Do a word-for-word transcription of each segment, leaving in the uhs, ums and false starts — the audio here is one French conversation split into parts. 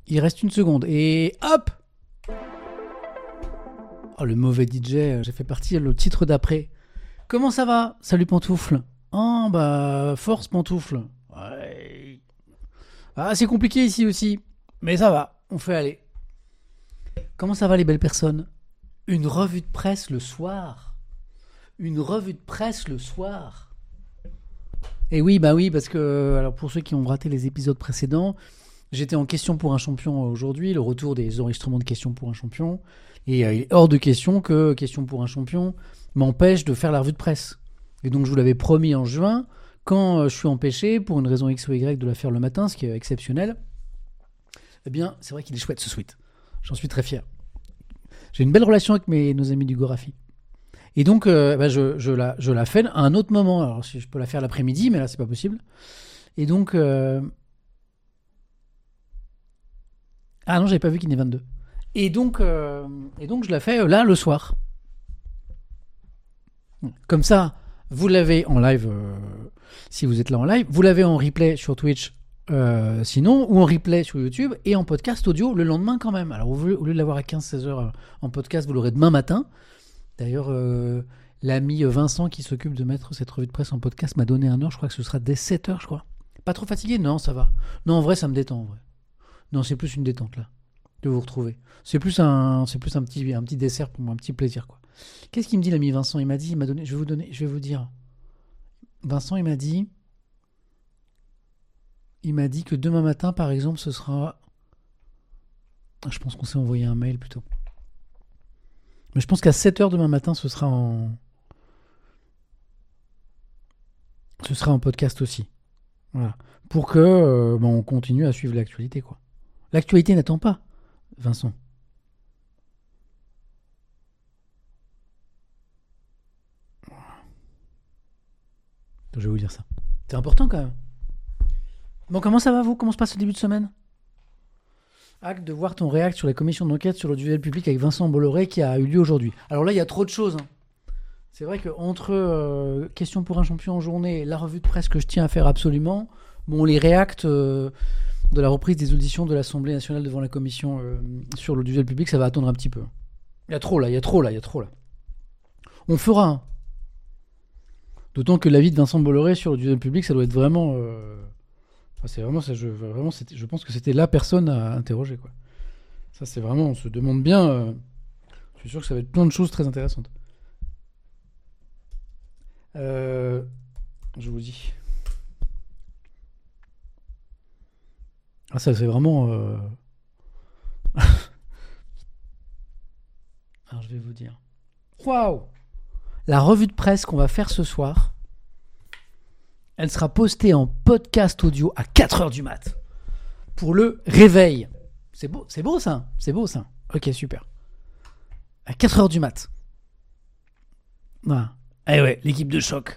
Il reste une seconde. Et hop! Oh, le mauvais D J, j'ai fait partie, le titre d'après. Comment ça va? Salut Pantoufle. Oh, bah, force Pantoufle. Ouais. Ah, c'est compliqué ici aussi. Mais ça va, on fait aller. Comment ça va les belles personnes? Une revue de presse le soir. Une revue de presse le soir. Et oui, bah oui, parce que, alors pour ceux qui ont raté les épisodes précédents, j'étais en question pour un champion aujourd'hui, le retour des enregistrements de questions pour un champion. Et euh, il est hors de question que question pour un champion m'empêche de faire la revue de presse. Et donc je vous l'avais promis en juin, quand euh, je suis empêché, pour une raison X ou Y, de la faire le matin, ce qui est exceptionnel, eh bien, c'est vrai qu'il est chouette ce sweat. J'en suis très fier. J'ai une belle relation avec mes, nos amis du Gorafi. Et donc, euh, bah, je, je, la, je la fais à un autre moment. Alors, si je peux la faire l'après-midi, mais là, c'est pas possible. Et donc... Euh... Ah non, j'avais pas vu qu'il est vingt-deux. Et donc, euh, et donc, je la fais euh, là, le soir. Comme ça, vous l'avez en live, euh, si vous êtes là en live. Vous l'avez en replay sur Twitch, euh, sinon, ou en replay sur YouTube, et en podcast audio le lendemain quand même. Alors, au lieu, au lieu de l'avoir à quinze seize heures en podcast, vous l'aurez demain matin. D'ailleurs, euh, l'ami Vincent qui s'occupe de mettre cette revue de presse en podcast m'a donné un heure. Je crois que ce sera dès sept heures, je crois. Pas trop fatigué? Non, ça va. Non, en vrai, ça me détend, en vrai. Non, c'est plus une détente, là, de vous retrouver. C'est plus un, c'est plus un petit, un petit dessert pour moi, un petit plaisir, quoi. Qu'est-ce qu'il me dit, l'ami Vincent? Il m'a dit, il m'a donné, je vais vous donner, je vais vous dire. Vincent, il m'a dit, il m'a dit que demain matin, par exemple, ce sera... Je pense qu'on s'est envoyé un mail, plutôt. Mais je pense qu'à sept heures demain matin, ce sera en... Ce sera en podcast aussi. Voilà. Pour que euh, ben, on continue à suivre l'actualité, quoi. L'actualité n'attend pas, Vincent. Je vais vous dire ça. C'est important quand même. Bon, comment ça va vous? Comment se passe ce début de semaine? Hâte de voir ton réact sur la commission d'enquête sur l'audiovisuel public avec Vincent Bolloré qui a eu lieu aujourd'hui. Alors là, il y a trop de choses. Hein. C'est vrai qu'entre euh, questions pour un champion en journée et la revue de presse que je tiens à faire absolument, bon, les réacts euh, de la reprise des auditions de l'Assemblée nationale devant la commission euh, sur l'audiovisuel public, ça va attendre un petit peu. Il y a trop là, il y a trop là, il y a trop là. On fera. Hein. D'autant que l'avis de Vincent Bolloré sur l'audiovisuel public, ça doit être vraiment... Euh... Enfin, c'est vraiment ça, je, vraiment, je pense que c'était la personne à interroger, quoi. Ça, c'est vraiment... On se demande bien... Euh... Je suis sûr que ça va être plein de choses très intéressantes. Euh... Je vous dis... Ah, ça, c'est vraiment... Euh... Alors, je vais vous dire... Waouh! La revue de presse qu'on va faire ce soir, elle sera postée en podcast audio à quatre heures du mat. Pour le réveil. C'est beau, c'est beau ça. C'est beau ça. Ok, super. À quatre heures du mat. Voilà. Eh ouais, l'équipe de choc.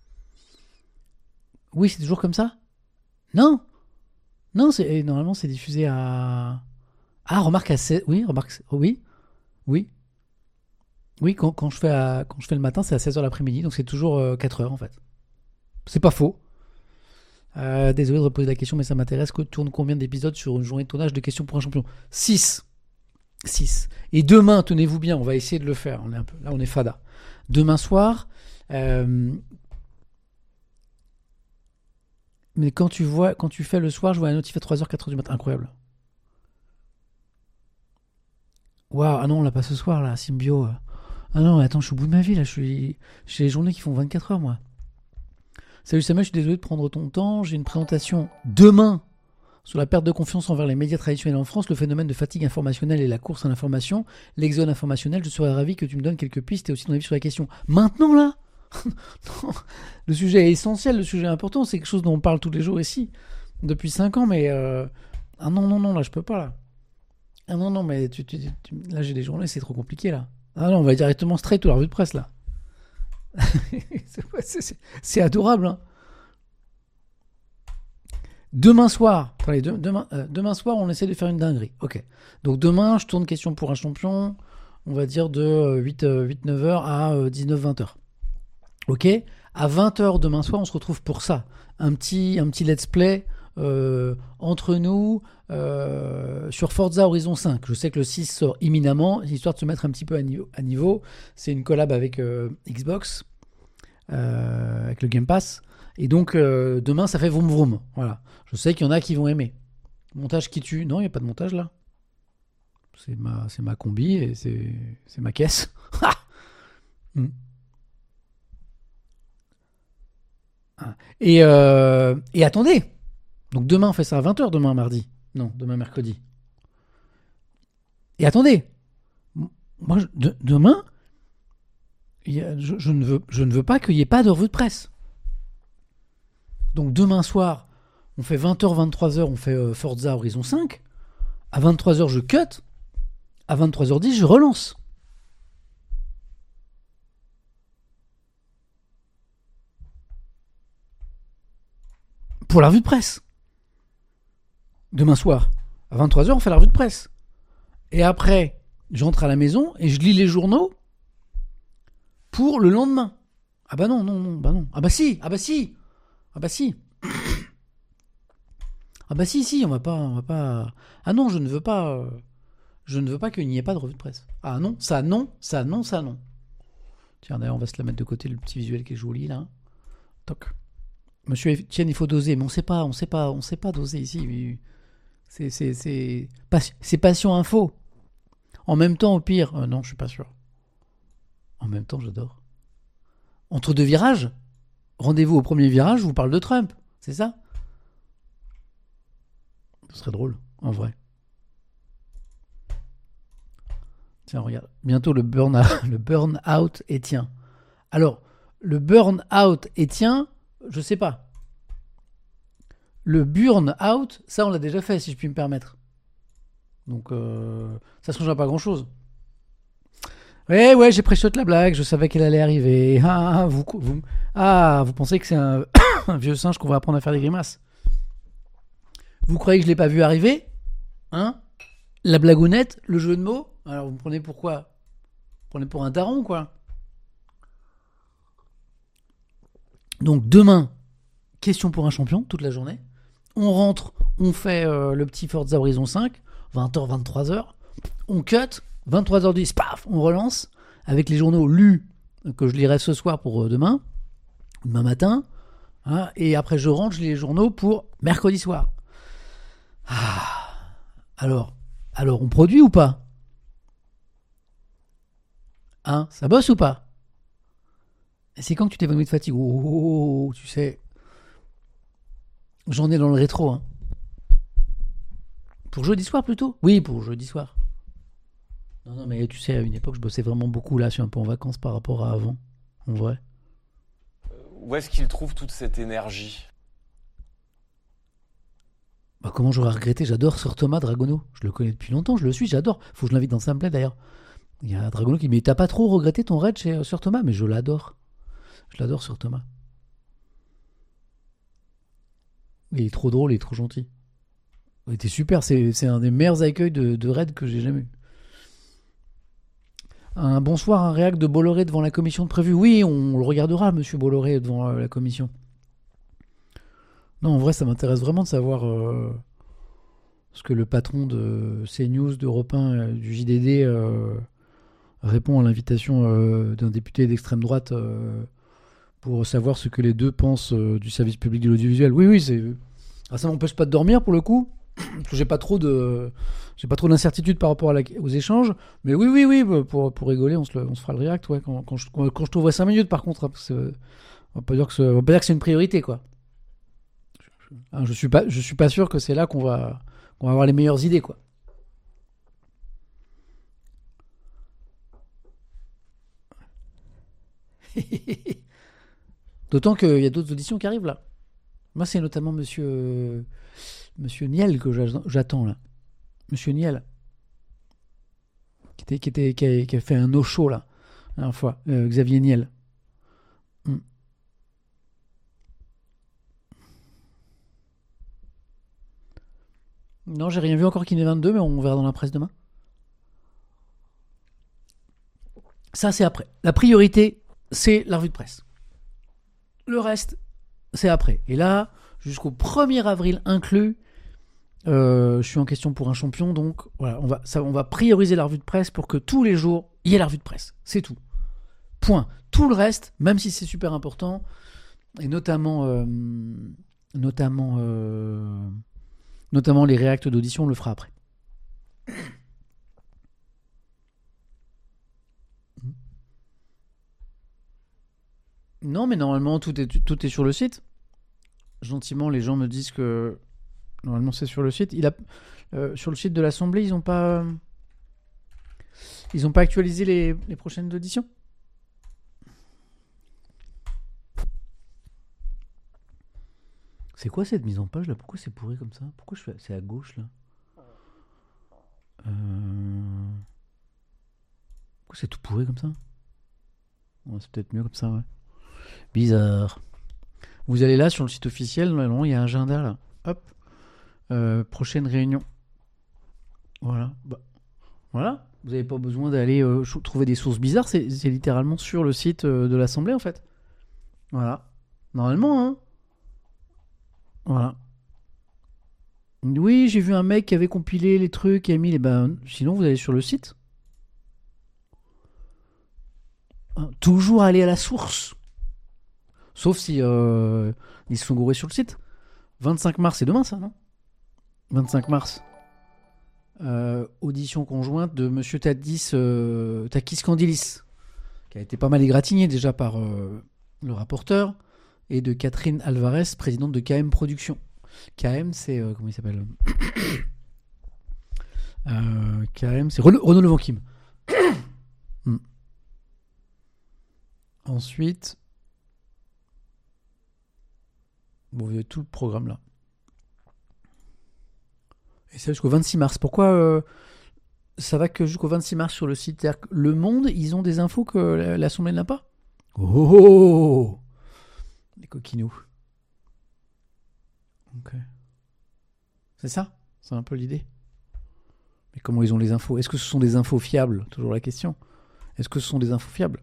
Oui, c'est toujours comme ça? Non. Non, c'est, normalement c'est diffusé à... Ah, remarque à seize... Oui, remarque... Oui. Oui. Oui, quand, quand, je fais à, quand je fais le matin, c'est à seize heures l'après-midi, donc c'est toujours euh, quatre heures en fait. C'est pas faux. Euh, désolé de reposer la question, mais ça m'intéresse. Que tourne combien d'épisodes sur une journée de tournage de questions pour un champion? six. six. Et demain, tenez-vous bien, on va essayer de le faire. On est un peu, là, on est fada. Demain soir, euh, mais quand tu vois, quand tu fais le soir, je vois la notif à trois heures, quatre heures du matin. Incroyable. Waouh, ah non, on l'a pas ce soir là, Symbio. Ah non, attends, je suis au bout de ma vie là, je suis j'ai les journées qui font vingt-quatre heures moi. Salut Samuel, je suis désolé de prendre ton temps, j'ai une présentation demain sur la perte de confiance envers les médias traditionnels en France, le phénomène de fatigue informationnelle et la course à l'information, l'exode informationnel. Je serais ravi que tu me donnes quelques pistes et aussi ton avis sur la question. Maintenant là non, le sujet est essentiel, le sujet est important, c'est quelque chose dont on parle tous les jours ici, depuis cinq ans, mais euh... ah non, non, non, là je peux pas là. Ah non, non, mais tu, tu, tu, là j'ai des journées, c'est trop compliqué là. Ah non, on va directement straight ou la revue de presse là. c'est, c'est, c'est adorable. Hein. Demain soir, attendez, de, demain, euh, demain soir, on essaie de faire une dinguerie. Ok. Donc demain, je tourne question pour un champion, on va dire de huit neuf heures à dix-neuf vingt heures. Ok. À vingt heures demain soir, on se retrouve pour ça. Un petit, un petit let's play euh, entre nous euh, sur Forza Horizon cinq. Je sais que le six sort imminemment, histoire de se mettre un petit peu à niveau. À niveau. C'est une collab avec euh, Xbox, euh, avec le Game Pass. Et donc, euh, demain, ça fait vroom vroom. Voilà. Je sais qu'il y en a qui vont aimer. Montage qui tue. Non, il n'y a pas de montage là. C'est ma, c'est ma combi et c'est, c'est ma caisse. mm. et, euh, et attendez. Donc demain, on fait ça à vingt heures, demain, mardi. Non, demain, mercredi. Et attendez. Moi, je, de, demain, y a, je, je, ne veux, je ne veux pas qu'il n'y ait pas de revue de presse. Donc demain soir, on fait vingt heures, vingt-trois heures, on fait euh, Forza Horizon cinq. À vingt-trois heures, je cut. À vingt-trois heures dix, je relance. Pour la revue de presse. Demain soir, à vingt-trois heures, on fait la revue de presse. Et après, j'entre à la maison et je lis les journaux pour le lendemain. Ah bah non, non, non, bah non. Ah bah si, ah bah si. Ah bah si. Ah bah si, si, on va pas, on va pas. Ah non, je ne veux pas, euh, je ne veux pas qu'il n'y ait pas de revue de presse. Ah non, ça non, ça non, ça non. Tiens, d'ailleurs, on va se la mettre de côté, le petit visuel qui est joli là. Toc. Monsieur Etienne, il faut doser, mais on sait pas, on sait pas, on sait pas doser ici. C'est, c'est, c'est, c'est Passion Info. En même temps, au pire, euh, non, je suis pas sûr. En même temps, j'adore. Entre deux virages, rendez-vous au premier virage, je vous parle de Trump, c'est ça? Ce serait drôle, en vrai. Tiens, regarde. Bientôt le burn-out, le burn-out Étienne. Alors, le burn-out Étienne, je sais pas. Le burn-out, ça, on l'a déjà fait, si je puis me permettre. Donc, euh, ça ne changera pas grand-chose. Ouais, ouais, j'ai pré-shot la blague, je savais qu'elle allait arriver. Ah, vous, vous, ah, vous pensez que c'est un, un vieux singe qu'on va apprendre à faire des grimaces? Vous croyez que je l'ai pas vu arriver? Hein? La blagounette, le jeu de mots? Alors vous me prenez pour quoi? Vous me prenez pour un daron, quoi. Donc demain, question pour un champion, toute la journée. On rentre, on fait euh, le petit Forza Horizon cinq, vingt heures, vingt-trois heures. On cut, vingt-trois heures dix, paf, on relance, avec les journaux lus que je lirai ce soir pour euh, demain, demain matin. Hein, et après je rentre, je lis les journaux pour mercredi soir. Ah, alors, alors on produit ou pas? Hein, ça bosse ou pas? Et c'est quand que tu t'évanouis de fatigue? Oh, oh, oh, oh, tu sais. J'en ai dans le rétro. Hein. Pour jeudi soir plutôt? Oui, pour jeudi soir. Non, non, mais tu sais, à une époque, je bossais vraiment beaucoup. Là, je suis un peu en vacances par rapport à avant. En vrai. Où est-ce qu'il trouve toute cette énergie? Bah, comment j'aurais regretté? J'adore Sir Thomas Dragono. Je le connais depuis longtemps, je le suis, j'adore. Faut que je l'invite dans Simplay d'ailleurs. Il y a Dragono qui me dit: t'as pas trop regretté ton raid chez Sir Thomas? Mais je l'adore. Je l'adore, Sir Thomas. Il est trop drôle, il est trop gentil. Il était super, c'est, c'est un des meilleurs accueils de, de raid que j'ai jamais eu. Un bonsoir, un réac de Bolloré devant la commission de prévu. Oui, on le regardera, monsieur Bolloré, devant la commission. Non, en vrai, ça m'intéresse vraiment de savoir euh, ce que le patron de CNews, d'Europe un, euh, du J D D euh, répond à l'invitation euh, d'un député d'extrême droite euh, pour savoir ce que les deux pensent euh, du service public de l'audiovisuel. Oui, oui, c'est... Ah, ça m'empêche pas de dormir pour le coup, parce que j'ai pas trop de, j'ai pas trop d'incertitude par rapport à la... aux échanges. Mais oui, oui, oui, pour, pour rigoler, on se, le... on se fera le react, ouais, quand, quand je, quand je trouverai cinq minutes par contre, hein, parce que on va pas dire que c'est, on va pas dire que c'est une priorité, quoi. Je, je suis pas, je suis pas sûr que c'est là qu'on va, qu'on va avoir les meilleures idées, quoi. D'autant qu'il y a d'autres auditions qui arrivent là. Moi, c'est notamment Monsieur, euh, Monsieur Niel que j'attends là. Monsieur Niel, qui était, qui était, qui a, qui a fait un no-show là, la dernière fois. Euh, Xavier Niel. Mm. Non, j'ai rien vu encore Kiné vingt-deux, mais on verra dans la presse demain. Ça, c'est après. La priorité, c'est la revue de presse. Le reste, c'est après. Et là, jusqu'au premier avril inclus. Euh, je suis en question pour un champion, donc voilà, on va, ça, on va prioriser la revue de presse pour que tous les jours, il y ait la revue de presse. C'est tout. Point. Tout le reste, même si c'est super important, et notamment, euh, notamment, euh, notamment les réacts d'audition, on le fera après. Non, mais normalement, tout est, tout est sur le site. Gentiment, les gens me disent que normalement, c'est sur le site. Il a, euh, sur le site de l'Assemblée, ils n'ont pas, euh, ils ont pas actualisé les, les prochaines auditions. C'est quoi cette mise en page là? Pourquoi c'est pourri comme ça? Pourquoi je fais... c'est à gauche là? euh... Pourquoi c'est tout pourri comme ça? Ouais, c'est peut-être mieux comme ça, ouais. Bizarre. Vous allez là sur le site officiel, normalement il y a un agenda là. Hop. Euh, prochaine réunion. Voilà. Bah, voilà. Vous n'avez pas besoin d'aller euh, trouver des sources bizarres. C'est, c'est littéralement sur le site euh, de l'Assemblée en fait. Voilà. Normalement, hein. Voilà. Oui, j'ai vu un mec qui avait compilé les trucs et a mis les. Ben, sinon, vous allez sur le site. Hein, toujours aller à la source. Sauf si euh, ils se sont gourés sur le site. vingt-cinq mars, c'est demain ça, non? vingt-cinq mars. Euh, audition conjointe de Monsieur Tadis, euh, Takis Kandilis, qui a été pas mal égratigné déjà par euh, le rapporteur, et de Catherine Alvarez, présidente de K M Productions. K M, c'est... Euh, comment il s'appelle euh, K M, c'est Renaud, Renaud Levanquim. hmm. Ensuite... Bon, vous avez tout le programme là. Et c'est jusqu'au vingt-six mars. Pourquoi euh, ça va que jusqu'au vingt-six mars sur le site? C'est-à-dire que Le Monde, ils ont des infos que l'Assemblée n'a pas? Oh, oh, oh Les coquinous. Ok. C'est ça? C'est un peu l'idée. Mais comment ils ont les infos? Est-ce que ce sont des infos fiables? Toujours la question. Est-ce que ce sont des infos fiables?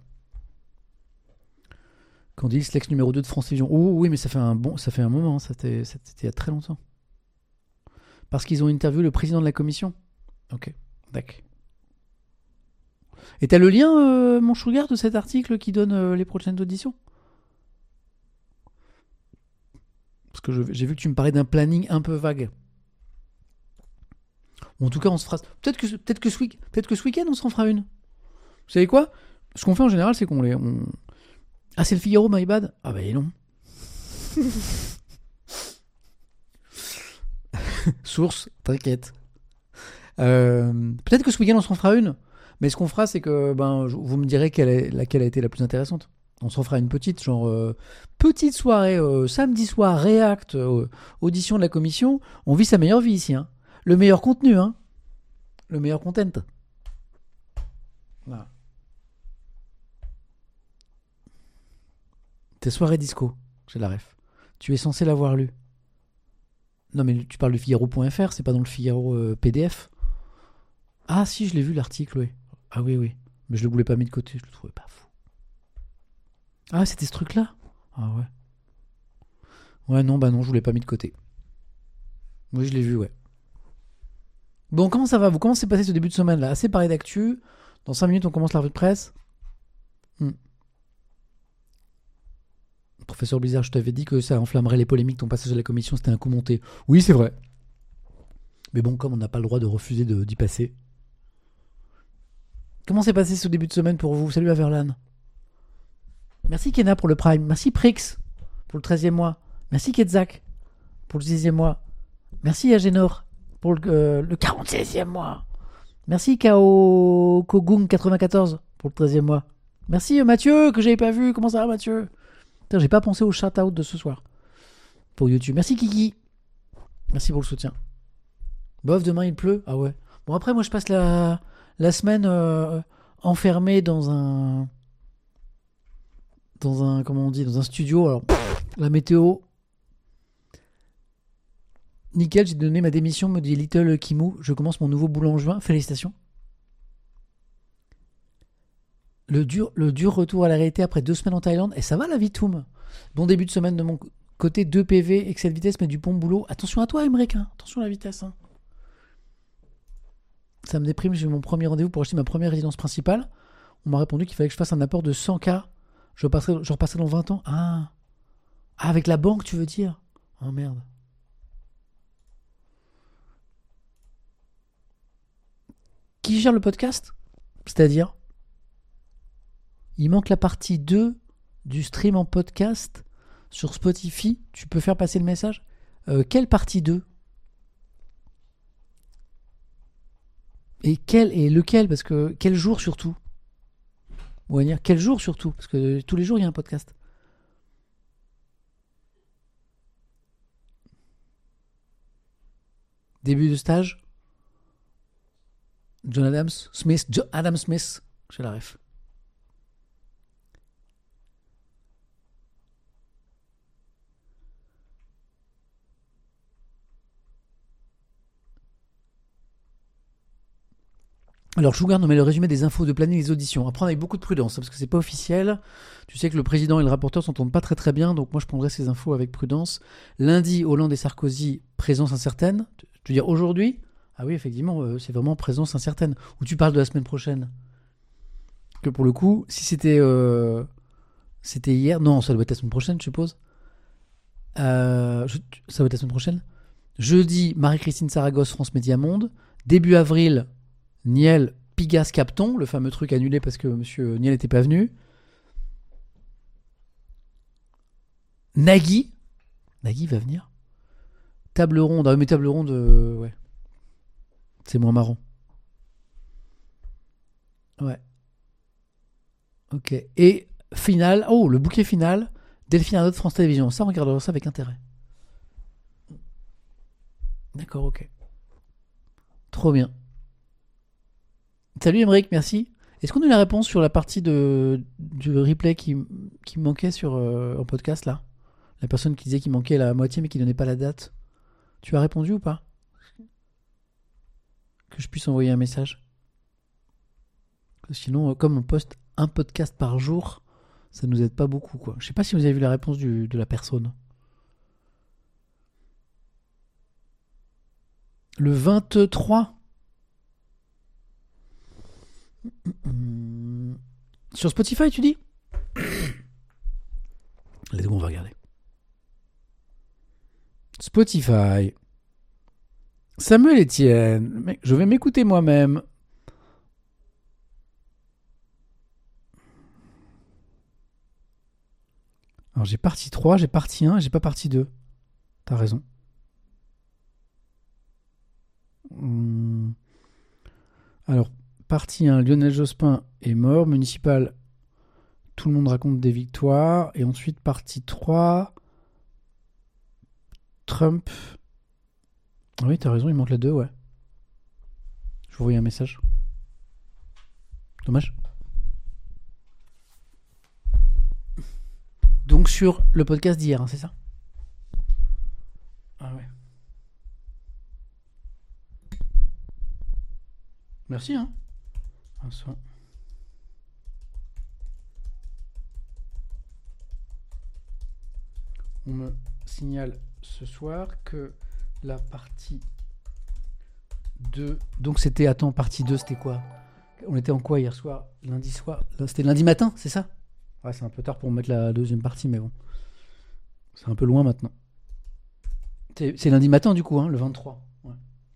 Candice, l'ex numéro deux de France Télévisions. Oh oui, mais ça fait un bon, ça fait un moment. Ça c'était, c'était il y a très longtemps. Parce qu'ils ont interviewé le président de la commission. Ok, d'accord. Et t'as le lien, euh, mon Sugar, de cet article qui donne euh, les prochaines auditions? Parce que je, j'ai vu que tu me parlais d'un planning un peu vague. Ou en tout cas, on se fera... Peut-être que, peut-être que, ce, week... peut-être que ce week-end, on s'en fera une. Vous savez quoi? Ce qu'on fait en général, c'est qu'on les... On... Ah, c'est le Figaro, my bad? Ah bah non. Source, t'inquiète. Euh, peut-être que ce week-end on s'en fera une, mais ce qu'on fera c'est que ben, vous me direz quelle est, laquelle a été la plus intéressante. On s'en fera une petite, genre euh, petite soirée, euh, samedi soir, réact, euh, audition de la commission. On vit sa meilleure vie ici, hein. Le meilleur contenu, hein. Le meilleur content. Voilà. Tes soirées disco, j'ai la ref. Tu es censé l'avoir lu. Non, mais tu parles du Figaro point F R, c'est pas dans le Figaro euh, P D F. Ah, si, je l'ai vu l'article, oui. Ah, oui, oui. Mais je le voulais pas mis de côté, je le trouvais pas fou. Ah, c'était ce truc-là? Ah, ouais. Ouais, non, bah non, je l'ai pas mis de côté. Oui, je l'ai vu, ouais. Bon, comment ça va? Vous, comment s'est passé ce début de semaine là? Assez parlé d'actu. Dans cinq minutes, on commence la revue de presse. Hmm. Professeur Blizzard, je t'avais dit que ça enflammerait les polémiques, ton passage à la commission, c'était un coup monté. Oui, c'est vrai. Mais bon, comme on n'a pas le droit de refuser de, d'y passer. Comment s'est passé ce début de semaine pour vous? Salut à Verlan. Merci Kena pour le Prime. Merci Prix pour le treizième mois. Merci Ketzak pour le sixième mois. Merci Agenor pour le, euh, le quarante-seizième mois. Merci Kao Kogung quatre-vingt-quatorze pour le treizième mois. Merci euh, Mathieu, que j'avais pas vu. Comment ça va Mathieu? Putain, j'ai pas pensé au shout-out de ce soir pour YouTube. Merci Kiki. Merci pour le soutien. Bof, demain il pleut. Ah ouais. Bon, après, moi je passe la, la semaine euh, enfermé dans un. Dans un. Comment on dit? Dans un studio. Alors, pff, la météo. Nickel, j'ai donné ma démission, me dit Little Kimou. Je commence mon nouveau boulot en juin. Félicitations. Le dur, le dur retour à la réalité après deux semaines en Thaïlande. Et ça va la vie, Toum? Bon début de semaine de mon Côté deux P V, excès de vitesse, mais du bon boulot. Attention à toi, Emmerich. Hein. Attention à la vitesse. Hein. Ça me déprime. J'ai eu mon premier rendez-vous pour acheter ma première résidence principale. On m'a répondu qu'il fallait que je fasse un apport de cent K. Je repasserai, je repasserai dans vingt ans. Ah. ah, avec la banque, tu veux dire? Oh merde. Qui gère le podcast? C'est-à-dire? Il manque la partie deux du stream en podcast sur Spotify. Tu peux faire passer le message? euh, Quelle partie deux? Et quel et lequel? Parce que quel jour surtout? On va dire quel jour surtout? Parce que tous les jours il y a un podcast. Début de stage. John Adams Smith. Jo- Adam Smith. J'ai la ref. Alors, je vous garde, on met le résumé des infos de planning des auditions. À prendre avec beaucoup de prudence, hein, parce que c'est pas officiel. Tu sais que le président et le rapporteur s'entendent pas très très bien, donc moi je prendrai ces infos avec prudence. Lundi, Hollande et Sarkozy, présence incertaine. Tu veux dire aujourd'hui? Ah oui, effectivement, euh, c'est vraiment présence incertaine. Ou tu parles de la semaine prochaine? Que pour le coup, si c'était euh, c'était hier, non, ça doit être la semaine prochaine, je suppose. Euh, je- ça doit être la semaine prochaine. Jeudi, Marie-Christine Saragosse, France Média Monde. Début avril, Niel, Pigas, Capton, le fameux truc annulé parce que monsieur Niel n'était pas venu. Nagui. Nagui va venir. Table ronde. Ah, mais table ronde, euh, ouais. C'est moins marrant. Ouais. Ok. Et finale. Oh, le bouquet final. Delphine Arnaud de France Télévisions. Ça, on regardera ça avec intérêt. D'accord, ok. Trop bien. Salut Emmerich, merci. Est-ce qu'on a eu la réponse sur la partie de, du replay qui, qui manquait sur, euh, en podcast là? La personne qui disait qu'il manquait la moitié mais qui donnait pas la date. Tu as répondu ou pas? Que je puisse envoyer un message. Sinon, euh, comme on poste un podcast par jour, ça nous aide pas beaucoup quoi. Je sais pas si vous avez vu la réponse du, de la personne. Le vingt-trois. Mmh. Sur Spotify, tu dis? Let's go, on va regarder. Spotify. Samuel Etienne. Mec, je vais m'écouter moi-même. Alors j'ai partie trois, j'ai partie un et j'ai pas partie deux. T'as raison. Mmh. Alors, partie un, Lionel Jospin est mort. Municipal, tout le monde raconte des victoires. Et ensuite, partie trois, Trump. Ah oui, t'as raison, il manque la deux, ouais. Je vous envoie un message. Dommage. Donc sur le podcast d'hier, hein, c'est ça? Ah ouais. Merci, hein. Un soin. On me signale ce soir que la partie deux... Donc c'était... Attends, partie deux, c'était quoi? On était en quoi hier soir? Lundi soir? C'était lundi matin, c'est ça? Ouais, c'est un peu tard pour mettre la deuxième partie, mais bon. C'est un peu loin maintenant. C'est, c'est lundi matin, du coup, hein, le vingt-trois. Ouais.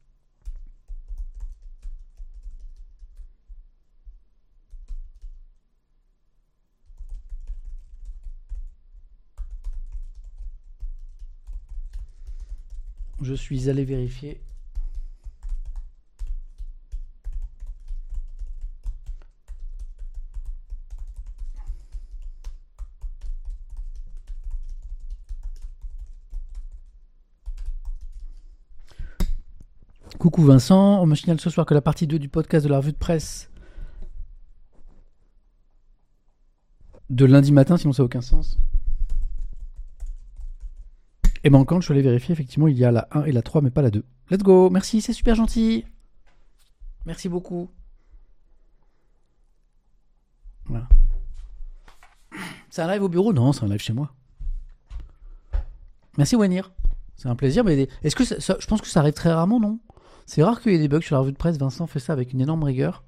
Je suis allé vérifier. Coucou Vincent, on me signale ce soir que la partie deux du podcast de la revue de presse de lundi matin, sinon ça n'a aucun sens, est manquante. Je suis allé vérifier, effectivement il y a la un et la trois mais pas la deux. Let's go, merci, c'est super gentil. Merci beaucoup. Voilà. C'est un live au bureau? Non, c'est un live chez moi. Merci Wenir. C'est un plaisir. Mais est-ce que ça, ça, je pense que ça arrive très rarement, non? C'est rare qu'il y ait des bugs sur la revue de presse. Vincent fait ça avec une énorme rigueur.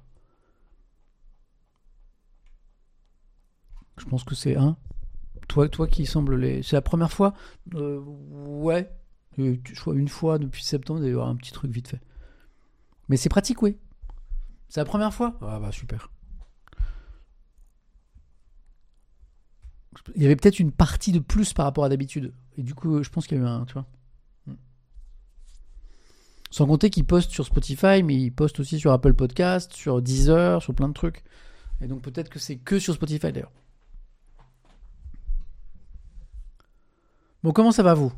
Je pense que c'est un. Toi, toi qui semble les. C'est la première fois. Euh, ouais. Je vois une fois depuis septembre, il y a eu un petit truc vite fait. Mais c'est pratique, oui. C'est la première fois. Ah bah super. Il y avait peut-être une partie de plus par rapport à d'habitude. Et du coup, je pense qu'il y a eu un, tu vois. Sans compter qu'ils postent sur Spotify, mais ils postent aussi sur Apple Podcast, sur Deezer, sur plein de trucs. Et donc peut-être que c'est que sur Spotify d'ailleurs. Bon, comment ça va vous?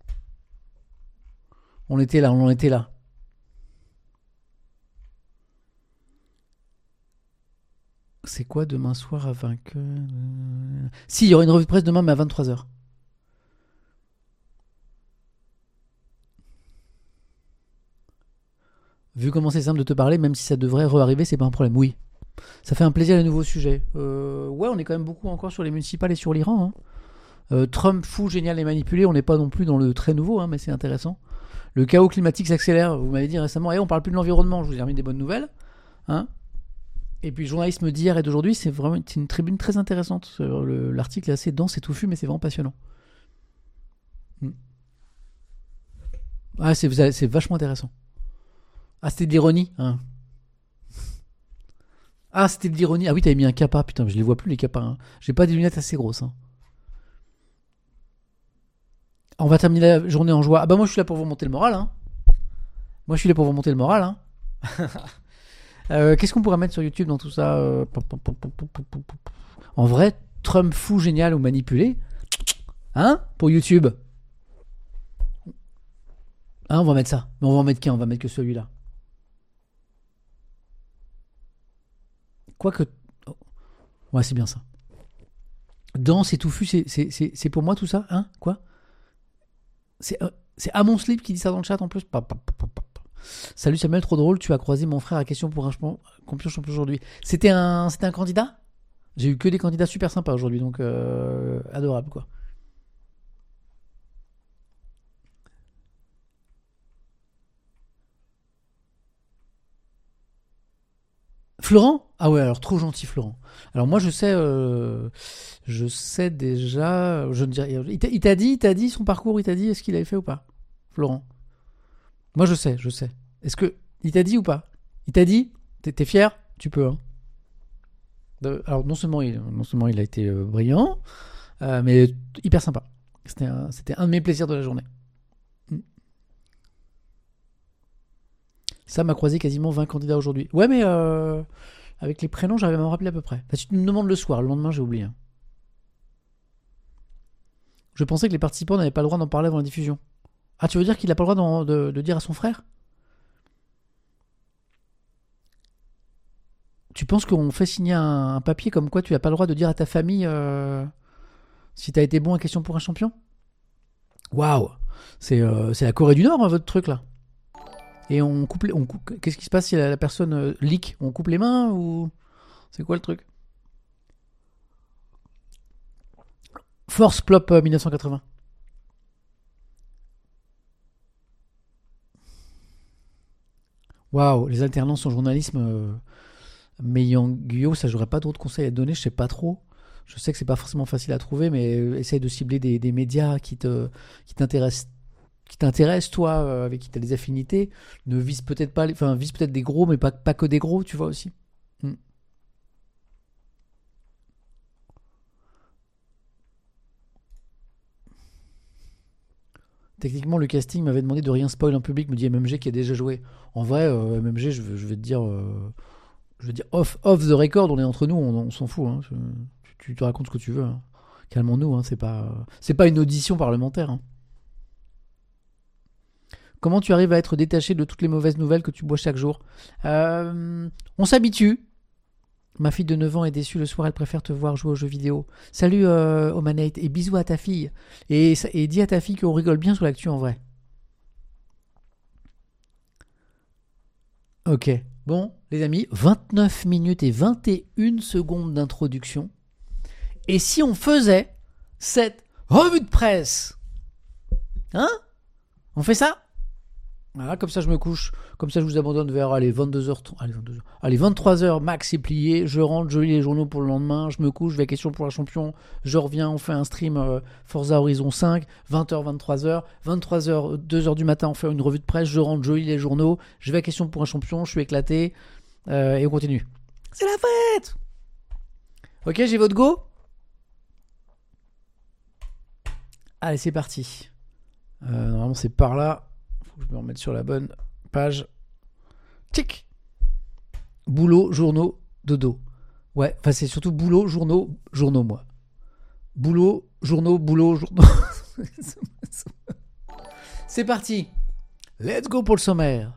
On était là, on en était là. C'est quoi demain soir à vingt heures? Si, il y aura une revue de presse demain, mais à vingt-trois heures. Vu comment c'est simple de te parler, même si ça devrait re-arriver, c'est pas un problème. Oui. Ça fait un plaisir les nouveaux sujets. Euh, ouais, on est quand même beaucoup encore sur les municipales et sur l'Iran. Hein. Euh, Trump fou, génial et manipulé. On n'est pas non plus dans le très nouveau, hein, mais c'est intéressant. Le chaos climatique s'accélère. Vous m'avez dit récemment, hey, on parle plus de l'environnement. Je vous ai remis des bonnes nouvelles. Hein. Et puis, journalisme d'hier et d'aujourd'hui, c'est vraiment c'est une tribune très intéressante. Le, l'article est assez dense et touffu, mais c'est vraiment passionnant. Hmm. Ah, c'est, c'est vachement intéressant. Ah, c'était de l'ironie. Hein. Ah, c'était de l'ironie. Ah oui, t'avais mis un kappa. Putain, je les vois plus, les kappas. Hein. J'ai pas des lunettes assez grosses. Hein. On va terminer la journée en joie. Ah bah moi, je suis là pour vous monter le moral. Hein. Moi, je suis là pour vous monter le moral. Hein. euh, qu'est-ce qu'on pourrait mettre sur YouTube dans tout ça? euh... En vrai, Trump fou, génial ou manipulé. Hein? Pour YouTube. Hein, on va mettre ça. Mais on va en mettre qu'un. On va mettre que celui-là. Quoique. Oh. Ouais, c'est bien ça. Danse et touffu, c'est, c'est, c'est, c'est pour moi tout ça? Hein? Quoi? C'est, euh, c'est à mon slip qui dit ça dans le chat en plus. Pa, pa, pa, pa, pa. Salut Samuel, trop drôle. Tu as croisé mon frère à question pour un champion champion aujourd'hui. C'était un, c'était un candidat? J'ai eu que des candidats super sympas aujourd'hui, donc euh, adorable quoi. Florent? Ah ouais, alors trop gentil Florent. Alors moi je sais, euh, je sais déjà, je ne dirais, il t'a, il t'a dit, il t'a dit son parcours, il t'a dit est-ce qu'il avait fait ou pas, Florent? Moi je sais, je sais. Est-ce que il t'a dit ou pas? Il t'a dit? T'es, t'es fier? Tu peux. Hein. De, alors non seulement il, non seulement il a été euh, brillant, euh, mais hyper sympa. C'était un, c'était un de mes plaisirs de la journée. Ça m'a croisé quasiment vingt candidats aujourd'hui. Ouais, mais euh, avec les prénoms, j'arrive à m'en rappeler à peu près. Enfin, si tu me demandes le soir, le lendemain, j'ai oublié. Hein. Je pensais que les participants n'avaient pas le droit d'en parler avant la diffusion. Ah, tu veux dire qu'il n'a pas le droit de, de dire à son frère? Tu penses qu'on fait signer un, un papier comme quoi tu n'as pas le droit de dire à ta famille euh, si tu as été bon à question pour un champion? Waouh, c'est, euh, c'est la Corée du Nord, hein, votre truc là. Et on coupe, les, on coupe. Qu'est-ce qui se passe si la, la personne euh, leak? On coupe les mains ou c'est quoi le truc? Force Plop euh, mille neuf cent quatre-vingts. Waouh, les alternances en journalisme. Euh, Meiyang Guyo, ça j'aurais pas d'autres conseils à te donner, je sais pas trop. Je sais que c'est pas forcément facile à trouver, mais euh, essaye de cibler des, des médias qui te, qui t'intéressent. qui t'intéresse, toi, euh, avec qui tu as des affinités, ne vise peut-être pas, les... enfin, vise peut-être des gros, mais pas, pas que des gros, tu vois aussi. Hmm. Techniquement, le casting m'avait demandé de rien spoil en public, me dit M M G qui a déjà joué. En vrai, euh, M M G, je, je vais te dire, euh, je vais te dire off, off the record, on est entre nous, on, on s'en fout. Hein. Tu, tu te racontes ce que tu veux. Hein. Calmons-nous, hein, c'est pas, c'est pas une audition parlementaire. Hein. Comment tu arrives à être détaché de toutes les mauvaises nouvelles que tu bois chaque jour? euh, On s'habitue. Ma fille de neuf ans est déçue le soir, elle préfère te voir jouer aux jeux vidéo. Salut euh, Omanate et bisous à ta fille. Et, et dis à ta fille qu'on rigole bien sur l'actu en vrai. Ok. Bon, les amis, vingt-neuf minutes et vingt et une secondes d'introduction. Et si on faisait cette revue de presse Hein? On fait ça? Voilà, comme ça je me couche, comme ça je vous abandonne vers allez, vingt-deux heures, allez, vingt-deux heures, allez, vingt-trois heures max, c'est plié, je rentre, je lis les journaux pour le lendemain, je me couche, je vais à Question pour un champion, je reviens, on fait un stream euh, Forza Horizon cinq, vingt heures, vingt-trois heures, vingt-trois heures, deux heures du matin, on fait une revue de presse, je rentre, je lis les journaux, je vais à Question pour un champion, je suis éclaté, euh, et on continue. C'est la fête! Ok, j'ai votre go? Allez, c'est parti. Euh, normalement c'est par là. Faut que je me remette sur la bonne page. Tic. Boulot, journaux, dodo. Ouais, enfin c'est surtout boulot, journaux, journaux moi. Boulot, journaux, boulot, journaux. C'est parti. Let's go pour le sommaire.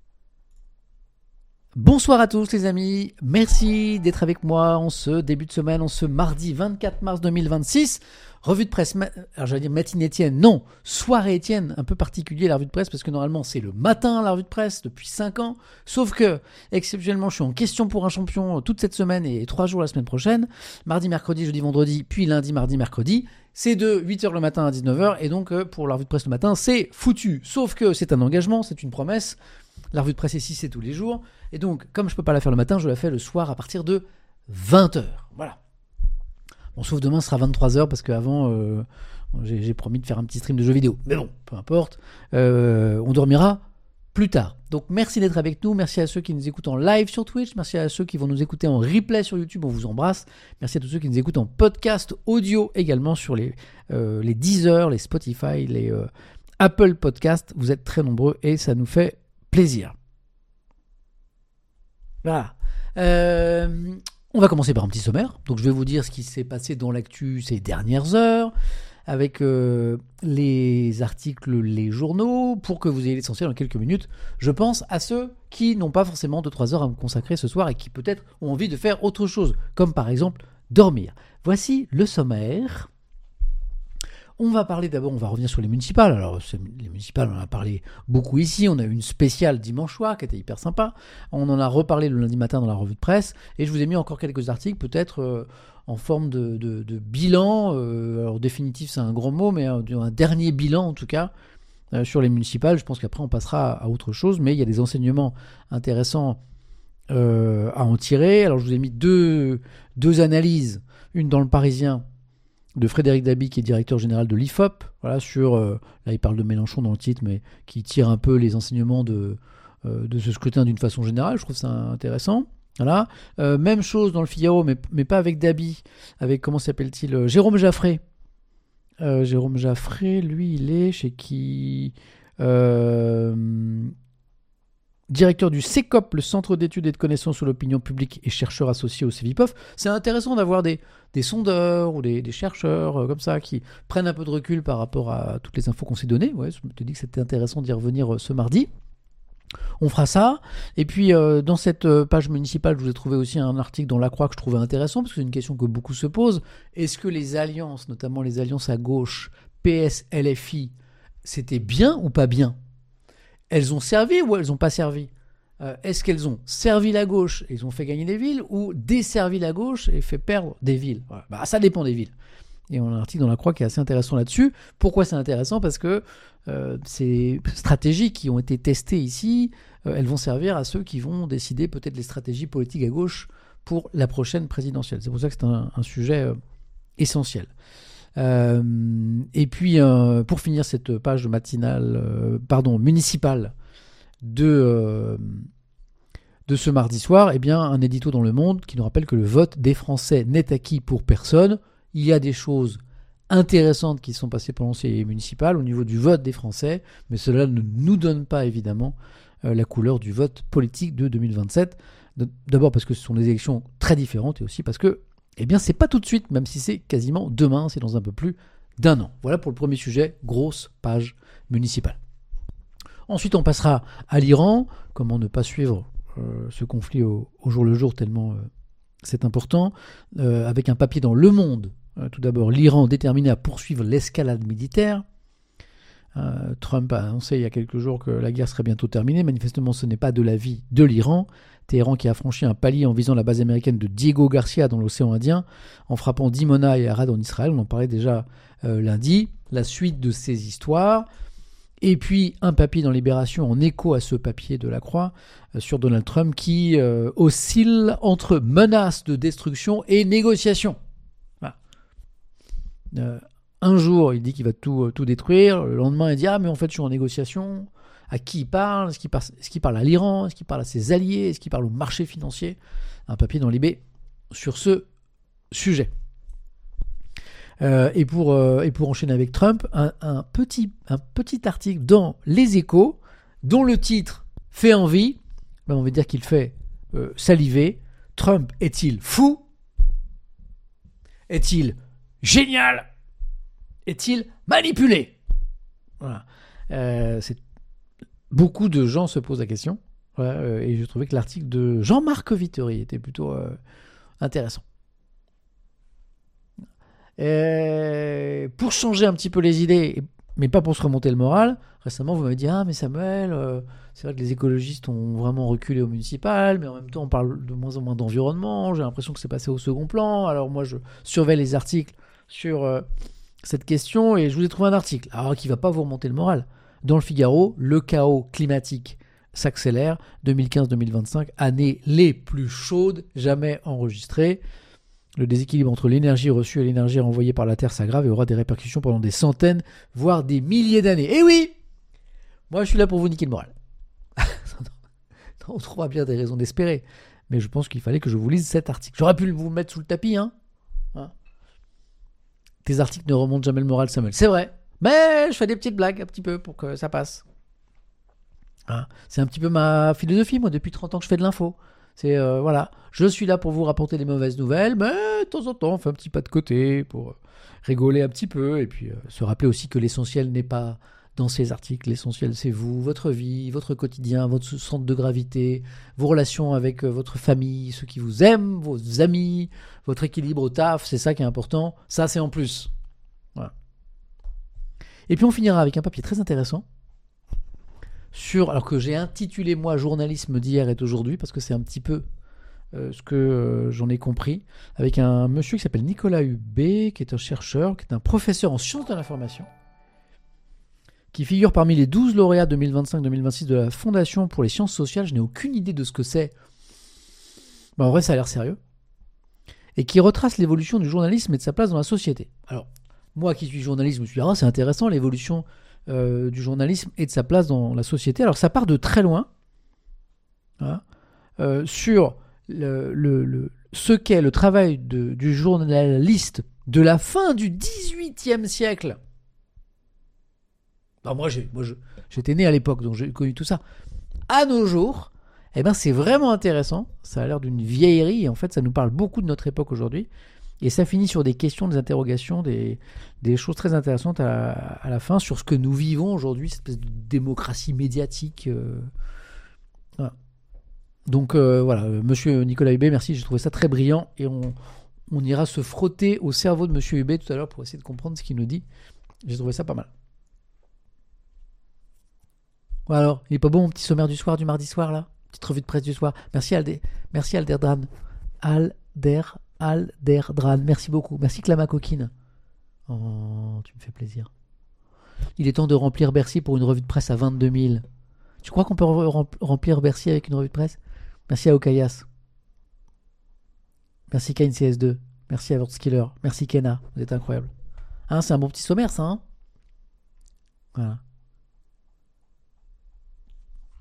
Bonsoir à tous les amis, merci d'être avec moi en ce début de semaine, en ce mardi vingt-quatre mars deux mille vingt-six. Revue de presse, ma... alors j'allais dire matinée Étienne, non, soirée Étienne, un peu particulier la revue de presse parce que normalement c'est le matin la revue de presse depuis cinq ans, sauf que exceptionnellement je suis en question pour un champion toute cette semaine et trois jours la semaine prochaine, mardi, mercredi, jeudi, vendredi, puis lundi, mardi, mercredi, c'est de huit heures le matin à dix-neuf heures et donc pour la revue de presse le matin c'est foutu, sauf que c'est un engagement, c'est une promesse. La revue de presse ici, c'est tous les jours. Et donc, comme je ne peux pas la faire le matin, je la fais le soir à partir de vingt heures. Voilà. Bon, sauf demain, ce sera vingt-trois heures parce qu'avant, euh, j'ai, j'ai promis de faire un petit stream de jeux vidéo. Mais bon, peu importe. Euh, on dormira plus tard. Donc, merci d'être avec nous. Merci à ceux qui nous écoutent en live sur Twitch. Merci à ceux qui vont nous écouter en replay sur YouTube. On vous embrasse. Merci à tous ceux qui nous écoutent en podcast audio également sur les, euh, les Deezer, les Spotify, les euh, Apple Podcasts. Vous êtes très nombreux et ça nous fait plaisir. Voilà. Euh, on va commencer par un petit sommaire. Donc je vais vous dire ce qui s'est passé dans l'actu ces dernières heures, avec euh, les articles, les journaux, pour que vous ayez l'essentiel en quelques minutes. Je pense à ceux qui n'ont pas forcément deux trois heures à me consacrer ce soir et qui peut-être ont envie de faire autre chose, comme par exemple dormir. Voici le sommaire. On va parler d'abord, on va revenir sur les municipales. Alors, c'est, les municipales, on en a parlé beaucoup ici. On a eu une spéciale dimanche soir qui était hyper sympa. On en a reparlé le lundi matin dans la revue de presse. Et je vous ai mis encore quelques articles, peut-être euh, en forme de, de, de bilan. Euh, alors, définitif, c'est un grand mot, mais un, un dernier bilan en tout cas euh, sur les municipales. Je pense qu'après, on passera à, à autre chose. Mais il y a des enseignements intéressants euh, à en tirer. Alors, je vous ai mis deux, deux analyses. Une dans le Parisien, de Frédéric Dabi, qui est directeur général de l'I F O P, voilà, sur, euh, là il parle de Mélenchon dans le titre, mais qui tire un peu les enseignements de, euh, de ce scrutin d'une façon générale, je trouve ça intéressant. Voilà. Euh, même chose dans le Figaro, mais, mais pas avec Dabi, avec, comment s'appelle-t-il, euh, Jérôme Jaffré. Euh, Jérôme Jaffré, lui, il est chez qui euh, directeur du C E C O P, le Centre d'études et de connaissances sur l'opinion publique et chercheur associé au Cevipof. C'est intéressant d'avoir des, des sondeurs ou des, des chercheurs euh, comme ça qui prennent un peu de recul par rapport à toutes les infos qu'on s'est données. Ouais, je me suis dit que c'était intéressant d'y revenir euh, ce mardi. On fera ça. Et puis, euh, dans cette euh, page municipale, je vous ai trouvé aussi un article dans La Croix que je trouvais intéressant, parce que c'est une question que beaucoup se posent. Est-ce que les alliances, notamment les alliances à gauche, P S, L F I, c'était bien ou pas bien ? Elles ont servi ou elles n'ont pas servi ? euh, Est-ce qu'elles ont servi la gauche et ils ont fait gagner des villes, ou desservi la gauche et fait perdre des villes ? Voilà. Bah, ça dépend des villes. Et on a un article dans La Croix qui est assez intéressant là-dessus. Pourquoi c'est intéressant ? Parce que euh, ces stratégies qui ont été testées ici, euh, elles vont servir à ceux qui vont décider peut-être les stratégies politiques à gauche pour la prochaine présidentielle. C'est pour ça que c'est un, un sujet euh, essentiel. Euh, et puis, euh, pour finir cette page matinale, euh, pardon, municipale de, euh, de ce mardi soir, eh bien, un édito dans Le Monde qui nous rappelle que le vote des Français n'est acquis pour personne. Il y a des choses intéressantes qui sont passées pendant ces municipales au niveau du vote des Français, mais cela ne nous donne pas évidemment euh, la couleur du vote politique de deux mille vingt-sept. D'abord parce que ce sont des élections très différentes et aussi parce que eh bien, c'est pas tout de suite, même si c'est quasiment demain, c'est dans un peu plus d'un an. Voilà pour le premier sujet, grosse page municipale. Ensuite, on passera à l'Iran. Comment ne pas suivre euh, ce conflit au, au jour le jour, tellement euh, c'est important. Euh, avec un papier dans Le Monde. Euh, tout d'abord, l'Iran déterminé à poursuivre l'escalade militaire. Euh, Trump a annoncé il y a quelques jours que la guerre serait bientôt terminée. Manifestement, ce n'est pas de l'avis de l'Iran. Téhéran qui a franchi un palier en visant la base américaine de Diego Garcia dans l'océan Indien, en frappant Dimona et Arad en Israël. On en parlait déjà euh, lundi. La suite de ces histoires. Et puis un papier dans Libération en écho à ce papier de la Croix euh, sur Donald Trump qui euh, oscille entre menaces de destruction et négociations. Voilà. Euh, un jour, il dit qu'il va tout, euh, tout détruire. Le lendemain, il dit « Ah, mais en fait, je suis en négociation. » À qui il parle ? Est-ce qu'il parle, est-ce qu'il parle à l'Iran ? Est-ce qu'il parle à ses alliés ? Est-ce qu'il parle au marché financier ? Un papier dans Libé sur ce sujet. Euh, et, pour, euh, et pour enchaîner avec Trump, un, un, petit, un petit article dans Les Échos, dont le titre fait envie, ben on veut dire qu'il fait euh, saliver. Trump est-il fou ? Est-il génial ? Est-il manipulé ? Voilà. Euh, c'est... Beaucoup de gens se posent la question. Voilà, euh, et je trouvais que l'article de Jean-Marc Vittori était plutôt euh, intéressant. Et pour changer un petit peu les idées, mais pas pour se remonter le moral, récemment vous m'avez dit « Ah mais Samuel, euh, c'est vrai que les écologistes ont vraiment reculé au municipal, mais en même temps on parle de moins en moins d'environnement, j'ai l'impression que c'est passé au second plan. » Alors moi je surveille les articles sur euh, cette question et je vous ai trouvé un article, alors qui ne va pas vous remonter le moral. Dans le Figaro, le chaos climatique s'accélère, deux mille quinze deux mille vingt-cinq, années les plus chaudes jamais enregistrées. Le déséquilibre entre l'énergie reçue et l'énergie renvoyée par la Terre s'aggrave et aura des répercussions pendant des centaines, voire des milliers d'années. Et oui, moi je suis là pour vous niquer le moral. On trouvera bien des raisons d'espérer, mais je pense qu'il fallait que je vous lise cet article. J'aurais pu vous mettre sous le tapis, hein, hein. Tes articles ne remontent jamais le moral, Samuel. C'est vrai, mais je fais des petites blagues un petit peu pour que ça passe. Hein, c'est un petit peu ma philosophie, moi, depuis trente ans que je fais de l'info. C'est, euh, voilà, je suis là pour vous rapporter les mauvaises nouvelles, mais de temps en temps, on fait un petit pas de côté pour rigoler un petit peu, et puis euh, se rappeler aussi que l'essentiel n'est pas dans ces articles. L'essentiel, c'est vous, votre vie, votre quotidien, votre centre de gravité, vos relations avec euh, votre famille, ceux qui vous aiment, vos amis, votre équilibre au taf, c'est ça qui est important. Ça, c'est en plus. Voilà. Et puis, on finira avec un papier très intéressant, sur, alors que j'ai intitulé moi journalisme d'hier et d'aujourd'hui, parce que c'est un petit peu euh, ce que euh, j'en ai compris, avec un monsieur qui s'appelle Nicolas Hubé, qui est un chercheur, qui est un professeur en sciences de l'information, qui figure parmi les douze lauréats deux mille vingt-cinq deux mille vingt-six de la Fondation pour les sciences sociales. Je n'ai aucune idée de ce que c'est. Ben, en vrai, ça a l'air sérieux. Et qui retrace l'évolution du journalisme et de sa place dans la société. Alors, moi qui suis journaliste, je me suis dit, ah, c'est intéressant l'évolution Euh, du journalisme et de sa place dans la société. Alors ça part de très loin, hein, euh, sur le, le, le, ce qu'est le travail de, du journaliste de la fin du dix-huitième siècle. Alors moi, j'ai, moi je, j'étais né à l'époque, donc j'ai connu tout ça. À nos jours, eh ben, c'est vraiment intéressant. Ça a l'air d'une vieillerie, et en fait ça nous parle beaucoup de notre époque aujourd'hui. Et ça finit sur des questions, des interrogations, des, des choses très intéressantes à la, à la fin sur ce que nous vivons aujourd'hui, cette espèce de démocratie médiatique. Euh, voilà. Donc euh, voilà, monsieur Nicolas Hubé, merci, j'ai trouvé ça très brillant. Et on, on ira se frotter au cerveau de monsieur Hubé tout à l'heure pour essayer de comprendre ce qu'il nous dit. J'ai trouvé ça pas mal. Voilà, alors, il est pas bon mon petit sommaire du soir, du mardi soir là ? Petite revue de presse du soir. Merci Alder, merci Alderdran. Alder. Alderdran, merci beaucoup. Merci Clama Coquine. Oh, tu me fais plaisir. Il est temps de remplir Bercy pour une revue de presse à vingt-deux mille. Tu crois qu'on peut remplir Bercy avec une revue de presse ? Merci à Okayas. Merci Kane C S deux. Merci à Worldskiller. Merci Kena. Vous êtes incroyable. Hein, c'est un bon petit sommaire, ça. Hein, voilà. Ok ?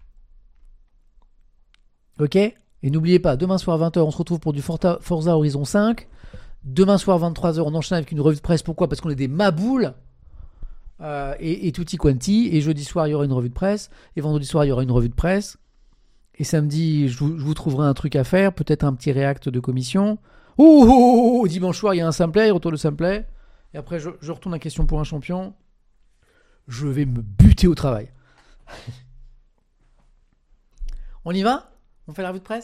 Et n'oubliez pas, demain soir vingt heures, on se retrouve pour du Forza Horizon cinq. Demain soir vingt-trois heures, on enchaîne avec une revue de presse. Pourquoi ? Parce qu'on est des maboules. Euh, et, et tutti quanti. Et jeudi soir, il y aura une revue de presse. Et vendredi soir, il y aura une revue de presse. Et samedi, je vous, je vous trouverai un truc à faire. Peut-être un petit react de commission. Ouh, ouh, ouh, dimanche soir, il y a un Simplay, retour de Simplay. Et après, je, je retourne à question pour un champion. Je vais me buter au travail. On y va ? On fait la revue de presse ?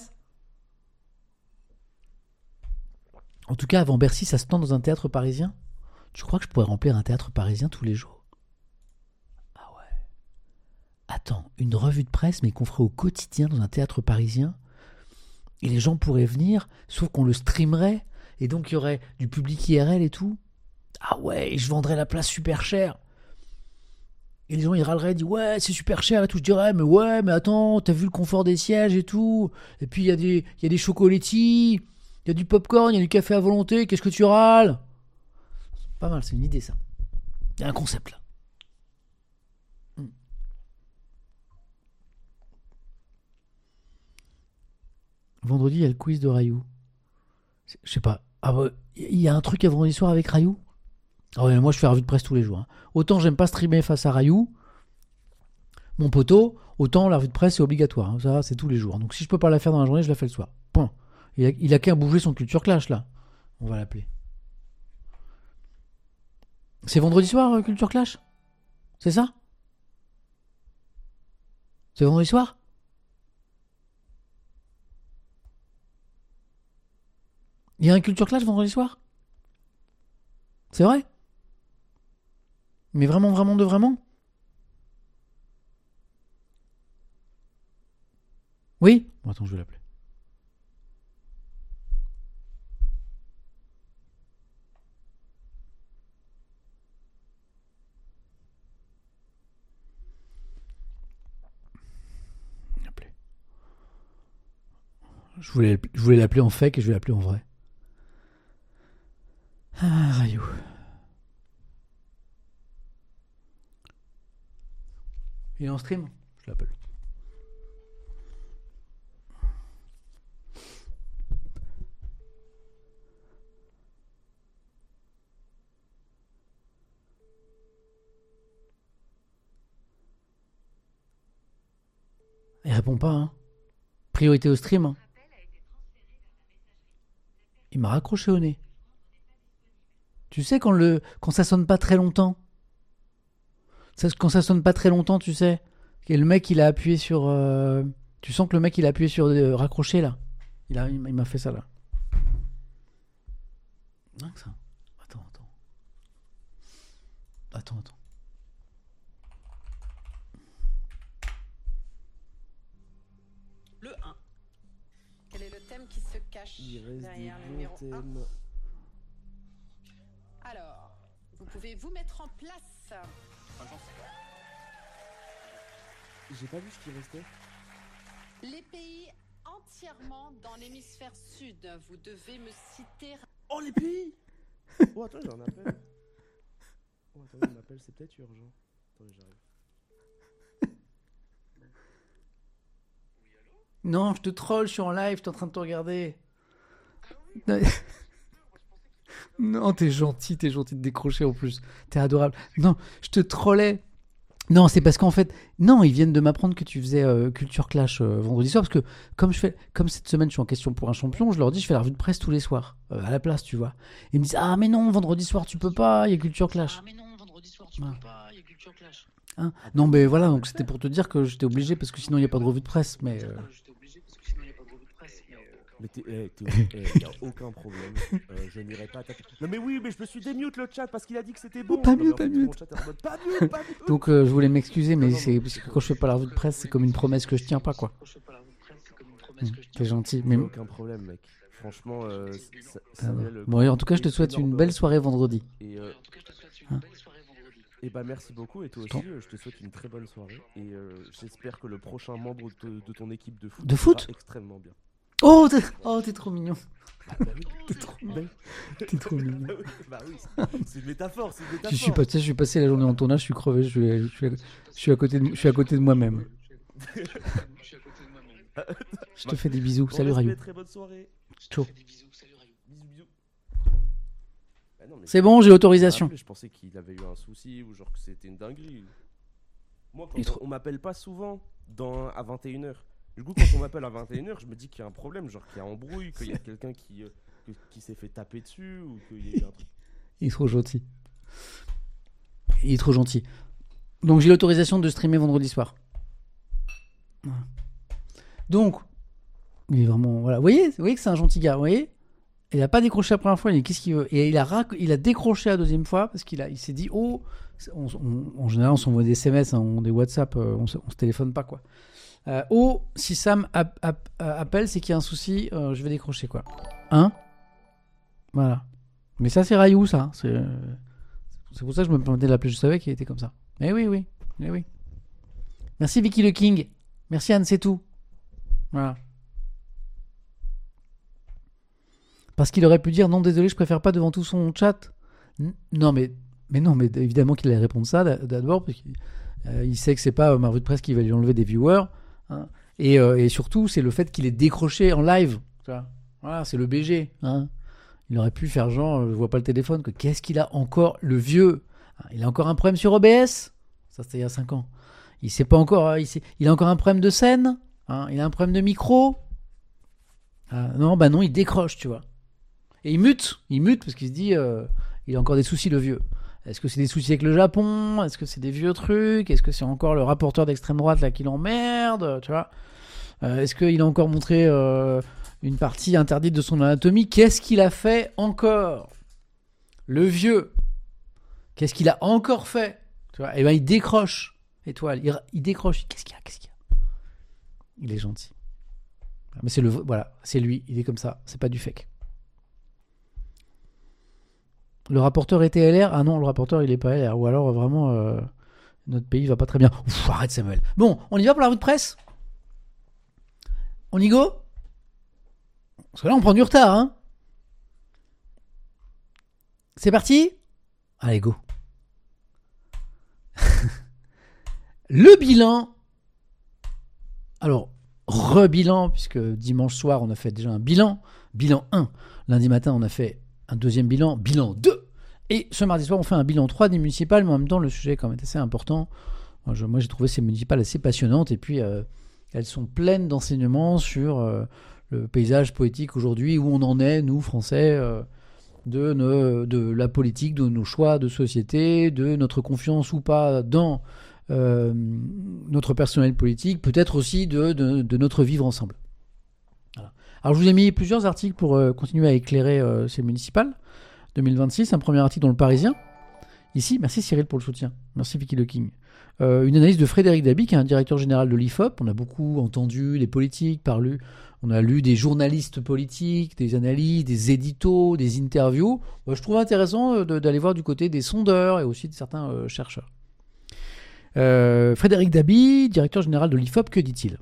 En tout cas, avant Bercy, ça se tend dans un théâtre parisien. Tu crois que je pourrais remplir un théâtre parisien tous les jours ? Ah ouais. Attends, une revue de presse, mais qu'on ferait au quotidien dans un théâtre parisien ? Et les gens pourraient venir, sauf qu'on le streamerait. Et donc, il y aurait du public I R L et tout. Ah ouais, et je vendrais la place super cher. Et les gens, ils râleraient, ils disent ouais, c'est super cher et tout. Je dirais, mais ouais, mais attends, t'as vu le confort des sièges et tout. Et puis, il y a des, il y a des chocolattis, il y a du popcorn, il y a du café à volonté. Qu'est-ce que tu râles? Pas mal, c'est une idée, ça. Il y a un concept, là. Hmm. Vendredi, il y a le quiz de Rayou. Je sais pas. Ah ouais, il y a un truc à vendredi soir avec Rayou? Ah ouais, moi je fais revue de presse tous les jours. Hein. Autant j'aime pas streamer face à Rayou, mon poteau, autant la revue de presse c'est obligatoire. Hein. Ça, c'est tous les jours. Donc si je peux pas la faire dans la journée, je la fais le soir. Point. Il a, il a qu'à bouger son culture clash là. On va l'appeler. C'est vendredi soir, euh, culture clash? C'est ça? C'est vendredi soir? Il y a un culture clash vendredi soir? C'est vrai? Mais vraiment, vraiment, de vraiment? Oui? Bon, attends, je vais l'appeler. L'appeler. Je voulais, je voulais l'appeler en fake et je vais l'appeler en vrai. Ah, Rayou. Il est en stream? Je l'appelle. Il répond pas, hein. Priorité au stream. Hein. Il m'a raccroché au nez. Tu sais quand le quand ça sonne pas très longtemps, ça, quand ça sonne pas très longtemps, tu sais, et le mec il a appuyé sur, euh, tu sens que le mec il a appuyé sur euh, raccrocher là. Il a, il m'a fait ça là. Non, ça. Attends, attends, attends, attends. Le un. Quel est le thème qui se cache derrière le numéro un? Alors, vous pouvez vous mettre en place. J'ai pas vu ce qui restait. Les pays entièrement dans l'hémisphère sud. Vous devez me citer. Oh, les pays. Oh, attends, j'ai un appel. Oh, attends, un appel, c'est peut-être urgent. Attendez, j'arrive. Non, je te troll, je suis en live, t'es en train de te regarder. Non, t'es gentil, t'es gentil de décrocher en plus. T'es adorable. Non, je te trollais. Non, c'est parce qu'en fait, non, ils viennent de m'apprendre que tu faisais euh, Culture Clash euh, vendredi soir, parce que comme je fais, comme cette semaine je suis en question pour un champion, je leur dis je fais la revue de presse tous les soirs, euh, à la place, tu vois. Ils me disent ah mais non, vendredi soir tu peux pas, il y a Culture Clash. Ah mais non, vendredi soir tu Ah. peux pas, il y a Culture Clash. Hein non mais voilà, donc c'était pour te dire que j'étais obligé parce que sinon il n'y a pas de revue de presse, mais. Euh... J'étais obligé parce que sinon il n'y a pas de revue de presse. Mais, euh, Mais t'es, eh, t'es, eh, y a aucun problème. Euh, je n'irai pas taper. Non mais oui, mais je me suis démute le chat parce qu'il a dit que c'était bon. Pas Non, mieux, mais en pas fait, mieux. mon chat est en mode, Pas mieux, pas mieux. Donc euh, je voulais m'excuser, mais Non, non, c'est non, parce c'est que bon, quand je fais c'est pas la bon, revue de c'est presse, bon, c'est comme une promesse que je tiens pas quoi. quand je fais pas la revue de presse, c'est comme une promesse que je T'es tiens. gentil, Y mais. a aucun problème, mec. Franchement, euh, ça, Ah, Samuel, bon, et en tout cas, je te est souhaite une énorme. belle soirée vendredi. Et, euh, En tout cas, je te souhaite une Hein. belle soirée vendredi. et bah merci beaucoup et toi aussi, Attends. euh, je te souhaite une très bonne soirée et euh, j'espère que le prochain membre de, de ton équipe de foot De foot sera extrêmement bien. Oh, t'es, oh, t'es trop mignon. Bah, bah oui, T'es trop, ben- t'es trop mignon. bah oui, bah oui, c'est- c'est une métaphore, c'est une métaphore. Je suis, pas, tu sais, je suis passé la journée en tournage, je suis crevé, je suis, je suis, je suis à côté de, je suis à côté de moi-même. Je suis à côté de moi-même. Je te fais des bisous. Bon Salut respect, Rayou. très bonne soirée. Ciao. Des bisous, salut Rayou. Bisous bisous. Bah non, mais C'est bon, j'ai l'autorisation. je pensais qu'il avait eu un souci ou genre que c'était une dinguerie. Moi quand Il est trop- on m'appelle pas souvent dans, à vingt et une heures. Du coup quand on m'appelle à vingt et une heures, je me dis qu'il y a un problème, genre qu'il y a embrouille, qu'il y a quelqu'un qui, euh, que- qui s'est fait taper dessus ou qu'il y a eu un truc. Il est trop gentil. Il est trop gentil. Donc j'ai l'autorisation de streamer vendredi soir. Voilà. Donc, il est vraiment. Voilà. Vous voyez, vous voyez que c'est un gentil gars, vous voyez. Il n'a pas décroché la première fois, il dit qu'est-ce qu'il veut. Et il a, rac- il a décroché la deuxième fois parce qu'il a, il s'est dit oh. On, on- en général, on s'envoie des S M S, hein, on- des WhatsApp, euh, on, se, on se téléphone pas quoi. Euh, oh, si Sam app- app- euh, appelle, c'est qu'il y a un souci. euh, je vais décrocher, quoi. Hein? Voilà. Mais ça, c'est Rayou, ça. C'est, euh, c'est pour ça que je me permettais de l'appeler. Je savais qu'il était comme ça. Mais oui, oui. Mais oui. Merci Vicky le King. Merci Anne, c'est tout. Voilà. Parce qu'il aurait pu dire non, désolé, je préfère pas devant tout son chat. N- Non, mais, mais non, mais évidemment qu'il allait répondre ça d'a- d'abord, parce qu'il euh, il sait que c'est pas euh, ma revue de presse qui va lui enlever des viewers. Hein. Et, euh, et surtout, c'est le fait qu'il ait décroché en live. Tu vois. Voilà, c'est le B G. Hein. Il aurait pu faire genre, euh, je vois pas le téléphone. Que, qu'est-ce qu'il a encore, le vieux? Hein, il a encore un problème sur O B S. Ça, c'était il y a cinq ans. Il sait pas encore. euh, Il, sait- il a encore un problème de scène. Hein. Il a un problème de micro. Ah, non, bah non, il décroche, tu vois. Et il mute, il mute parce qu'il se dit, euh, il a encore des soucis le vieux. Est-ce que c'est des soucis avec le Japon? Est-ce que c'est des vieux trucs? Est-ce que c'est encore le rapporteur d'extrême droite là qui l'emmerde? Tu vois? Euh, Est-ce qu'il a encore montré euh, une partie interdite de son anatomie? Qu'est-ce qu'il a fait encore? Le vieux. Qu'est-ce qu'il a encore fait? Tu vois? Et ben il décroche. Étoile, il, il décroche. Qu'est-ce qu'il y a? Qu'est-ce qu'il y a? Il est gentil. Mais c'est le, voilà, c'est lui. Il est comme ça. C'est pas du fake. Le rapporteur était L R? Ah non, le rapporteur il est pas L R. Ou alors vraiment euh, notre pays va pas très bien. Ouf, arrête Samuel. Bon, on y va pour la revue de presse? On y go? Parce que là on prend du retard, hein. C'est parti? Allez, go. Le bilan. Alors, rebilan, puisque dimanche soir on a fait déjà un bilan. Bilan un. Lundi matin on a fait un deuxième bilan, bilan deux. Et ce mardi soir, on fait un bilan trois des municipales, mais en même temps, le sujet est quand même assez important. Moi, je, moi j'ai trouvé ces municipales assez passionnantes, et puis euh, elles sont pleines d'enseignements sur euh, le paysage politique aujourd'hui, où on en est, nous, Français, euh, de, nos, de la politique, de nos choix de société, de notre confiance ou pas dans euh, notre personnel politique, peut-être aussi de, de, de notre vivre ensemble. Voilà. Alors je vous ai mis plusieurs articles pour euh, continuer à éclairer euh, ces municipales deux mille vingt-six. Un premier article dans Le Parisien. Ici, merci Cyril pour le soutien. Merci Vicky Le King. Euh, une analyse de Frédéric Dabi, qui est un directeur général de l'I F O P. On a beaucoup entendu les politiques, parlu, on a lu des journalistes politiques, des analyses, des éditos, des interviews. Moi, je trouve intéressant de, d'aller voir du côté des sondeurs et aussi de certains euh, chercheurs. Euh, Frédéric Dabi, directeur général de l'I F O P, que dit-il?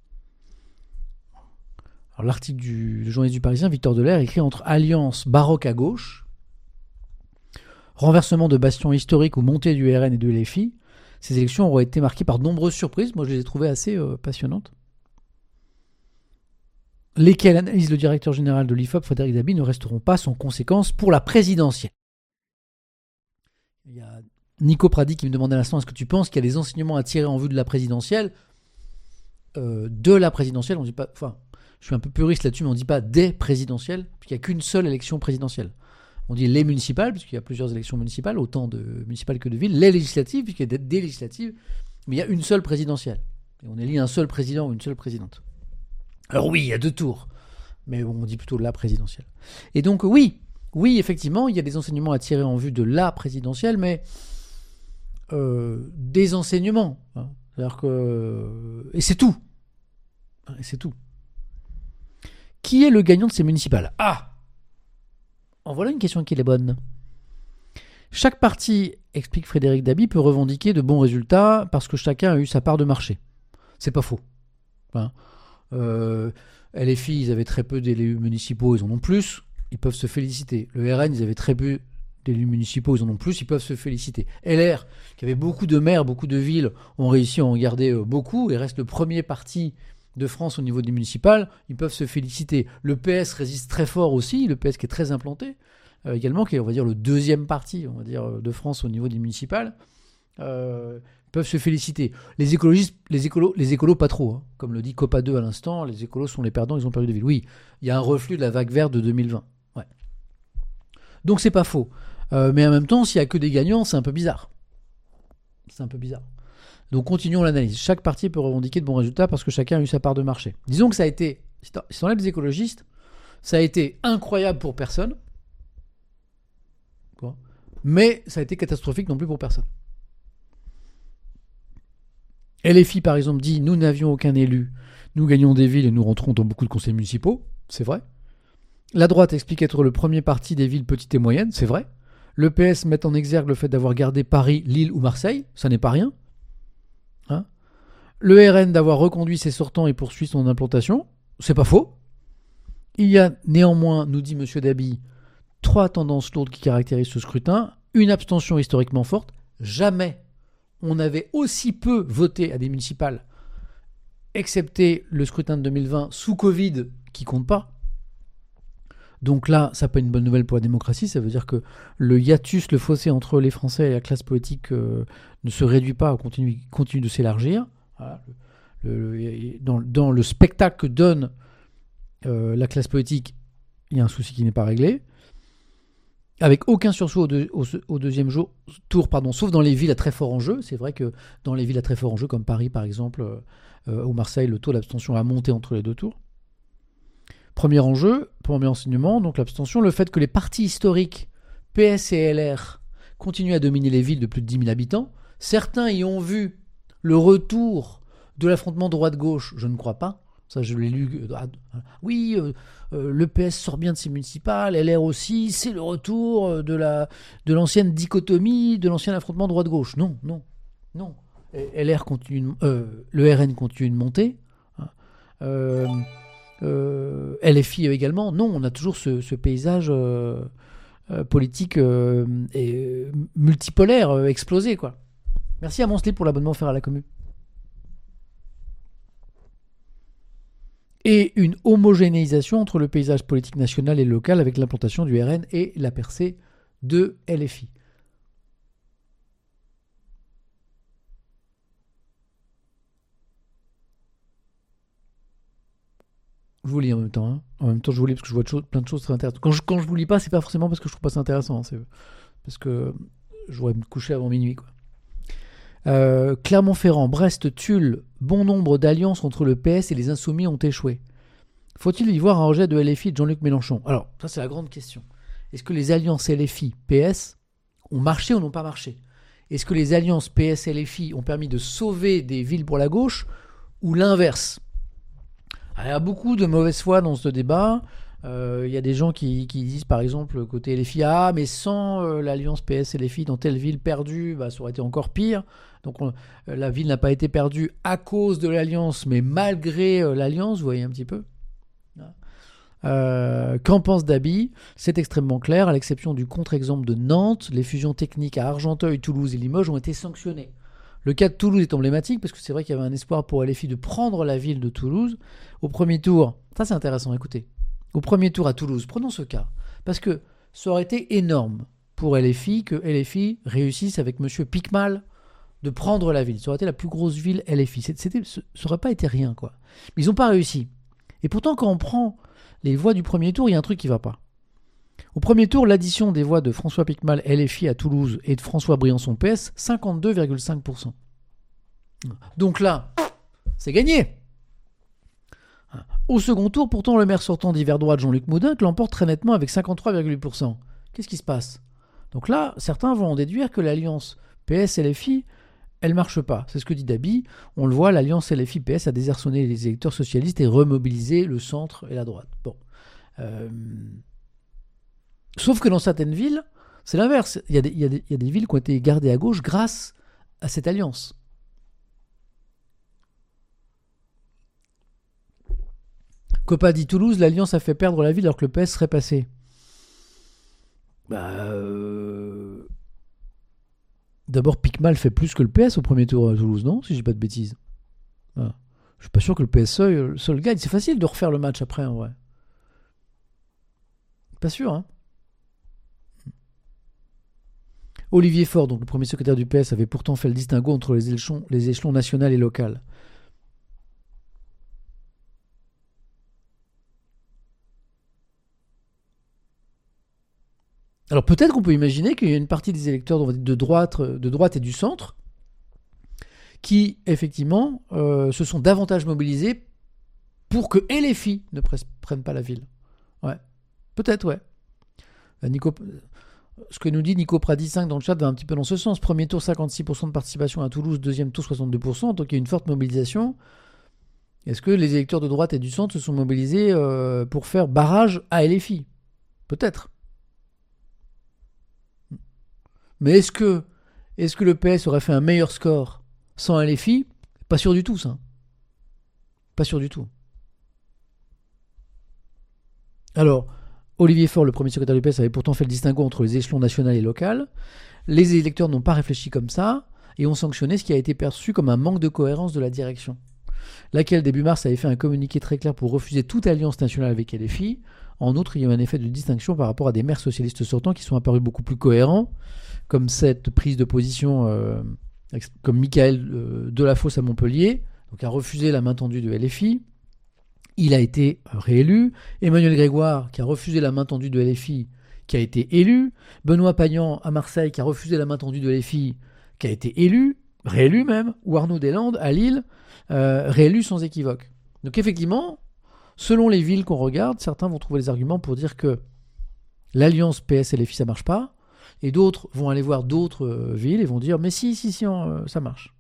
Alors, l'article du, du journaliste du Parisien, Victor Delair, écrit entre alliance baroque à gauche, renversement de bastions historiques ou montée du R N et de L F I, ces élections auraient été marquées par de nombreuses surprises. Moi, je les ai trouvées assez euh, passionnantes. Lesquelles, analyse le directeur général de l'I F O P, Frédéric Dabi, ne resteront pas sans conséquence pour la présidentielle. Il y a Nico Pradi qui me demandait à l'instant, est-ce que tu penses qu'il y a des enseignements à tirer en vue de la présidentielle? euh, De la présidentielle, on dit pas... Enfin, je suis un peu puriste là-dessus, mais on ne dit pas des présidentielles, puisqu'il n'y a qu'une seule élection présidentielle. On dit les municipales, puisqu'il y a plusieurs élections municipales, autant de municipales que de villes. Les législatives, puisqu'il y a des législatives, mais il y a une seule présidentielle. Et on élit un seul président ou une seule présidente. Alors oui, il y a deux tours, mais on dit plutôt la présidentielle. Et donc oui, oui, effectivement, il y a des enseignements à tirer en vue de la présidentielle, mais euh, des enseignements. Hein. C'est-à-dire que... Et c'est tout. Et c'est tout. Qui est le gagnant de ces municipales? Ah! En voilà une question qui est bonne. Chaque parti, explique Frédéric Dabi, peut revendiquer de bons résultats parce que chacun a eu sa part de marché. C'est pas faux. Hein. Euh, L F I, ils avaient très peu d'élus municipaux, ils en ont plus, ils peuvent se féliciter. Le R N, ils avaient très peu d'élus municipaux, ils en ont plus, ils peuvent se féliciter. L R, qui avait beaucoup de maires, beaucoup de villes, ont réussi à en garder beaucoup et reste le premier parti de France au niveau des municipales, ils peuvent se féliciter. Le P S résiste très fort aussi, le P S qui est très implanté, euh, également, qui est, on va dire, le deuxième parti, on va dire, de France au niveau des municipales, euh, peuvent se féliciter. Les écologistes, les écolos, les écolos pas trop, hein. Comme le dit Copa deux à l'instant, les écolos sont les perdants, ils ont perdu de ville. Oui, il y a un reflux de la vague verte de deux mille vingt. Ouais. Donc c'est pas faux. Euh, mais en même temps, s'il y a que des gagnants, c'est un peu bizarre. C'est un peu bizarre. Donc continuons l'analyse. Chaque parti peut revendiquer de bons résultats parce que chacun a eu sa part de marché. Disons que ça a été, si on enlève les écologistes, ça a été incroyable pour personne, quoi, mais ça a été catastrophique non plus pour personne. L F I, par exemple, dit « Nous n'avions aucun élu, nous gagnons des villes et nous rentrons dans beaucoup de conseils municipaux ». C'est vrai. La droite explique être le premier parti des villes petites et moyennes. C'est vrai. Le P S met en exergue le fait d'avoir gardé Paris, Lille ou Marseille. Ça n'est pas rien. Hein, le R N d'avoir reconduit ses sortants et poursuit son implantation. C'est pas faux. Il y a néanmoins, nous dit M. Dabi, trois tendances lourdes qui caractérisent ce scrutin. Une abstention historiquement forte. Jamais on avait aussi peu voté à des municipales, excepté le scrutin de deux mille vingt sous Covid, qui compte pas. Donc là, ça n'est pas une bonne nouvelle pour la démocratie. Ça veut dire que le hiatus, le fossé entre les Français et la classe politique euh, ne se réduit pas, continue, continue de s'élargir. Voilà. Le, le, dans, dans le spectacle que donne euh, la classe politique, il y a un souci qui n'est pas réglé. Avec aucun sursaut au, deux, au, au deuxième jour, tour, pardon, sauf dans les villes à très fort enjeu. C'est vrai que dans les villes à très fort enjeu, comme Paris par exemple, euh, ou Marseille, le taux d'abstention a monté entre les deux tours. Premier enjeu, premier enseignement, donc l'abstention, le fait que les partis historiques P S et L R continuent à dominer les villes de plus de dix mille habitants. Certains y ont vu le retour de l'affrontement droite-gauche, je ne crois pas. Ça, je l'ai lu. Ah, oui, euh, euh, le P S sort bien de ses municipales, L R aussi, c'est le retour de, la, de l'ancienne dichotomie, de l'ancien affrontement droite-gauche. Non, non, non. L R continue de, euh, le R N continue de monter. Euh, euh, L F I également. Non, on a toujours ce, ce paysage euh, euh, politique euh, et, euh, multipolaire euh, explosé, quoi. Merci à Monsley pour l'abonnement offert à la commu. Et une homogénéisation entre le paysage politique national et local avec l'implantation du R N et la percée de L F I. Je vous lis en même temps. Hein. En même temps, je vous lis parce que je vois de choses, plein de choses très intéressantes. Quand je, quand je vous lis pas, c'est pas forcément parce que je trouve pas ça intéressant. Hein. C'est parce que je voudrais me coucher avant minuit, quoi. Euh, Clermont-Ferrand, Brest, Tulle, bon nombre d'alliances entre le P S et les Insoumis ont échoué. Faut-il y voir un rejet de L F I de Jean-Luc Mélenchon ? Alors, ça c'est la grande question. Est-ce que les alliances L F I-P S ont marché ou n'ont pas marché ? Est-ce que les alliances P S-L F I ont permis de sauver des villes pour la gauche ou l'inverse ? Alors, il y a beaucoup de mauvaise foi dans ce débat. Euh, il y a des gens qui, qui disent par exemple côté L F I, ah mais sans euh, l'alliance P S-L F I dans telle ville perdue, bah, ça aurait été encore pire. Donc on, euh, la ville n'a pas été perdue à cause de l'alliance, mais malgré euh, l'alliance, vous voyez un petit peu. Euh, qu'en pense Dabi ? C'est extrêmement clair, à l'exception du contre-exemple de Nantes, les fusions techniques à Argenteuil, Toulouse et Limoges ont été sanctionnées. Le cas de Toulouse est emblématique parce que c'est vrai qu'il y avait un espoir pour L F I de prendre la ville de Toulouse. Au premier tour, ça c'est intéressant, écoutez. Au premier tour à Toulouse, prenons ce cas, parce que ça aurait été énorme pour L F I que L F I réussisse avec M. Picmal de prendre la ville. Ça aurait été la plus grosse ville L F I. C'était, ça n'aurait pas été rien, quoi. Mais ils n'ont pas réussi. Et pourtant, quand on prend les voix du premier tour, il y a un truc qui ne va pas. Au premier tour, l'addition des voix de François Picmal L F I à Toulouse et de François Briançon P S, cinquante-deux virgule cinq pour cent. Donc là, c'est gagné. Au second tour, pourtant, le maire sortant d'hiver droite, Jean-Luc Moudin, l'emporte très nettement avec cinquante-trois virgule huit pour cent. Qu'est-ce qui se passe ? Donc là, certains vont en déduire que l'alliance P S-L F I, elle ne marche pas. C'est ce que dit Dabi. On le voit, l'alliance L F I P S a désarçonné les électeurs socialistes et remobilisé le centre et la droite. Bon. Euh... Sauf que dans certaines villes, c'est l'inverse. Il y a des, il y a des, il y a des villes qui ont été gardées à gauche grâce à cette alliance. Copa dit Toulouse, l'alliance a fait perdre la ville alors que le P S serait passé. Bah, euh... D'abord, Picmal fait plus que le P S au premier tour à Toulouse, non ? Si je dis pas de bêtises. Ah. Je suis pas sûr que le P S seul, seul gagne. C'est facile de refaire le match après, en vrai. Pas sûr, hein. Olivier Faure, donc le premier secrétaire du P S, avait pourtant fait le distinguo entre les échelons, les échelons national et local. Alors peut-être qu'on peut imaginer qu'il y a une partie des électeurs de droite, de droite et du centre qui, effectivement, euh, se sont davantage mobilisés pour que L F I ne prenne pas la ville. Ouais. Peut-être, ouais. Nico... Ce que nous dit Nico Pradi cinq dans le chat va un petit peu dans ce sens. Premier tour, cinquante-six pour cent de participation à Toulouse. Deuxième tour, soixante-deux pour cent. Donc il y a une forte mobilisation. Est-ce que les électeurs de droite et du centre se sont mobilisés euh, pour faire barrage à L F I ? Peut-être. Mais est-ce que, est-ce que le P S aurait fait un meilleur score sans L F I ? Pas sûr du tout, ça. Pas sûr du tout. Alors, Olivier Faure, le premier secrétaire du P S, avait pourtant fait le distinguo entre les échelons national et local. Les électeurs n'ont pas réfléchi comme ça et ont sanctionné ce qui a été perçu comme un manque de cohérence de la direction, laquelle, début mars, avait fait un communiqué très clair pour refuser toute alliance nationale avec L F I. En outre, il y a eu un effet de distinction par rapport à des maires socialistes sortants qui sont apparus beaucoup plus cohérents, comme cette prise de position, euh, comme Michael euh, Delafosse à Montpellier, donc a refusé la main tendue de L F I. Il a été réélu. Emmanuel Grégoire, qui a refusé la main tendue de L F I, qui a été élu. Benoît Payan à Marseille, qui a refusé la main tendue de L F I, qui a été élu, réélu même. Ou Arnaud Deslandes à Lille, euh, réélu sans équivoque. Donc effectivement, selon les villes qu'on regarde, certains vont trouver des arguments pour dire que l'alliance P S L F I, ça marche pas. Et d'autres vont aller voir d'autres euh, villes et vont dire mais si, si, si, euh, ça marche.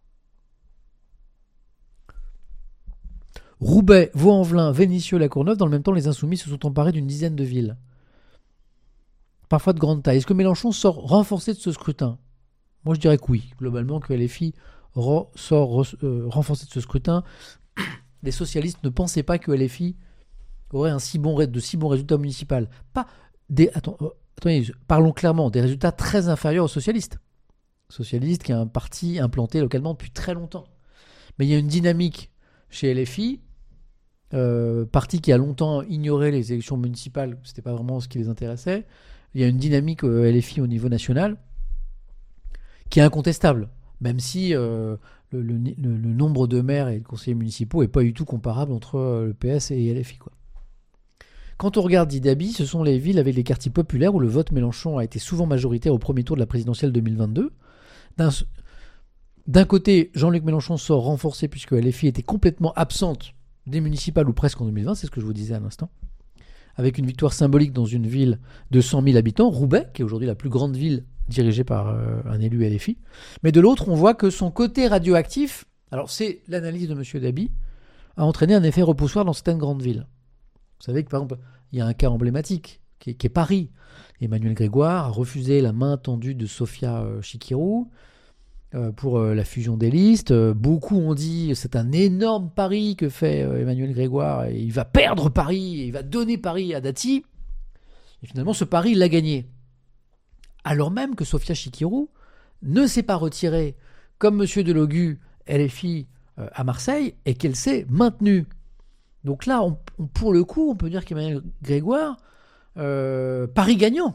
Roubaix, Vaux-en-Velin, Vénissieux, La Courneuve, dans le même temps, les Insoumis se sont emparés d'une dizaine de villes. Parfois de grande taille. Est-ce que Mélenchon sort renforcé de ce scrutin ? Moi, je dirais que oui. Globalement, que L F I re- sort re- euh, renforcé de ce scrutin. Les socialistes ne pensaient pas que L F I aurait un si bon, de si bons résultats municipaux. Pas des... Attends, euh, attendez, parlons clairement, des résultats très inférieurs aux socialistes. Socialistes qui est un parti implanté localement depuis très longtemps. Mais il y a une dynamique chez L F I, Euh, parti qui a longtemps ignoré les élections municipales, c'était pas vraiment ce qui les intéressait. Il y a une dynamique euh, L F I au niveau national qui est incontestable, même si euh, le, le, le, le nombre de maires et de conseillers municipaux n'est pas du tout comparable entre euh, le P S et L F I, quoi. Quand on regarde Didabi, ce sont les villes avec les quartiers populaires où le vote Mélenchon a été souvent majoritaire au premier tour de la présidentielle deux mille vingt-deux. D'un, d'un côté, Jean-Luc Mélenchon sort renforcé puisque L F I était complètement absente des municipales ou presque en deux mille vingt, c'est ce que je vous disais à l'instant, avec une victoire symbolique dans une ville de cent mille habitants, Roubaix, qui est aujourd'hui la plus grande ville dirigée par euh, un élu L F I. Mais de l'autre, on voit que son côté radioactif, alors c'est l'analyse de M. Dabi, a entraîné un effet repoussoir dans certaines grandes villes. Vous savez que par exemple, il y a un cas emblématique, qui est, qui est Paris. Emmanuel Grégoire a refusé la main tendue de Sofia euh, Chikirou, pour la fusion des listes. Beaucoup ont dit c'est un énorme pari que fait Emmanuel Grégoire et il va perdre Paris et il va donner Paris à Dati. Et finalement, ce pari, il l'a gagné. Alors même que Sofia Chikirou ne s'est pas retirée comme M. Delogu, L F I, à Marseille et qu'elle s'est maintenue. Donc là, on, on, pour le coup, on peut dire qu'Emmanuel Grégoire, euh, pari gagnant.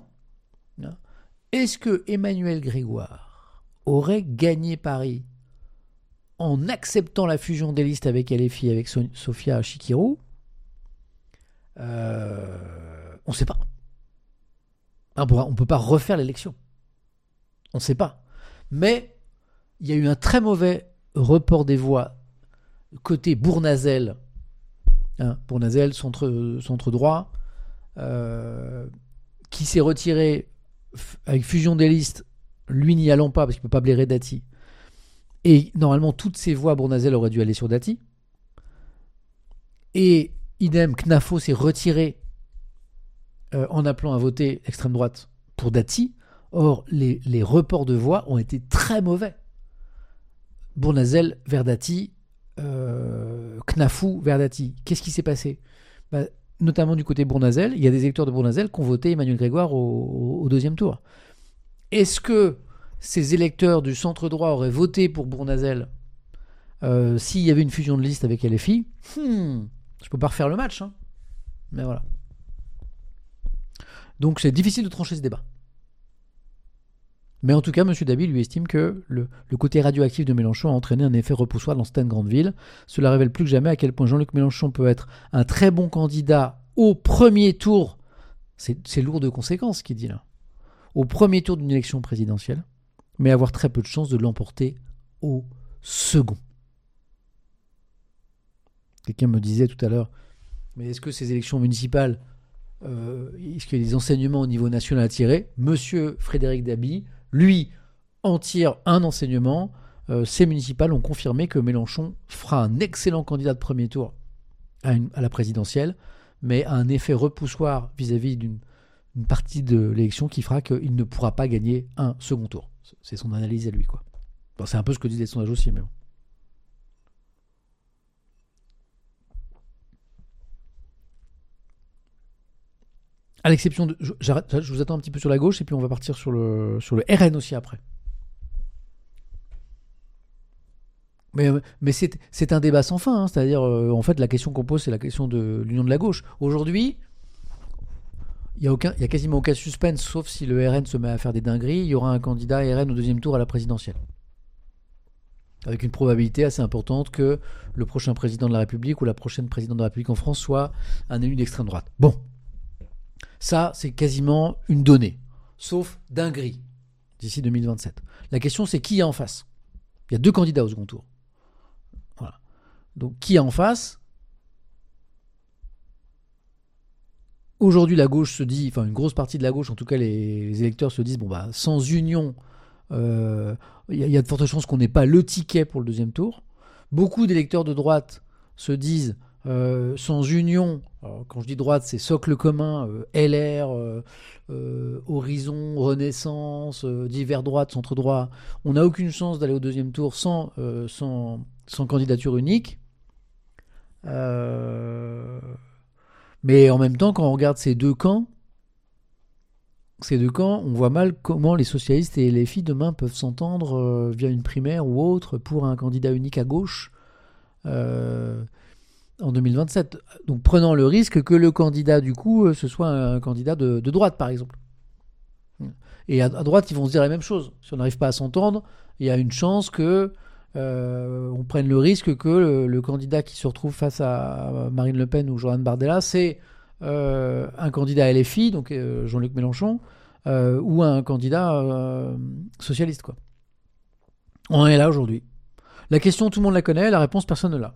Est-ce que Emmanuel Grégoire aurait gagné Paris en acceptant la fusion des listes avec L F I, avec so- Sofia Chikirou? euh, On ne sait pas. On ne peut pas refaire l'élection. On ne sait pas. Mais il y a eu un très mauvais report des voix côté Bournazel. Hein, Bournazel, centre, centre droit, euh, qui s'est retiré f- avec fusion des listes, lui n'y allant pas parce qu'il ne peut pas blairer Dati. Et normalement, toutes ces voix, Bournazel aurait dû aller sur Dati. Et idem, Knafo s'est retiré euh, en appelant à voter extrême droite pour Dati. Or, les, les reports de voix ont été très mauvais. Bournazel vers Dati, euh, Knafou vers Dati. Qu'est-ce qui s'est passé ? Bah, notamment du côté Bournazel, il y a des électeurs de Bournazel qui ont voté Emmanuel Grégoire au, au, au deuxième tour. Est-ce que ces électeurs du centre droit auraient voté pour Bournazel euh, s'il y avait une fusion de liste avec L F I ? hmm, Je ne peux pas refaire le match, hein. Mais voilà. Donc c'est difficile de trancher ce débat. Mais en tout cas, M. Dabi lui estime que le, le côté radioactif de Mélenchon a entraîné un effet repoussoir dans certaines grandes villes. Cela révèle plus que jamais à quel point Jean-Luc Mélenchon peut être un très bon candidat au premier tour. C'est, c'est lourd de conséquences, ce qu'il dit là. Au premier tour d'une élection présidentielle, mais avoir très peu de chances de l'emporter au second. Quelqu'un me disait tout à l'heure, mais est-ce que ces élections municipales euh, est-ce qu'il y a des enseignements au niveau national à tirer? Monsieur Frédéric Dabi, lui, en tire un enseignement. Euh, ces municipales ont confirmé que Mélenchon fera un excellent candidat de premier tour à, une, à la présidentielle, mais a un effet repoussoir vis-à-vis d'une une partie de l'élection qui fera qu'il ne pourra pas gagner un second tour. C'est son analyse à lui, quoi. Bon, c'est un peu ce que disent les sondages aussi, mais bon. À l'exception de... Je, j'arrête, je vous attends un petit peu sur la gauche, et puis on va partir sur le, sur le R N aussi après. Mais, mais c'est, c'est un débat sans fin, hein, c'est-à-dire, euh, en fait, la question qu'on pose, c'est la question de l'union de la gauche. Aujourd'hui, il n'y a, aucun, il y a quasiment aucun suspense, sauf si le R N se met à faire des dingueries, il y aura un candidat R N au deuxième tour à la présidentielle. Avec une probabilité assez importante que le prochain président de la République ou la prochaine présidente de la République en France soit un élu d'extrême droite. Bon, ça, c'est quasiment une donnée, sauf dinguerie, d'ici deux mille vingt-sept. La question, c'est qui est en face. Il y a deux candidats au second tour. Voilà. Donc, qui est en face? Aujourd'hui, la gauche se dit, enfin une grosse partie de la gauche, en tout cas les, les électeurs se disent, bon bah sans union, il euh, y, y a de fortes chances qu'on n'ait pas le ticket pour le deuxième tour. Beaucoup d'électeurs de droite se disent, euh, sans union, alors quand je dis droite, c'est socle commun, euh, L R, euh, euh, Horizon, Renaissance, euh, divers droite, centre droit, on n'a aucune chance d'aller au deuxième tour sans, euh, sans, sans candidature unique. Euh... Mais en même temps, quand on regarde ces deux camps, ces deux camps, on voit mal comment les socialistes et les filles demain peuvent s'entendre euh, via une primaire ou autre pour un candidat unique à gauche euh, en deux mille vingt-sept. Donc prenant le risque que le candidat, du coup, ce soit un candidat de, de droite, par exemple. Et à, à droite, ils vont se dire la même chose. Si on n'arrive pas à s'entendre, il y a une chance que Euh, on prenne le risque que le, le candidat qui se retrouve face à Marine Le Pen ou Jordan Bardella, c'est euh, un candidat L F I, donc euh, Jean-Luc Mélenchon, euh, ou un candidat euh, socialiste, quoi. On en est là aujourd'hui. La question, tout le monde la connaît, la réponse, personne ne l'a.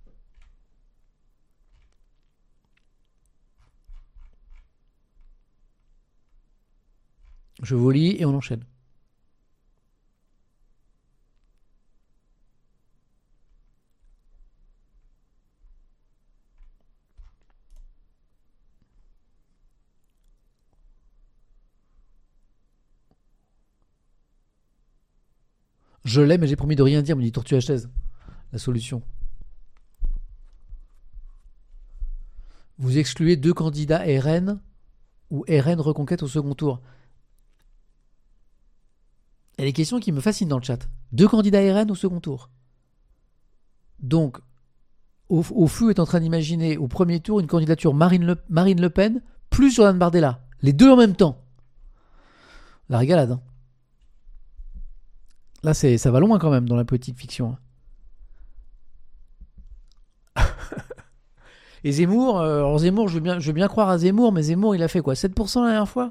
Je vous lis et on enchaîne. Je l'ai, mais j'ai promis de rien dire, me dit Tortue H S. La solution. Vous excluez deux candidats R N ou R N Reconquête au second tour. Il y a des questions qui me fascinent dans le chat. Deux candidats R N au second tour. Donc, au, au flou est en train d'imaginer au premier tour une candidature Marine Le, Marine Le Pen plus Jordan Bardella. Les deux en même temps. La régalade, hein. Là, c'est, ça va loin quand même dans la politique fiction. Et Zemmour, euh, alors Zemmour, je veux, bien, je veux bien croire à Zemmour, mais Zemmour, il a fait quoi, sept pour cent la dernière fois?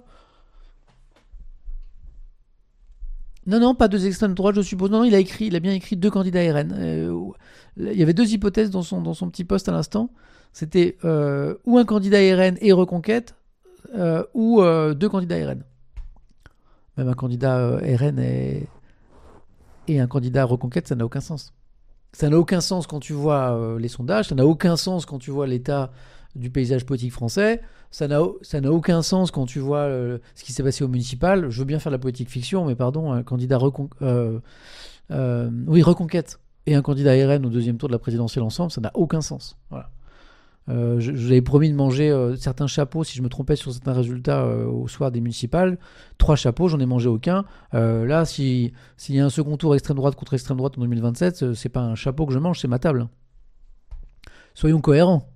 Non, non, pas deux extrêmes droite, je suppose. Non, non, il a écrit, il a bien écrit deux candidats R N. Euh, il y avait deux hypothèses dans son, dans son petit post à l'instant. C'était euh, ou un candidat R N et Reconquête, euh, ou euh, deux candidats R N. Même un candidat euh, R N et, et un candidat Reconquête, ça n'a aucun sens. Ça n'a aucun sens quand tu vois euh, les sondages, ça n'a aucun sens quand tu vois l'état du paysage politique français, ça n'a, ça n'a aucun sens quand tu vois euh, ce qui s'est passé au municipal. Je veux bien faire de la politique fiction, mais pardon, un candidat recon- euh, euh, oui, Reconquête et un candidat R N au deuxième tour de la présidentielle ensemble, ça n'a aucun sens. Voilà. Euh, je, je l'avais promis de manger euh, certains chapeaux si je me trompais sur certains résultats euh, au soir des municipales. Trois chapeaux, j'en ai mangé aucun. Euh, là, si, s'il y a un second tour extrême droite contre extrême droite en deux mille vingt-sept, euh, c'est pas un chapeau que je mange, c'est ma table. Soyons cohérents.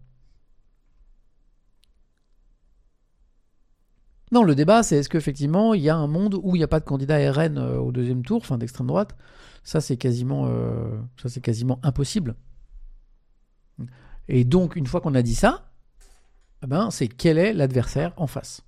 Non, le débat, c'est est-ce qu'effectivement, il y a un monde où il n'y a pas de candidat R N euh, au deuxième tour, enfin d'extrême droite. Ça, c'est quasiment, euh, ça, c'est quasiment impossible. Et donc, une fois qu'on a dit ça, eh ben, c'est quel est l'adversaire en face.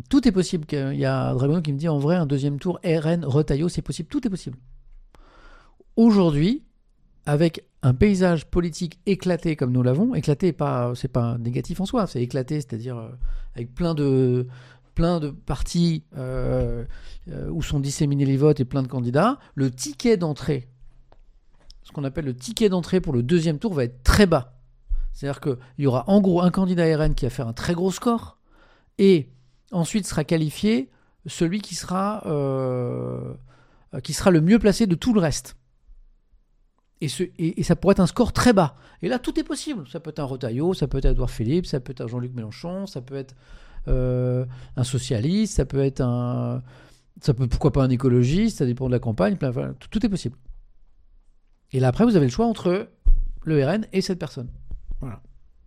Tout est possible. Il y a Dragono qui me dit en vrai, un deuxième tour R N, Retailleau, c'est possible. Tout est possible. Aujourd'hui, avec un paysage politique éclaté comme nous l'avons, éclaté, pas, c'est pas négatif en soi, c'est éclaté, c'est-à-dire euh, avec plein de, plein de partis euh, euh, où sont disséminés les votes et plein de candidats, le ticket d'entrée, ce qu'on appelle le ticket d'entrée pour le deuxième tour va être très bas. C'est-à-dire qu'il y aura en gros un candidat R N qui va faire un très gros score et ensuite sera qualifié celui qui sera, euh, qui sera le mieux placé de tout le reste. Et, ce, et, et ça pourrait être un score très bas. Et là, tout est possible. Ça peut être un Retailleau, ça peut être Édouard Philippe, ça peut être un Jean-Luc Mélenchon, ça peut être euh, un socialiste, ça peut être un... Ça peut, pourquoi pas un écologiste, ça dépend de la campagne. Plein, enfin, tout, tout est possible. Et là, après, vous avez le choix entre le R N et cette personne. Voilà.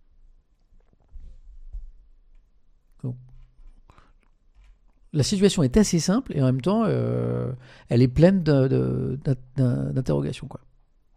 Donc, la situation est assez simple et en même temps, euh, elle est pleine de, de, d'interrogations, quoi.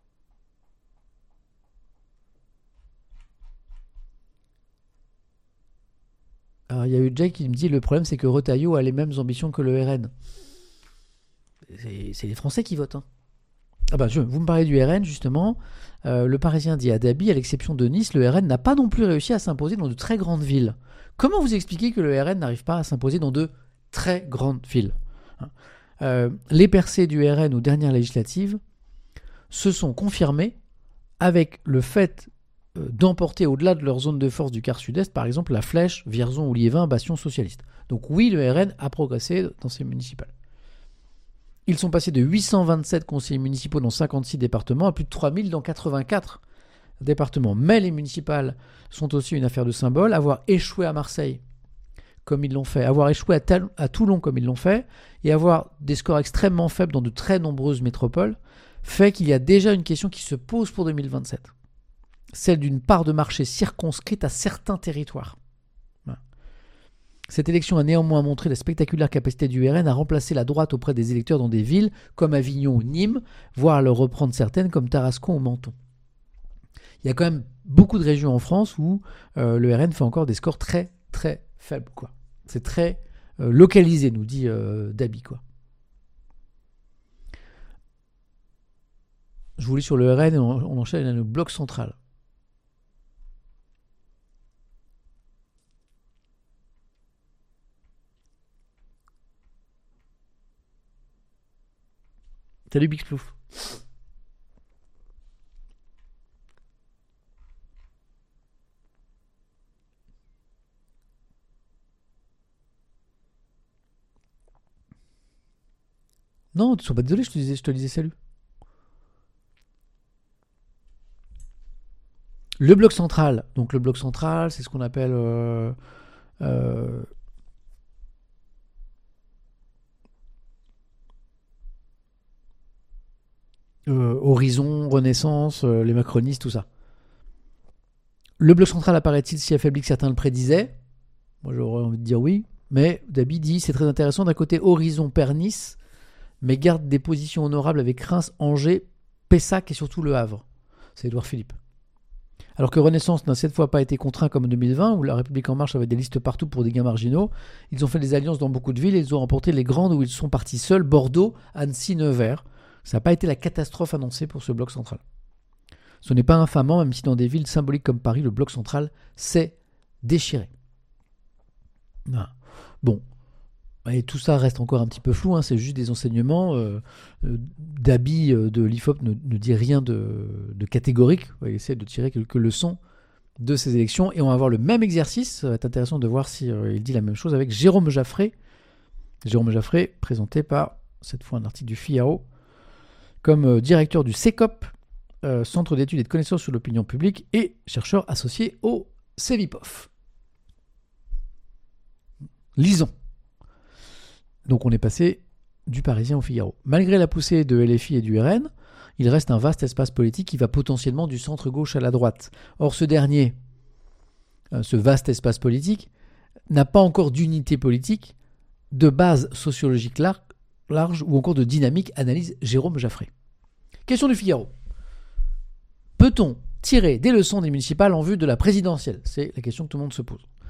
Alors, il y a eu Jake qui me dit le problème, c'est que Retailleau a les mêmes ambitions que le R N. C'est, c'est les Français qui votent. Hein. Ah ben, je, vous me parlez du R N, justement. Euh, le Parisien dit à Dabi, à l'exception de Nice, le R N n'a pas non plus réussi à s'imposer dans de très grandes villes. Comment vous expliquez que le R N n'arrive pas à s'imposer dans de très grandes villes ? euh, Les percées du R N aux dernières législatives se sont confirmées avec le fait d'emporter au-delà de leur zone de force du quart sud-est, par exemple la Flèche, Vierzon ou Liévin, bastion socialiste. Donc oui, le R N a progressé dans ces municipales. Ils sont passés de huit cent vingt-sept conseillers municipaux dans cinquante-six départements à plus de trois mille dans quatre-vingt-quatre départements. Mais les municipales sont aussi une affaire de symbole. Avoir échoué à Marseille, comme ils l'ont fait, avoir échoué à, Tal- à Toulon, comme ils l'ont fait, et avoir des scores extrêmement faibles dans de très nombreuses métropoles, fait qu'il y a déjà une question qui se pose pour deux mille vingt-sept. Celle d'une part de marché circonscrite à certains territoires. Voilà. Cette élection a néanmoins montré la spectaculaire capacité du R N à remplacer la droite auprès des électeurs dans des villes comme Avignon ou Nîmes, voire à leur reprendre certaines comme Tarascon ou Menton. Il y a quand même beaucoup de régions en France où euh, le R N fait encore des scores très très faibles, quoi. C'est très euh, localisé, nous dit euh, Dabi, quoi. Je vous lis sur le R N et on, on enchaîne le bloc central. Salut Big Splouf. Non, tu ne sois pas désolé, je te disais, je te disais salut. Le bloc central. Donc le bloc central, c'est ce qu'on appelle euh, euh, euh, Horizon, Renaissance, euh, les macronistes, tout ça. Le bloc central apparaît-il si affaibli que certains le prédisaient ? Moi j'aurais envie de dire oui, mais Dabi dit c'est très intéressant. D'un côté, Horizon perd Nice, mais garde des positions honorables avec Reims, Angers, Pessac et surtout Le Havre. C'est Édouard Philippe. Alors que Renaissance n'a cette fois pas été contraint comme en deux mille vingt, où la République En Marche avait des listes partout pour des gains marginaux. Ils ont fait des alliances dans beaucoup de villes et ils ont remporté les grandes où ils sont partis seuls, Bordeaux, Annecy, Nevers. Ça n'a pas été la catastrophe annoncée pour ce bloc central. Ce n'est pas infamant, même si dans des villes symboliques comme Paris, le bloc central s'est déchiré. Ah. Bon. Et tout ça reste encore un petit peu flou, hein, c'est juste des enseignements. Euh, euh, Dabi euh, de l'I F O P ne, ne dit rien de, de catégorique. Il essaie de tirer quelques leçons de ces élections. Et on va avoir le même exercice. Ça va être intéressant de voir s'il si, euh, dit la même chose avec Jérôme Jaffré. Jérôme Jaffré, présenté par, cette fois, un article du Figaro, comme euh, directeur du C E C O P, euh, Centre d'études et de connaissances sur l'opinion publique, et chercheur associé au Cevipof. Lisons. Donc on est passé du Parisien au Figaro. Malgré la poussée de L F I et du R N, il reste un vaste espace politique qui va potentiellement du centre-gauche à la droite. Or ce dernier, ce vaste espace politique, n'a pas encore d'unité politique, de base sociologique lar- large ou encore de dynamique, analyse Jérôme Jaffré. Question du Figaro. Peut-on tirer des leçons des municipales en vue de la présidentielle ? C'est la question que tout le monde se pose.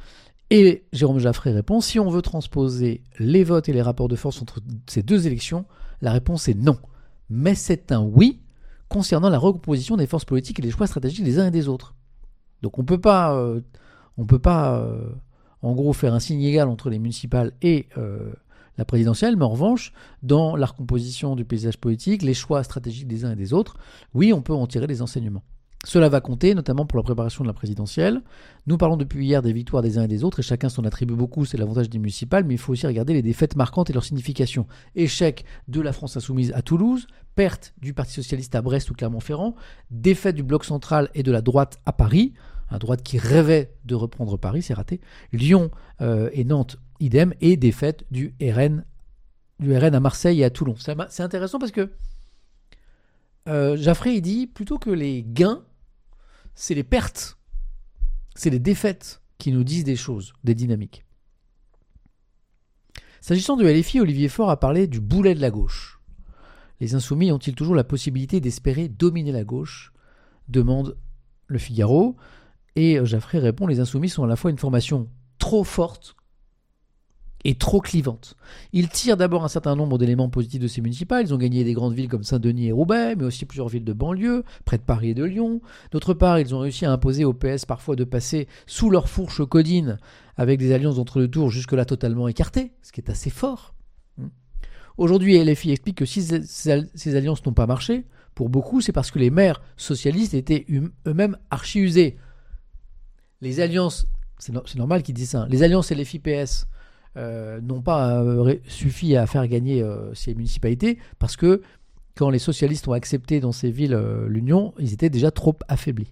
Et Jérôme Jaffray répond, si on veut transposer les votes et les rapports de force entre ces deux élections, la réponse est non. Mais c'est un oui concernant la recomposition des forces politiques et les choix stratégiques des uns et des autres. Donc on peut pas, euh, on peut pas, euh, en gros, faire un signe égal entre les municipales et euh, la présidentielle, mais en revanche, dans la recomposition du paysage politique, les choix stratégiques des uns et des autres, oui, on peut en tirer des enseignements. Cela va compter, notamment pour la préparation de la présidentielle. Nous parlons depuis hier des victoires des uns et des autres, et chacun s'en attribue beaucoup, c'est l'avantage des municipales, mais il faut aussi regarder les défaites marquantes et leur signification. Échec de la France Insoumise à Toulouse, perte du Parti Socialiste à Brest ou Clermont-Ferrand, défaite du Bloc Central et de la droite à Paris, la droite qui rêvait de reprendre Paris, c'est raté, Lyon euh, et Nantes, idem, et défaite du R N, du R N à Marseille et à Toulon. C'est, c'est intéressant parce que Euh, Jaffray, il dit plutôt que les gains, c'est les pertes, c'est les défaites qui nous disent des choses, des dynamiques. S'agissant de L F I, Olivier Faure a parlé du boulet de la gauche. Les insoumis ont-ils toujours la possibilité d'espérer dominer la gauche ? Demande Le Figaro. Et Jaffray répond, les insoumis sont à la fois une formation trop forte et trop clivante. Ils tirent d'abord un certain nombre d'éléments positifs de ces municipales. Ils ont gagné des grandes villes comme Saint-Denis et Roubaix, mais aussi plusieurs villes de banlieue, près de Paris et de Lyon. D'autre part, ils ont réussi à imposer au P S parfois de passer sous leur fourche codine avec des alliances d'entre-deux tours jusque-là totalement écartées, ce qui est assez fort. Aujourd'hui, L F I explique que si ces alliances n'ont pas marché, pour beaucoup, c'est parce que les maires socialistes étaient eux-mêmes archi-usés. Les alliances, c'est, no- c'est normal qu'ils disent ça, hein. Les alliances L F I P S Euh, n'ont pas euh, suffi à faire gagner euh, ces municipalités parce que quand les socialistes ont accepté dans ces villes euh, l'union, ils étaient déjà trop affaiblis.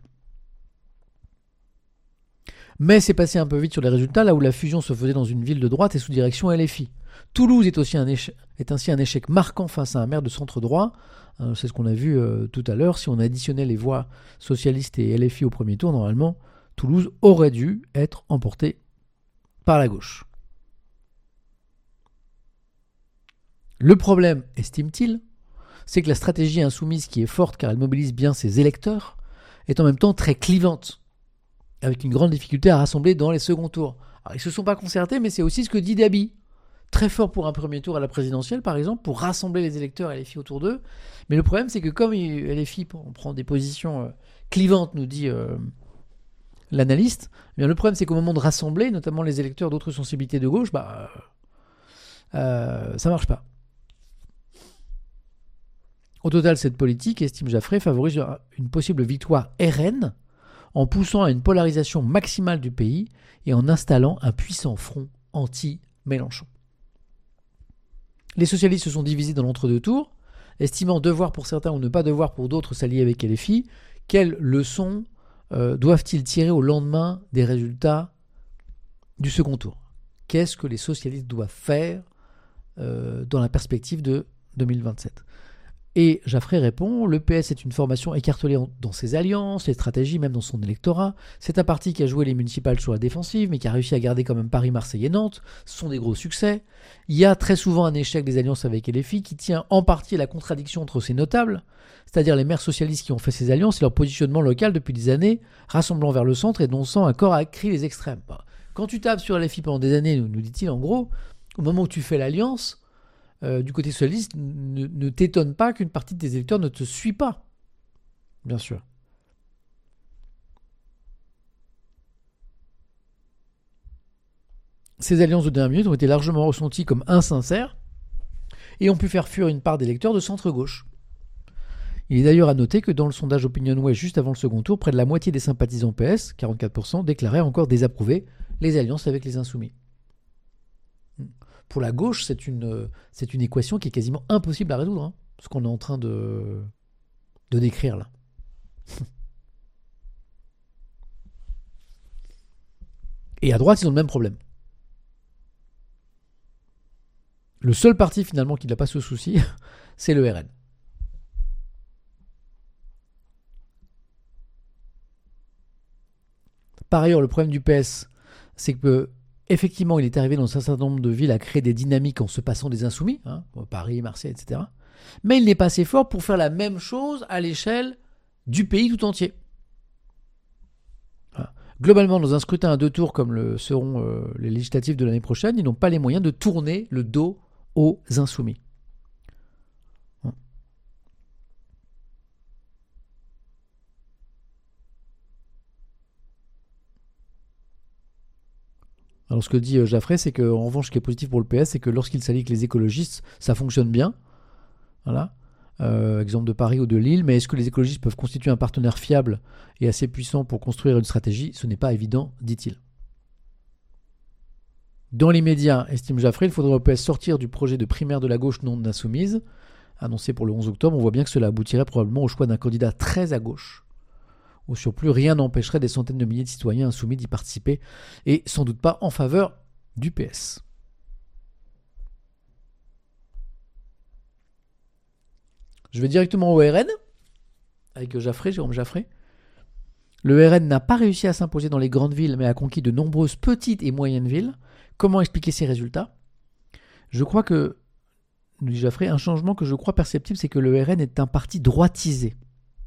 Mais c'est passé un peu vite sur les résultats, là où la fusion se faisait dans une ville de droite et sous direction L F I. Toulouse est, aussi un échec, est ainsi un échec marquant face à un maire de centre droit. Euh, c'est ce qu'on a vu euh, tout à l'heure. Si on additionnait les voix socialistes et L F I au premier tour, normalement, Toulouse aurait dû être emportée par la gauche. Le problème, estime-t-il, c'est que la stratégie insoumise, qui est forte car elle mobilise bien ses électeurs, est en même temps très clivante, avec une grande difficulté à rassembler dans les seconds tours. Alors, ils ne se sont pas concertés, mais c'est aussi ce que dit Dabi. Très fort pour un premier tour à la présidentielle, par exemple, pour rassembler les électeurs L F I autour d'eux. Mais le problème, c'est que comme L F I on prend des positions euh, clivantes, nous dit euh, l'analyste, eh bien, le problème, c'est qu'au moment de rassembler, notamment les électeurs d'autres sensibilités de gauche, bah, euh, ça ne marche pas. Au total, cette politique, estime Jaffray, favorise une possible victoire R N en poussant à une polarisation maximale du pays et en installant un puissant front anti-Mélenchon. Les socialistes se sont divisés dans l'entre-deux tours, estimant devoir pour certains ou ne pas devoir pour d'autres s'allier avec L F I. Quelles leçons euh, doivent-ils tirer au lendemain des résultats du second tour ? Qu'est-ce que les socialistes doivent faire euh, dans la perspective de deux mille vingt-sept ? Et Jaffray répond, le P S est une formation écartelée dans ses alliances, les stratégies, même dans son électorat. C'est un parti qui a joué les municipales sur la défensive, mais qui a réussi à garder quand même Paris, Marseille et Nantes. Ce sont des gros succès. Il y a très souvent un échec des alliances avec L F I qui tient en partie à la contradiction entre ces notables, c'est-à-dire les maires socialistes qui ont fait ces alliances et leur positionnement local depuis des années, rassemblant vers le centre et dénonçant un corps à cri les extrêmes. Quand tu tapes sur L F I pendant des années, nous, nous dit-il en gros, au moment où tu fais l'alliance, Euh, du côté socialiste, ne, ne t'étonne pas qu'une partie de tes électeurs ne te suit pas. Bien sûr. Ces alliances de dernière minute ont été largement ressenties comme insincères et ont pu faire fuir une part des électeurs de centre-gauche. Il est d'ailleurs à noter que dans le sondage OpinionWay juste avant le second tour, près de la moitié des sympathisants P S, quarante-quatre pour cent, déclaraient encore désapprouver les alliances avec les insoumis. Pour la gauche, c'est une, c'est une équation qui est quasiment impossible à résoudre, hein, ce qu'on est en train de, de décrire là. Et à droite, ils ont le même problème. Le seul parti finalement qui n'a pas ce souci, c'est le R N. Par ailleurs, le problème du P S, c'est que effectivement, il est arrivé dans un certain nombre de villes à créer des dynamiques en se passant des insoumis, hein, Paris, Marseille, et cetera. Mais il n'est pas assez fort pour faire la même chose à l'échelle du pays tout entier. Voilà. Globalement, dans un scrutin à deux tours comme le seront euh, les législatives de l'année prochaine, ils n'ont pas les moyens de tourner le dos aux insoumis. Alors ce que dit euh, Jaffray, c'est qu'en revanche, ce qui est positif pour le P S, c'est que lorsqu'il s'allie avec les écologistes, ça fonctionne bien. Voilà. Euh, exemple de Paris ou de Lille. Mais est-ce que les écologistes peuvent constituer un partenaire fiable et assez puissant pour construire une stratégie? Ce n'est pas évident, dit-il. Dans l'immédiat, estime Jaffray, il faudrait au P S sortir du projet de primaire de la gauche non insoumise, annoncé pour le onze octobre. On voit bien que cela aboutirait probablement au choix d'un candidat très à gauche. Au surplus, rien n'empêcherait des centaines de milliers de citoyens insoumis d'y participer, et sans doute pas en faveur du P S. Je vais directement au R N, avec Jaffray, Jérôme Jaffray. Le R N n'a pas réussi à s'imposer dans les grandes villes, mais a conquis de nombreuses petites et moyennes villes. Comment expliquer ces résultats? Je crois que, nous dit Jaffray, un changement que je crois perceptible, c'est que le R N est un parti droitisé.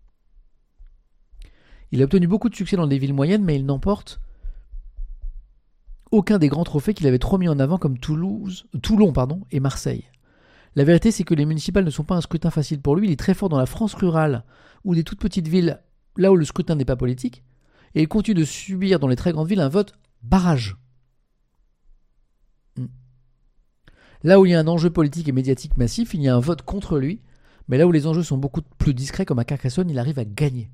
Il a obtenu beaucoup de succès dans des villes moyennes, mais il n'emporte aucun des grands trophées qu'il avait trop mis en avant, comme Toulouse, Toulon pardon, et Marseille. La vérité, c'est que les municipales ne sont pas un scrutin facile pour lui. Il est très fort dans la France rurale ou des toutes petites villes, là où le scrutin n'est pas politique, et il continue de subir dans les très grandes villes un vote barrage. Là où il y a un enjeu politique et médiatique massif, il y a un vote contre lui, mais là où les enjeux sont beaucoup plus discrets, comme à Carcassonne, il arrive à gagner.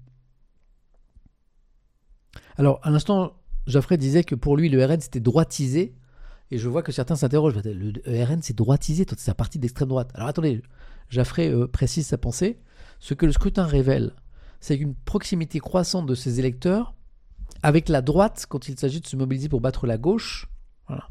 Alors, à l'instant, Jaffray disait que pour lui, le R N, c'était droitisé. Et je vois que certains s'interrogent. Le R N, c'est droitisé, c'est un parti d'extrême droite. Alors, attendez, Jaffray euh, précise sa pensée. Ce que le scrutin révèle, c'est une proximité croissante de ses électeurs avec la droite quand il s'agit de se mobiliser pour battre la gauche. Voilà.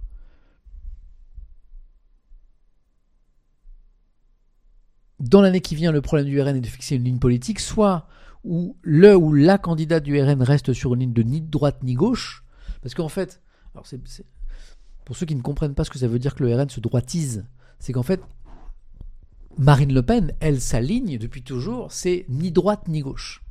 Dans l'année qui vient, le problème du R N est de fixer une ligne politique, soit où le ou la candidate du R N reste sur une ligne de ni droite ni gauche, parce qu'en fait, alors c'est, c'est, pour ceux qui ne comprennent pas ce que ça veut dire que le R N se droitise, c'est qu'en fait, Marine Le Pen, elle, sa ligne depuis toujours, c'est ni droite ni gauche.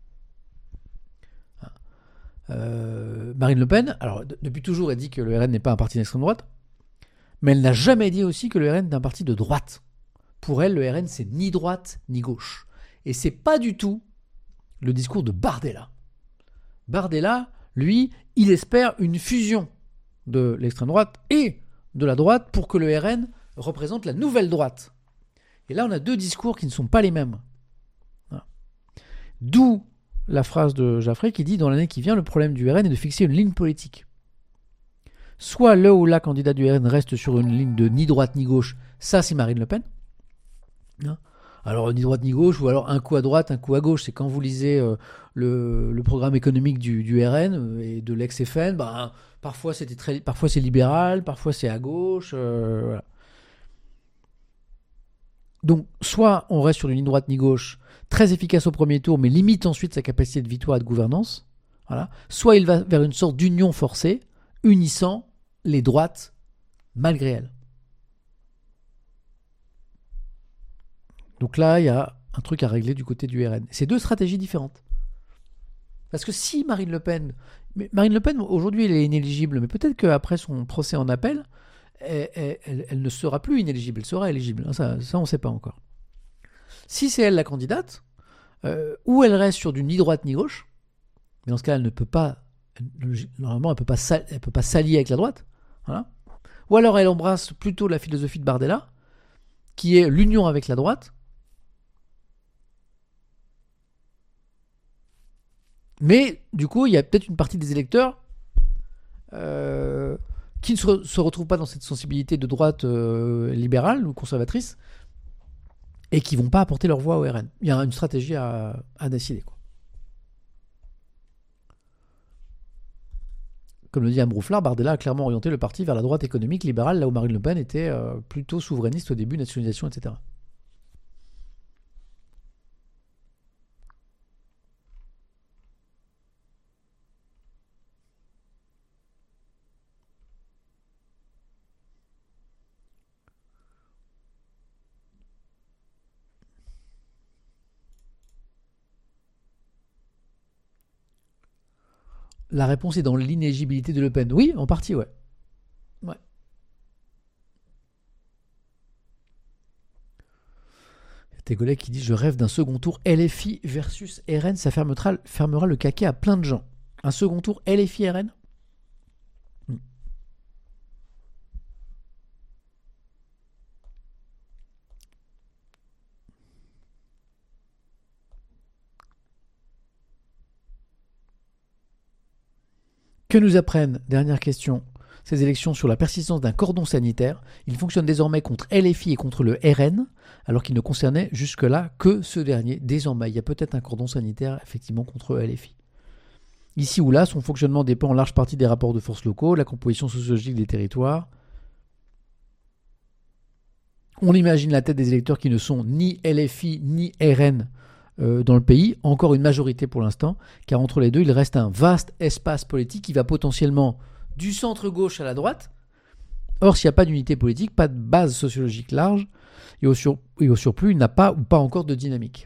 Euh, Marine Le Pen, alors d- depuis toujours, elle dit que le R N n'est pas un parti d'extrême droite, mais elle n'a jamais dit aussi que le R N est un parti de droite. Pour elle, le R N, c'est ni droite ni gauche. Et c'est pas du tout le discours de Bardella. Bardella, lui, il espère une fusion de l'extrême droite et de la droite pour que le R N représente la nouvelle droite. Et là, on a deux discours qui ne sont pas les mêmes. Voilà. D'où la phrase de Jaffray qui dit « Dans l'année qui vient, le problème du R N est de fixer une ligne politique. Soit le ou la candidat du R N reste sur une ligne de ni droite ni gauche, ça c'est Marine Le Pen. Hein, alors ni droite ni gauche, ou alors un coup à droite, un coup à gauche. C'est quand vous lisez euh, le, le programme économique du, du R N euh, et de l'ex-F N, bah, parfois, c'était très, parfois c'est libéral, parfois c'est à gauche. Euh, voilà. Donc, soit on reste sur une ligne droite ni gauche, très efficace au premier tour, mais limite ensuite sa capacité de victoire et de gouvernance. Voilà. Soit il va vers une sorte d'union forcée, unissant les droites malgré elles. Donc là, il y a un truc à régler du côté du R N. C'est deux stratégies différentes. Parce que si Marine Le Pen... Mais Marine Le Pen, aujourd'hui, elle est inéligible, mais peut-être qu'après son procès en appel, elle, elle, elle ne sera plus inéligible, elle sera éligible. Ça, ça on ne sait pas encore. Si c'est elle la candidate, euh, ou elle reste sur du ni droite ni gauche, mais dans ce cas, elle ne peut pas... Normalement, elle ne peut pas, elle peut pas s'allier avec la droite. Voilà. Ou alors elle embrasse plutôt la philosophie de Bardella, qui est l'union avec la droite. Mais du coup, il y a peut-être une partie des électeurs euh, qui ne se, se retrouvent pas dans cette sensibilité de droite euh, libérale ou conservatrice et qui ne vont pas apporter leur voix au R N. Il y a une stratégie à, à décider, quoi. Comme le dit Anne Broufflard, Bardella a clairement orienté le parti vers la droite économique libérale, là où Marine Le Pen était euh, plutôt souverainiste au début, nationalisation, et cetera. la réponse est dans l'inéligibilité de Le Pen. Oui, en partie, ouais. Ouais. Tes collègues qui disent je rêve d'un second tour L F I versus R N, ça fermera, fermera le caquet à plein de gens. Un second tour L F I R N. Hmm. Que nous apprennent, dernière question, ces élections sur la persistance d'un cordon sanitaire? Il fonctionne désormais contre L F I et contre le R N, alors qu'il ne concernait jusque-là que ce dernier. Désormais, il y a peut-être un cordon sanitaire, effectivement, contre L F I. Ici ou là, son fonctionnement dépend en large partie des rapports de force locaux, la composition sociologique des territoires. On imagine la tête des électeurs qui ne sont ni L F I ni R N euh, dans le pays, encore une majorité pour l'instant, car entre les deux, il reste un vaste espace politique qui va potentiellement du centre-gauche à la droite. Or, s'il n'y a pas d'unité politique, pas de base sociologique large, et au, sur, et au surplus, il n'a pas ou pas encore de dynamique.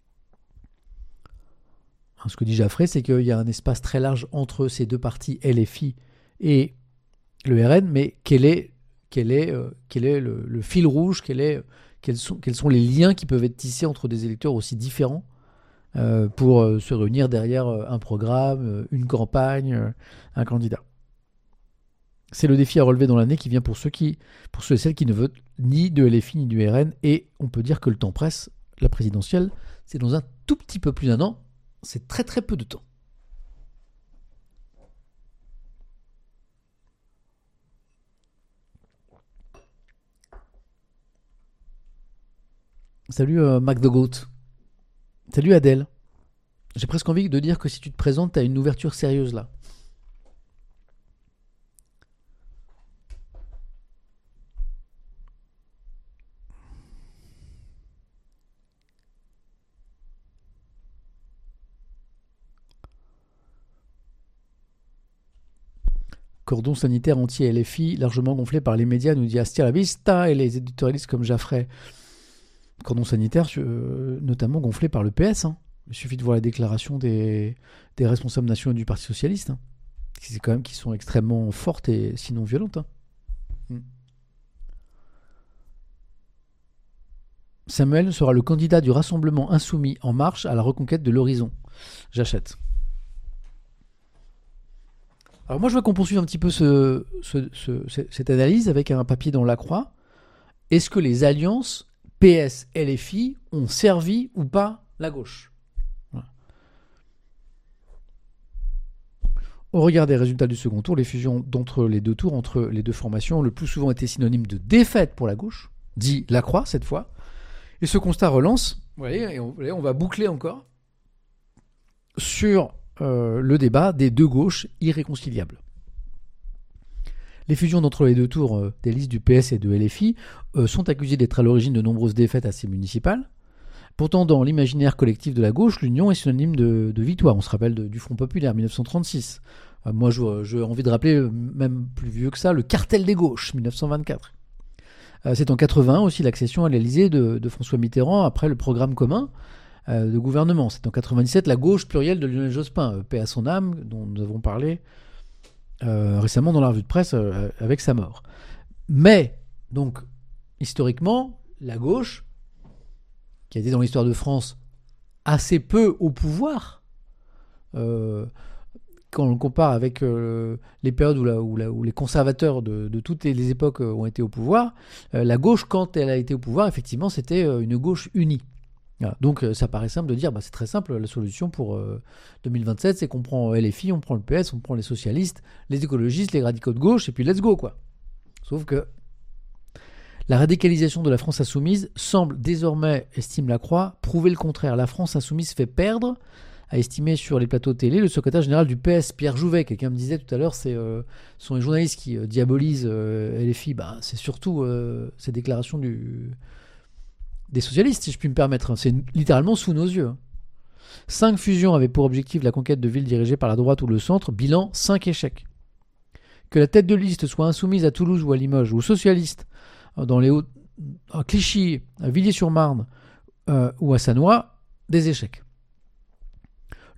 Ce que dit Jaffray, c'est qu'il y a un espace très large entre ces deux partis, L F I et le R N, mais quel est, quel est, euh, quel est le, le fil rouge, quel est, quels, sont, quels sont les liens qui peuvent être tissés entre des électeurs aussi différents euh, pour euh, se réunir derrière euh, un programme, euh, une campagne, euh, un candidat. C'est le défi à relever dans l'année qui vient pour ceux, qui, pour ceux et celles qui ne votent ni de L F I ni du R N, et on peut dire que le temps presse, la présidentielle, c'est dans un tout petit peu plus d'un an. C'est très très peu de temps. Salut euh, Mac the Goat. Salut Adèle. J'ai presque envie de dire que si tu te présentes, t'as une ouverture sérieuse là. Cordon sanitaire anti-L F I, largement gonflé par les médias, nous dit Astia la Vista, et les éditorialistes comme Jaffray. Cordon sanitaire, euh, notamment gonflé par le P S. Hein. Il suffit de voir les déclarations des, des responsables nationaux du Parti Socialiste. Hein. C'est quand même qui sont extrêmement fortes et sinon violentes. Hein. Hmm. Samuel sera le candidat du Rassemblement Insoumis En Marche à la reconquête de l'horizon. J'achète. Alors moi, je veux qu'on poursuive un petit peu ce, ce, ce, cette analyse avec un papier dans la Croix. Est-ce que les alliances P S L F I ont servi ou pas la gauche? Voilà. Au regard des résultats du second tour, les fusions d'entre les deux tours, entre les deux formations, ont le plus souvent été synonymes de défaite pour la gauche, dit la Croix cette fois. Et ce constat relance, vous voyez, et on, on va boucler encore, sur euh, le débat des deux gauches irréconciliables. Les fusions d'entre les deux tours euh, des listes du P S et de L F I euh, sont accusées d'être à l'origine de nombreuses défaites à ces municipales. Pourtant, dans l'imaginaire collectif de la gauche, l'union est synonyme de, de victoire. On se rappelle de, du Front Populaire, dix-neuf cent trente-six. Euh, moi, j'ai envie de rappeler, même plus vieux que ça, le cartel des gauches, dix-neuf cent vingt-quatre. Euh, c'est en quatre-vingt-un aussi l'accession à l'Élysée de, de François Mitterrand après le programme commun euh, de gouvernement. C'est en quatre-vingt-dix-sept la gauche plurielle de Lionel Jospin, euh, paix à son âme, dont nous avons parlé Euh, récemment dans la revue de presse euh, avec sa mort. Mais, donc, historiquement, la gauche, qui a été dans l'histoire de France assez peu au pouvoir, euh, quand on le compare avec euh, les périodes où, la, où, la, où les conservateurs de, de toutes les, les époques ont été au pouvoir, euh, la gauche, quand elle a été au pouvoir, effectivement, c'était euh, une gauche unie. Voilà. Donc euh, ça paraît simple de dire, bah, c'est très simple, la solution pour euh, deux mille vingt-sept, c'est qu'on prend L F I, on prend le P S, on prend les socialistes, les écologistes, les radicaux de gauche, et puis let's go, quoi. Sauf que la radicalisation de la France insoumise semble désormais, estime la Croix, prouver le contraire. La France insoumise fait perdre, a estimé sur les plateaux télé le secrétaire général du P S, Pierre Jouvet. Quelqu'un me disait tout à l'heure, c'est, euh, ce sont les journalistes qui euh, diabolisent euh, L F I. Bah, c'est surtout euh, ces déclarations du... des socialistes, si je puis me permettre. C'est littéralement sous nos yeux. Cinq fusions avaient pour objectif la conquête de villes dirigées par la droite ou le centre. Bilan, cinq échecs. Que la tête de liste soit insoumise à Toulouse ou à Limoges, ou socialiste dans les Hauts, à Clichy, à Villiers-sur-Marne euh, ou à Sannois, des échecs.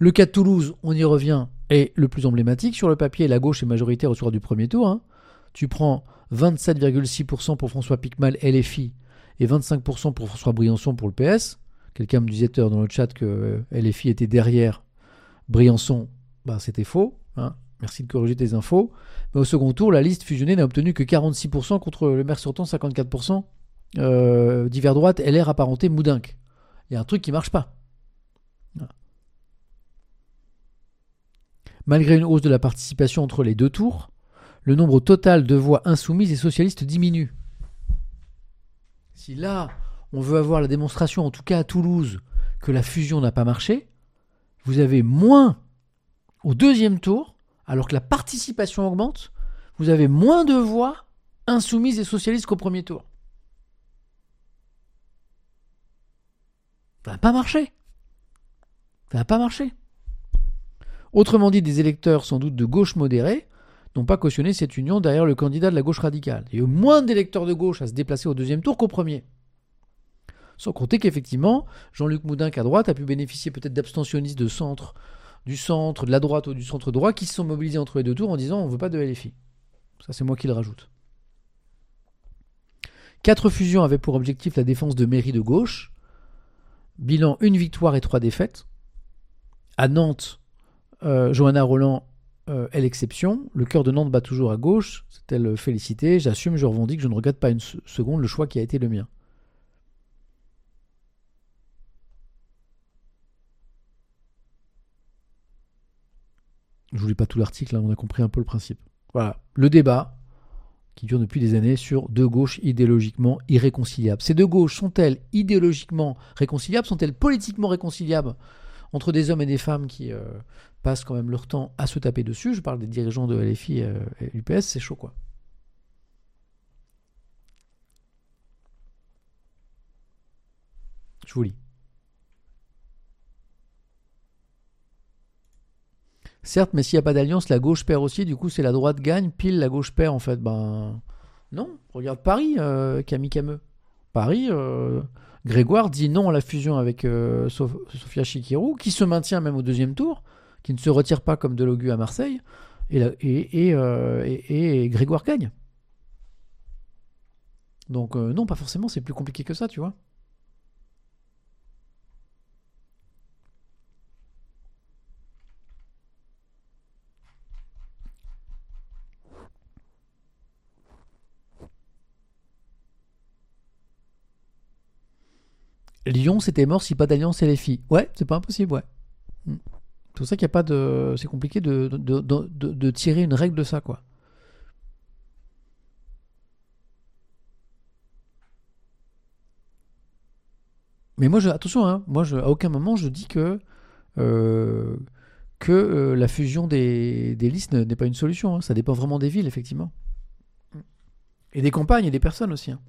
Le cas de Toulouse, on y revient, est le plus emblématique. Sur le papier, la gauche est majoritaire au soir du premier tour. Hein. Tu prends vingt-sept virgule six pour cent pour François Piquemal, L F I, et vingt-cinq pour cent pour François Briançon pour le P S. Quelqu'un me disait dans le chat que L F I était derrière Briançon. Bah, c'était faux. Hein. Merci de corriger tes infos. Mais au second tour, la liste fusionnée n'a obtenu que quarante-six pour cent contre le maire sortant, cinquante-quatre pour cent. Euh, divers droite, L R apparenté Moudinque. Il y a un truc qui ne marche pas. Voilà. Malgré une hausse de la participation entre les deux tours, le nombre total de voix insoumises et socialistes diminue. Si là, on veut avoir la démonstration, en tout cas à Toulouse, que la fusion n'a pas marché, vous avez moins au deuxième tour, alors que la participation augmente, vous avez moins de voix insoumises et socialistes qu'au premier tour. Ça n'a pas marché. Ça n'a pas marché. Autrement dit, des électeurs sans doute de gauche modérée n'ont pas cautionné cette union derrière le candidat de la gauche radicale. Il y a eu moins d'électeurs de gauche à se déplacer au deuxième tour qu'au premier. Sans compter qu'effectivement, Jean-Luc Moudinque à droite a pu bénéficier peut-être d'abstentionnistes de centre, du centre, de la droite ou du centre droit qui se sont mobilisés entre les deux tours en disant on ne veut pas de L F I. Ça, c'est moi qui le rajoute. Quatre fusions avaient pour objectif la défense de mairies de gauche. Bilan, une victoire et trois défaites. À Nantes, euh, Johanna Roland euh, est l'exception. Le cœur de Nantes bat toujours à gauche. C'est-elle félicitée. J'assume, je revendique, je ne regrette pas une seconde le choix qui a été le mien. Je vous lis pas tout l'article, là, on a compris un peu le principe. Voilà, le débat qui dure depuis des années sur deux gauches idéologiquement irréconciliables. Ces deux gauches sont-elles idéologiquement réconciliables? Sont-elles politiquement réconciliables entre des hommes et des femmes qui euh, passent quand même leur temps à se taper dessus? Je parle des dirigeants de L F I euh, et U P S, c'est chaud quoi. Je vous lis. Certes, mais s'il n'y a pas d'alliance, la gauche perd aussi. Du coup, c'est la droite gagne, pile la gauche perd en fait. Ben non, regarde Paris, euh, Camille Cameux. Paris, euh, Grégoire dit non à la fusion avec euh, Sof- Sofia Chikirou, qui se maintient même au deuxième tour, qui ne se retire pas comme Delogu à Marseille, et, la, et, et, euh, et, et Grégoire gagne. Donc euh, non, pas forcément, c'est plus compliqué que ça, tu vois. Lyon, c'était mort si pas d'alliance L F I. Ouais, c'est pas impossible, ouais. C'est pour ça qu'il n'y a pas de... C'est compliqué de, de, de, de, de tirer une règle de ça, quoi. Mais moi, je, attention, hein, moi, je, à aucun moment, je dis que, euh, que euh, la fusion des, des listes n'est pas une solution. Hein. Ça dépend vraiment des villes, effectivement. Et des campagnes et des personnes aussi, hein.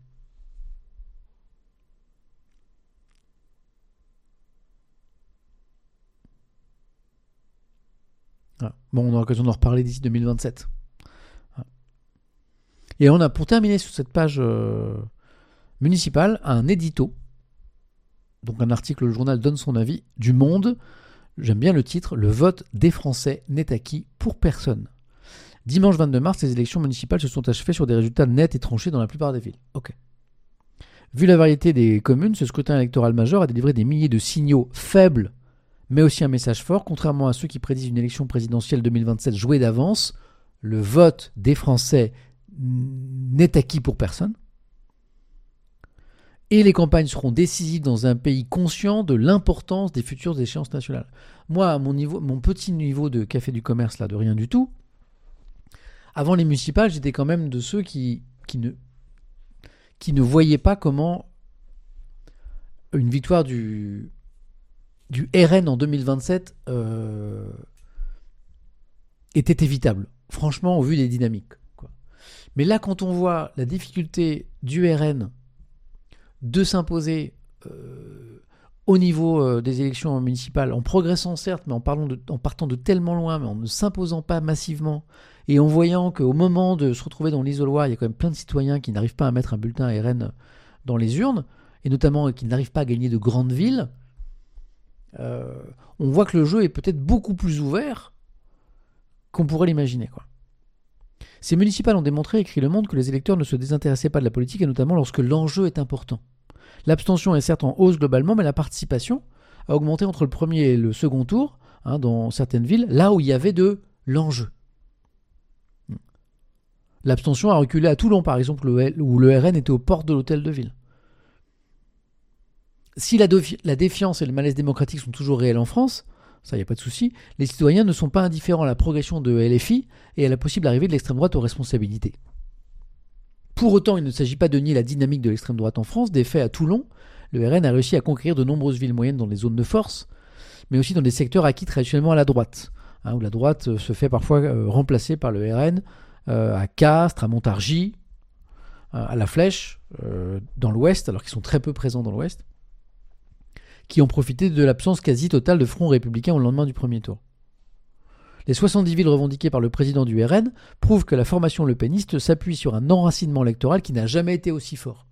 Voilà. Bon, on aura l'occasion d'en reparler d'ici deux mille vingt-sept. Voilà. Et on a, pour terminer sur cette page euh, municipale, un édito. Donc un article, le journal donne son avis, du Monde. J'aime bien le titre, le vote des Français n'est acquis pour personne. Dimanche vingt-deux mars, les élections municipales se sont achevées sur des résultats nets et tranchés dans la plupart des villes. Ok. Vu la variété des communes, ce scrutin électoral majeur a délivré des milliers de signaux faibles, mais aussi un message fort. Contrairement à ceux qui prédisent une élection présidentielle deux mille vingt-sept jouée d'avance, le vote des Français n'est acquis pour personne. Et les campagnes seront décisives dans un pays conscient de l'importance des futures échéances nationales. Moi, à mon, niveau, mon petit niveau de café du commerce, là, de rien du tout, avant les municipales, j'étais quand même de ceux qui, qui, ne, qui ne voyaient pas comment une victoire du, du R N en deux mille vingt-sept euh, était évitable. Franchement, au vu des dynamiques, quoi. Mais là, quand on voit la difficulté du R N de s'imposer euh, au niveau euh, des élections municipales, en progressant certes, mais en, parlant de, en partant de tellement loin, mais en ne s'imposant pas massivement, et en voyant qu'au moment de se retrouver dans l'isoloir, il y a quand même plein de citoyens qui n'arrivent pas à mettre un bulletin R N dans les urnes, et notamment qui n'arrivent pas à gagner de grandes villes, euh, on voit que le jeu est peut-être beaucoup plus ouvert qu'on pourrait l'imaginer, quoi. Ces municipales ont démontré, écrit Le Monde, que les électeurs ne se désintéressaient pas de la politique, et notamment lorsque l'enjeu est important. L'abstention est certes en hausse globalement, mais la participation a augmenté entre le premier et le second tour, hein, dans certaines villes, là où il y avait de l'enjeu. L'abstention a reculé à Toulon, par exemple, où le R N était aux portes de l'hôtel de ville. Si la, défi- la défiance et le malaise démocratique sont toujours réels en France, ça, il n'y a pas de souci, les citoyens ne sont pas indifférents à la progression de L F I et à la possible arrivée de l'extrême droite aux responsabilités. Pour autant, il ne s'agit pas de nier la dynamique de l'extrême droite en France. Des faits, à Toulon, le R N a réussi à conquérir de nombreuses villes moyennes dans les zones de force, mais aussi dans des secteurs acquis traditionnellement à la droite, hein, où la droite se fait parfois euh, remplacer par le R N, euh, à Castres, à Montargis, euh, à La Flèche, euh, dans l'Ouest, alors qu'ils sont très peu présents dans l'Ouest, qui ont profité de l'absence quasi totale de front républicain au lendemain du premier tour. Les soixante-dix villes revendiquées par le président du R N prouvent que la formation lepéniste s'appuie sur un enracinement électoral qui n'a jamais été aussi fort.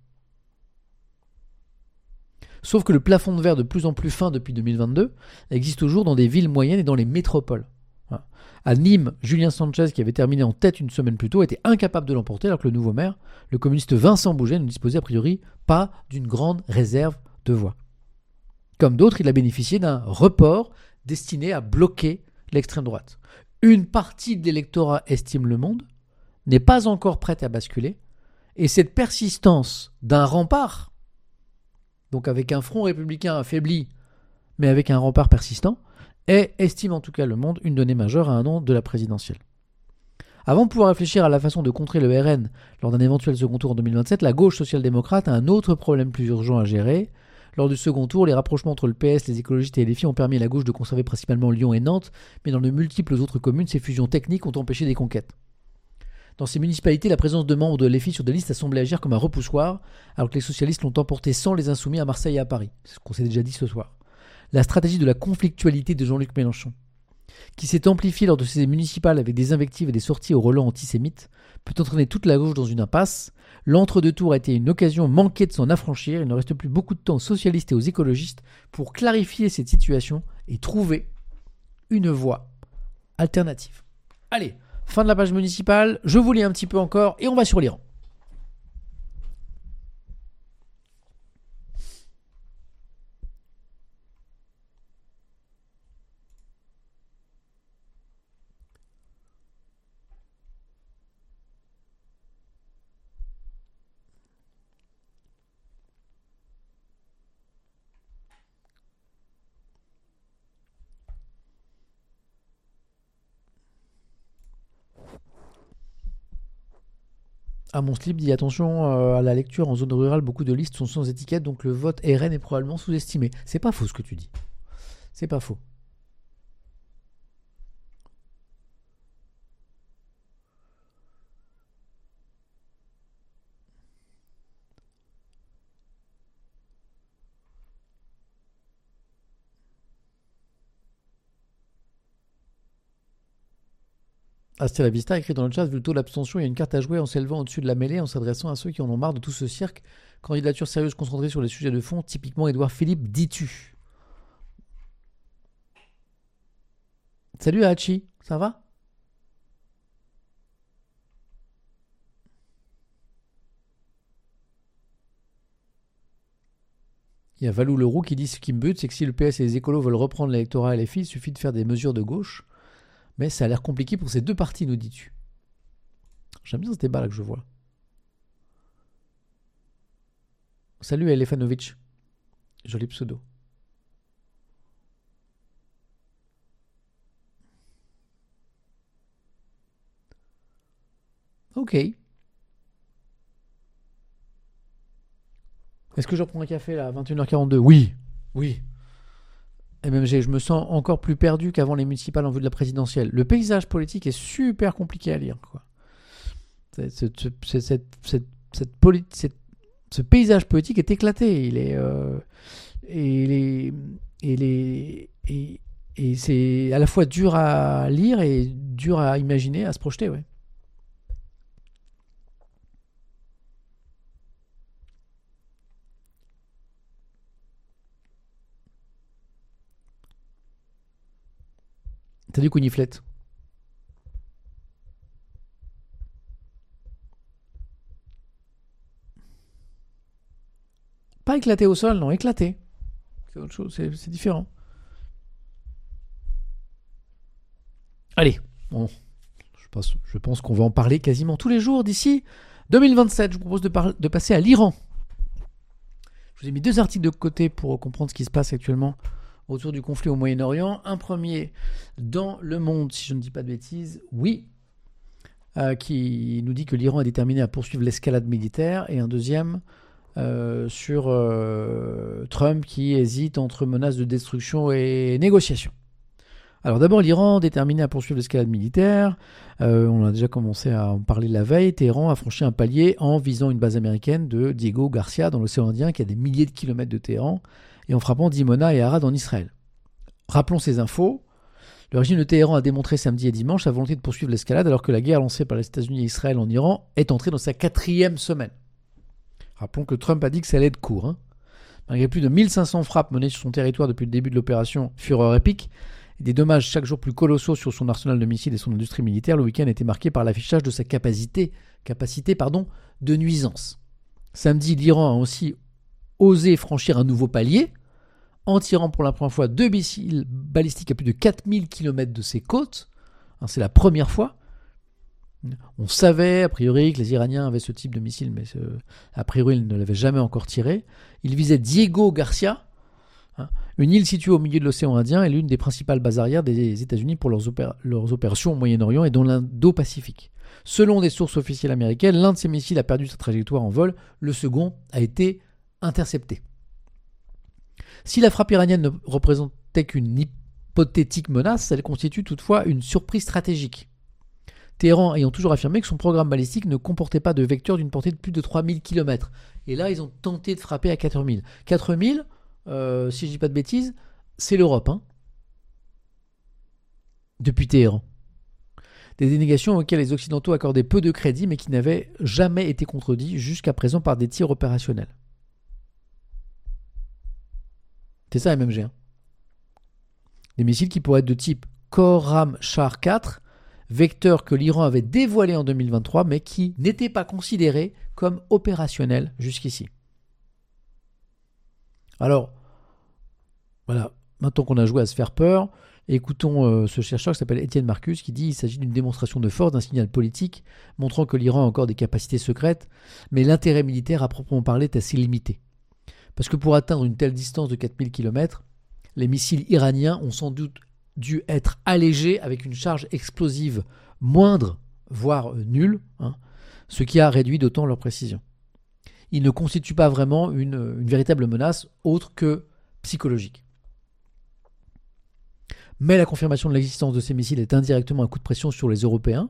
Sauf que le plafond de verre de plus en plus fin depuis deux mille vingt-deux existe toujours dans des villes moyennes et dans les métropoles. À Nîmes, Julien Sanchez, qui avait terminé en tête une semaine plus tôt, était incapable de l'emporter, alors que le nouveau maire, le communiste Vincent Bouget, ne disposait a priori pas d'une grande réserve de voix. Comme d'autres, il a bénéficié d'un report destiné à bloquer l'extrême droite. Une partie de l'électorat, estime Le Monde, n'est pas encore prête à basculer, et cette persistance d'un rempart, donc avec un front républicain affaibli, mais avec un rempart persistant, est, estime en tout cas Le Monde, une donnée majeure à un an de la présidentielle. Avant de pouvoir réfléchir à la façon de contrer le R N lors d'un éventuel second tour en deux mille vingt-sept, la gauche social-démocrate a un autre problème plus urgent à gérer. Lors du second tour, les rapprochements entre le P S, les écologistes et les L F I ont permis à la gauche de conserver principalement Lyon et Nantes, mais dans de multiples autres communes, ces fusions techniques ont empêché des conquêtes. Dans ces municipalités, la présence de membres de L F I sur des listes a semblé agir comme un repoussoir, alors que les socialistes l'ont emporté sans les insoumis à Marseille et à Paris. C'est ce qu'on s'est déjà dit ce soir. La stratégie de la conflictualité de Jean-Luc Mélenchon, qui s'est amplifiée lors de ces municipales avec des invectives et des sorties au relent antisémites, peut entraîner toute la gauche dans une impasse. L'entre-deux tours a été une occasion manquée de s'en affranchir. Il ne reste plus beaucoup de temps aux socialistes et aux écologistes pour clarifier cette situation et trouver une voie alternative. Allez, fin de la page municipale. Je vous lis un petit peu encore et on va sur l'Iran. Ah, mon slip dit attention euh, à la lecture en zone rurale, beaucoup de listes sont sans étiquette, donc le vote R N est probablement sous-estimé. C'est pas faux ce que tu dis. C'est pas faux. Astia la Vista écrit dans le chat, vu le taux d'abstention, il y a une carte à jouer en s'élevant au-dessus de la mêlée, en s'adressant à ceux qui en ont marre de tout ce cirque. Candidature sérieuse concentrée sur les sujets de fond, typiquement Édouard Philippe, dis-tu. Salut Hachi, ça va? Il y a Valou Leroux qui dit ce qui me bute, c'est que si le P S et les écolos veulent reprendre l'électorat L F I, il suffit de faire des mesures de gauche. Mais ça a l'air compliqué pour ces deux partis, nous dis-tu. J'aime bien ce débat là que je vois. Salut Elefanovic. Joli pseudo. Ok. Est-ce que je reprends un café là à vingt et une heures quarante-deux? Oui. Oui. M M G, je me sens encore plus perdu qu'avant les municipales en vue de la présidentielle. Le paysage politique est super compliqué à lire, quoi. C'est- c'est- c'est- c'est- cette- cette- cette poli- cette- ce paysage politique est éclaté. Il est, euh, et, il est- et les- et- et c'est à la fois dur à lire et dur à imaginer, à se projeter, ouais. Salut Couniflette. Pas éclaté au sol, non, éclaté. C'est autre chose, c'est, c'est différent. Allez, bon, je pense, je pense qu'on va en parler quasiment tous les jours d'ici deux mille vingt-sept. Je vous propose de, par- de passer à l'Iran. Je vous ai mis deux articles de côté pour comprendre ce qui se passe actuellement autour du conflit au Moyen-Orient. Un premier dans Le Monde, si je ne dis pas de bêtises, oui, euh, qui nous dit que l'Iran est déterminé à poursuivre l'escalade militaire, et un deuxième euh, sur euh, Trump qui hésite entre menaces de destruction et négociations. Alors d'abord, l'Iran déterminé à poursuivre l'escalade militaire. Euh, on a déjà commencé à en parler la veille. Téhéran a franchi un palier en visant une base américaine de Diego Garcia dans l'océan Indien, qui a des milliers de kilomètres de Téhéran, et en frappant Dimona et Arad en Israël. Rappelons ces infos. Le régime de Téhéran a démontré samedi et dimanche sa volonté de poursuivre l'escalade alors que la guerre lancée par les États-Unis et Israël en Iran est entrée dans sa quatrième semaine. Rappelons que Trump a dit que ça allait être court. Hein. Malgré plus de mille cinq cents frappes menées sur son territoire depuis le début de l'opération Fureur épique, et des dommages chaque jour plus colossaux sur son arsenal de missiles et son industrie militaire, le week-end a été marqué par l'affichage de sa capacité, capacité pardon, de nuisance. Samedi, l'Iran a aussi osé franchir un nouveau palier, en tirant pour la première fois deux missiles balistiques à plus de quatre mille kilomètres de ses côtes. Hein, c'est la première fois. On savait, a priori, que les Iraniens avaient ce type de missile, mais ce, a priori, ils ne l'avaient jamais encore tiré. Ils visaient Diego Garcia, hein, une île située au milieu de l'océan Indien et l'une des principales bases arrières des États-Unis pour leurs, opéra- leurs opérations au Moyen-Orient et dans l'Indo-Pacifique. Selon des sources officielles américaines, l'un de ces missiles a perdu sa trajectoire en vol, le second a été intercepté. Si la frappe iranienne ne représentait qu'une hypothétique menace, elle constitue toutefois une surprise stratégique. Téhéran ayant toujours affirmé que son programme balistique ne comportait pas de vecteur d'une portée de plus de trois mille kilomètres. Et là, ils ont tenté de frapper à quatre mille. quatre mille, euh, si je ne dis pas de bêtises, c'est l'Europe. Hein, depuis Téhéran. Des dénégations auxquelles les Occidentaux accordaient peu de crédit, mais qui n'avaient jamais été contredites jusqu'à présent par des tirs opérationnels. C'est ça M M G. Hein. Des missiles qui pourraient être de type Khorram Char quatre, vecteur que l'Iran avait dévoilé en deux mille vingt-trois, mais qui n'était pas considéré comme opérationnel jusqu'ici. Alors, voilà, maintenant qu'on a joué à se faire peur, écoutons euh, ce chercheur qui s'appelle Étienne Marcus qui dit qu'il s'agit d'une démonstration de force, d'un signal politique, montrant que l'Iran a encore des capacités secrètes, mais l'intérêt militaire à proprement parler est assez limité. Parce que pour atteindre une telle distance de quatre mille kilomètres, les missiles iraniens ont sans doute dû être allégés avec une charge explosive moindre, voire nulle, hein, ce qui a réduit d'autant leur précision. Ils ne constituent pas vraiment une, une véritable menace autre que psychologique. Mais la confirmation de l'existence de ces missiles est indirectement un coup de pression sur les Européens.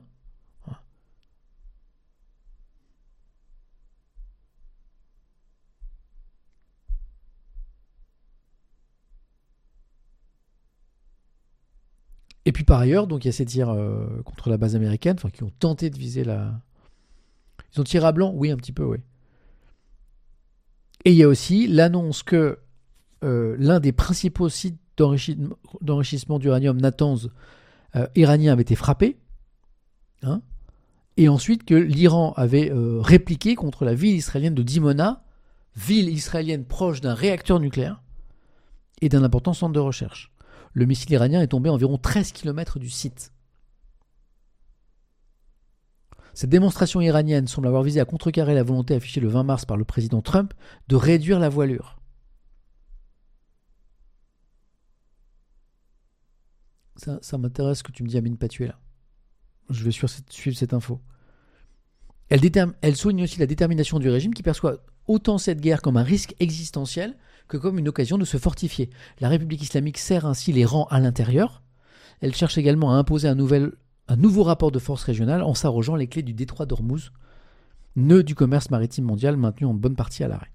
Et puis par ailleurs, donc il y a ces tirs euh, contre la base américaine, enfin qui ont tenté de viser la. Ils ont tiré à blanc, oui un petit peu, oui. Et il y a aussi l'annonce que euh, l'un des principaux sites d'enrichissement, d'enrichissement d'uranium, Natanz, euh, iranien, avait été frappé, hein, et ensuite que l'Iran avait euh, répliqué contre la ville israélienne de Dimona, ville israélienne proche d'un réacteur nucléaire et d'un important centre de recherche. Le missile iranien est tombé à environ treize kilomètres du site. Cette démonstration iranienne semble avoir visé à contrecarrer la volonté affichée le vingt mars par le président Trump de réduire la voilure. Ça, ça m'intéresse que tu me dis Amine Patuet là. Je vais suivre cette, suivre cette info. Elle, déterm- elle souligne aussi la détermination du régime qui perçoit autant cette guerre comme un risque existentiel que comme une occasion de se fortifier. La République islamique serre ainsi les rangs à l'intérieur. Elle cherche également à imposer un, nouvel, un nouveau rapport de force régionale en s'arrogeant les clés du détroit d'Ormuz, nœud du commerce maritime mondial maintenu en bonne partie à l'arrêt.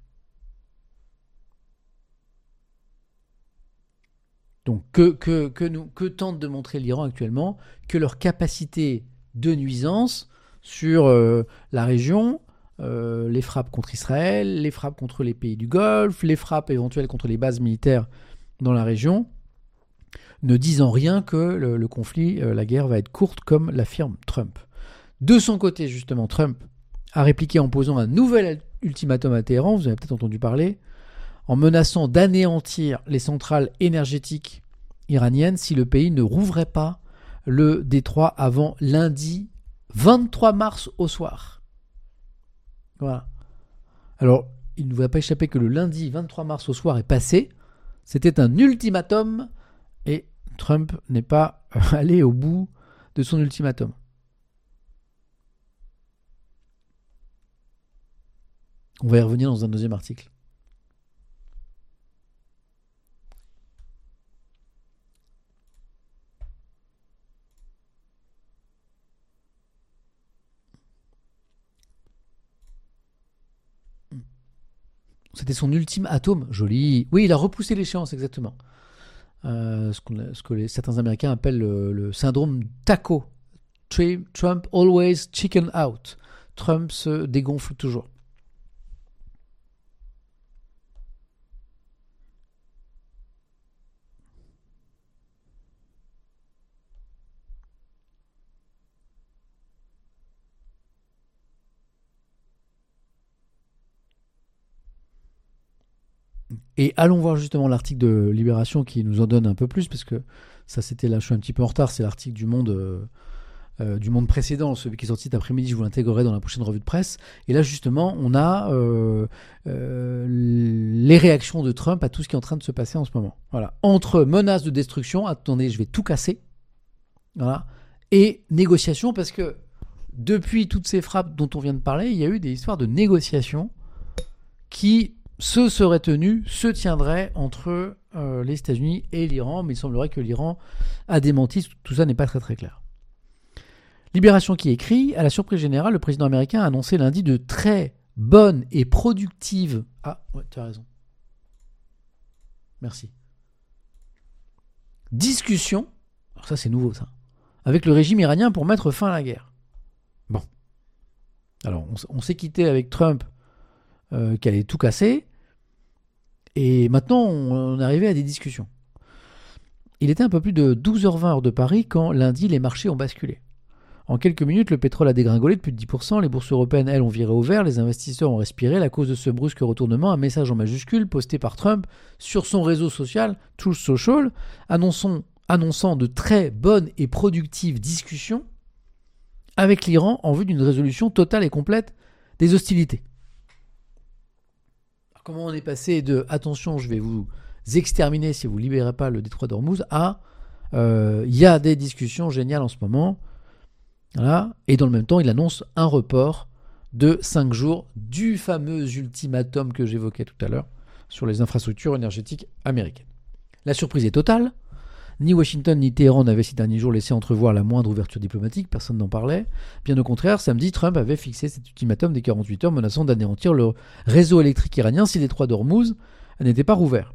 Donc que, que, que, nous, que tente de montrer l'Iran actuellement? Que leur capacité de nuisance sur euh, la région, euh, les frappes contre Israël, les frappes contre les pays du Golfe, les frappes éventuelles contre les bases militaires dans la région, ne disant rien que le, le conflit, euh, la guerre va être courte, comme l'affirme Trump. De son côté, justement, Trump a répliqué en posant un nouvel ultimatum à Téhéran, vous avez peut-être entendu parler, en menaçant d'anéantir les centrales énergétiques iraniennes si le pays ne rouvrait pas le détroit avant lundi vingt-trois mars au soir. Voilà. Alors, il ne vous a pas échappé que le lundi vingt-trois mars au soir est passé. C'était un ultimatum et Trump n'est pas allé au bout de son ultimatum. On va y revenir dans un deuxième article. C'était son ultime atome. Joli. Oui, il a repoussé l'échéance, exactement. Euh, ce, qu'on a- ce que les, certains Américains appellent le, le syndrome taco. Tri- Trump always chicken out. Trump se dégonfle toujours. Et allons voir justement l'article de Libération qui nous en donne un peu plus, parce que ça c'était là, je suis un petit peu en retard, c'est l'article du Monde, euh, euh, du Monde précédent, celui qui est sorti cet après-midi, je vous l'intégrerai dans la prochaine revue de presse. Et là justement, on a euh, euh, les réactions de Trump à tout ce qui est en train de se passer en ce moment. Voilà. Entre menaces de destruction, attendez, je vais tout casser, voilà, et négociations, parce que depuis toutes ces frappes dont on vient de parler, il y a eu des histoires de négociations qui se serait tenu, se tiendrait entre euh, les États-Unis et l'Iran, mais il semblerait que l'Iran a démenti, tout ça n'est pas très très clair. Libération qui écrit, à la surprise générale, le président américain a annoncé lundi de très bonnes et productives... Ah, ouais, tu as raison. Merci. Discussion, alors ça c'est nouveau ça, avec le régime iranien pour mettre fin à la guerre. Bon. Alors, on, on s'est quitté avec Trump euh, qui allait tout casser. Et maintenant, on est arrivé à des discussions. Il était un peu plus de douze heures vingt heure de Paris quand lundi, les marchés ont basculé. En quelques minutes, le pétrole a dégringolé de plus de dix pour cent, les bourses européennes, elles, ont viré au vert, les investisseurs ont respiré. La cause de ce brusque retournement, un message en majuscule posté par Trump sur son réseau social, Truth Social, annonçant, annonçant de très bonnes et productives discussions avec l'Iran en vue d'une résolution totale et complète des hostilités. Comment on est passé de « attention, je vais vous exterminer si vous ne libérez pas le détroit d'Ormuz » à euh, « il y a des discussions géniales en ce moment ». Voilà. Et dans le même temps, il annonce un report de cinq jours du fameux ultimatum que j'évoquais tout à l'heure sur les infrastructures énergétiques américaines. La surprise est totale. Ni Washington ni Téhéran n'avaient ces derniers jours laissé entrevoir la moindre ouverture diplomatique, personne n'en parlait. Bien au contraire, samedi, Trump avait fixé cet ultimatum des quarante-huit heures menaçant d'anéantir le réseau électrique iranien si le détroit d'Ormuz n'était pas rouvert.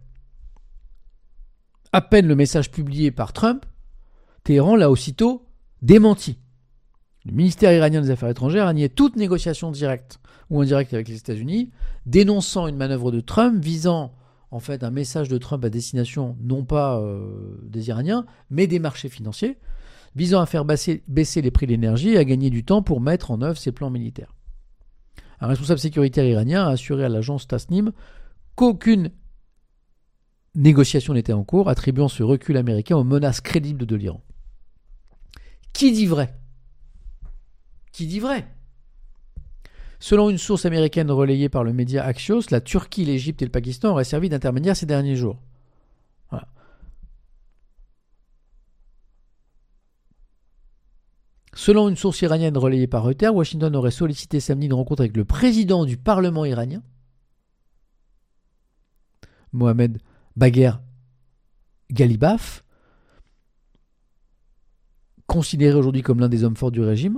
À peine le message publié par Trump, Téhéran l'a aussitôt démenti. Le ministère iranien des Affaires étrangères a nié toute négociation directe ou indirecte avec les États-Unis, dénonçant une manœuvre de Trump visant en fait un message de Trump à destination non pas euh, des Iraniens, mais des marchés financiers, visant à faire baisser, baisser les prix de l'énergie et à gagner du temps pour mettre en œuvre ses plans militaires. Un responsable sécuritaire iranien a assuré à l'agence Tasnim qu'aucune négociation n'était en cours, attribuant ce recul américain aux menaces crédibles de l'Iran. Qui dit vrai ? Qui dit vrai ? Selon une source américaine relayée par le média Axios, la Turquie, l'Égypte et le Pakistan auraient servi d'intermédiaires ces derniers jours. Voilà. Selon une source iranienne relayée par Reuters, Washington aurait sollicité samedi une rencontre avec le président du Parlement iranien, Mohamed Bagher Ghalibaf, considéré aujourd'hui comme l'un des hommes forts du régime.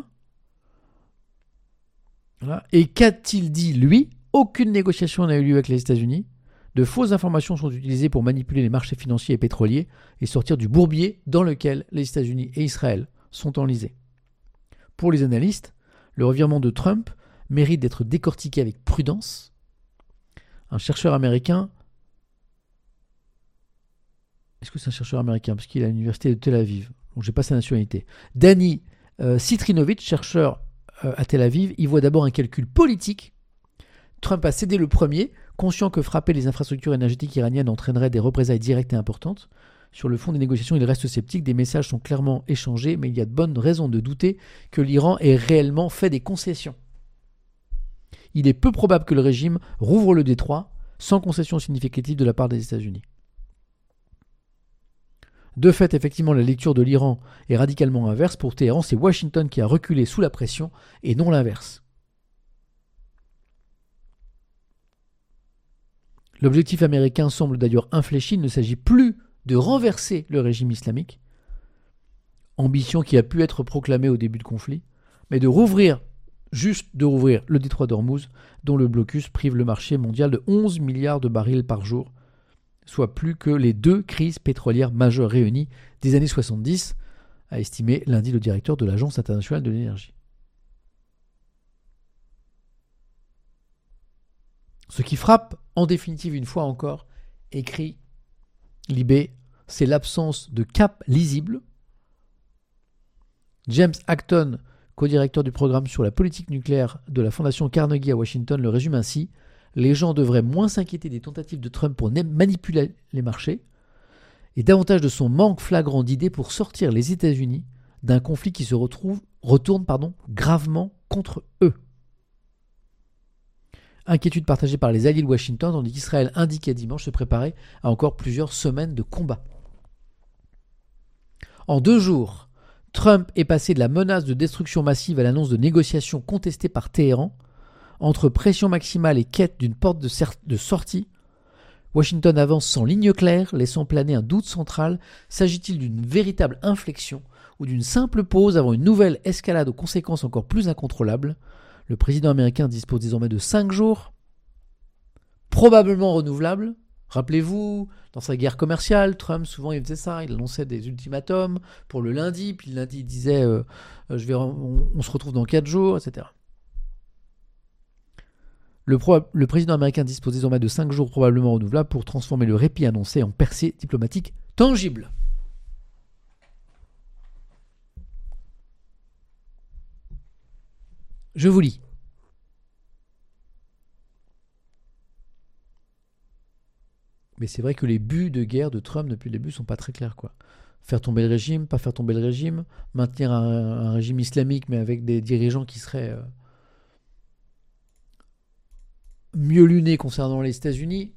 Voilà. Et qu'a-t-il dit, lui ? Aucune négociation n'a eu lieu avec les États-Unis. De fausses informations sont utilisées pour manipuler les marchés financiers et pétroliers et sortir du bourbier dans lequel les États-Unis et Israël sont enlisés. Pour les analystes, le revirement de Trump mérite d'être décortiqué avec prudence. Un chercheur américain, Est-ce que c'est un chercheur américain? Parce qu'il est à l'université de Tel Aviv. Donc, j'ai pas sa nationalité. Dani euh, Citrinovitch, chercheur euh, à Tel Aviv, il voit d'abord un calcul politique. Trump a cédé le premier, conscient que frapper les infrastructures énergétiques iraniennes entraînerait des représailles directes et importantes. Sur le fond des négociations, il reste sceptique. Des messages sont clairement échangés, mais il y a de bonnes raisons de douter que l'Iran ait réellement fait des concessions. Il est peu probable que le régime rouvre le détroit sans concession significative de la part des États-Unis. De fait, effectivement, la lecture de l'Iran est radicalement inverse. Pour Téhéran, c'est Washington qui a reculé sous la pression et non l'inverse. L'objectif américain semble d'ailleurs infléchi. Il ne s'agit plus de renverser le régime islamique, ambition qui a pu être proclamée au début du conflit, mais de rouvrir, juste de rouvrir le détroit d'Ormuz, dont le blocus prive le marché mondial de onze milliards de barils par jour, soit plus que les deux crises pétrolières majeures réunies des années soixante-dix, a estimé lundi le directeur de l'Agence internationale de l'énergie. Ce qui frappe, en définitive, une fois encore, écrit Libé, c'est l'absence de cap lisible. James Acton, co-directeur du programme sur la politique nucléaire de la Fondation Carnegie à Washington, le résume ainsi. Les gens devraient moins s'inquiéter des tentatives de Trump pour manipuler les marchés et davantage de son manque flagrant d'idées pour sortir les États-Unis d'un conflit qui se retrouve, retourne pardon, gravement contre eux. Inquiétude partagée par les alliés de Washington, tandis qu'Israël indiquait dimanche se préparer à encore plusieurs semaines de combat. En deux jours, Trump est passé de la menace de destruction massive à l'annonce de négociations contestées par Téhéran. Entre pression maximale et quête d'une porte de, cer- de sortie, Washington avance sans ligne claire, laissant planer un doute central. S'agit-il d'une véritable inflexion ou d'une simple pause avant une nouvelle escalade aux conséquences encore plus incontrôlables? Le président américain dispose désormais de cinq jours, probablement renouvelables. Rappelez-vous, dans sa guerre commerciale, Trump, souvent, il faisait ça. Il annonçait des ultimatums pour le lundi, puis le lundi, il disait euh, euh, je vais, on, on se retrouve dans quatre jours, et cetera. Le, pro- le président américain dispose désormais de cinq jours probablement renouvelables pour transformer le répit annoncé en percée diplomatique tangible. Je vous lis. Mais c'est vrai que les buts de guerre de Trump depuis le début sont pas très clairs, quoi. Faire tomber le régime, pas faire tomber le régime, maintenir un, un régime islamique mais avec des dirigeants qui seraient euh, mieux lunés concernant les États-Unis,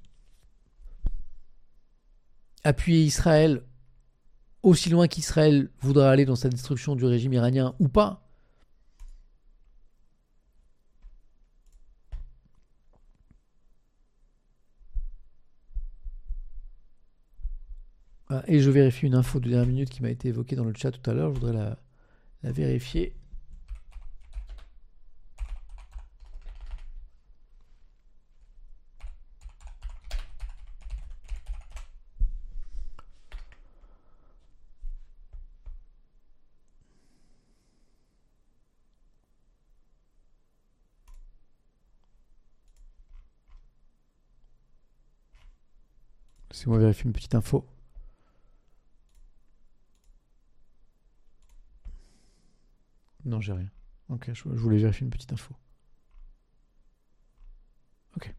appuyer Israël aussi loin qu'Israël voudra aller dans sa destruction du régime iranien ou pas. Et je vérifie une info de dernière minute qui m'a été évoquée dans le chat tout à l'heure. Je voudrais la, la vérifier. Laissez-moi vérifier une petite info. Non, j'ai rien. Ok, je, je voulais vérifier une petite info. Ok.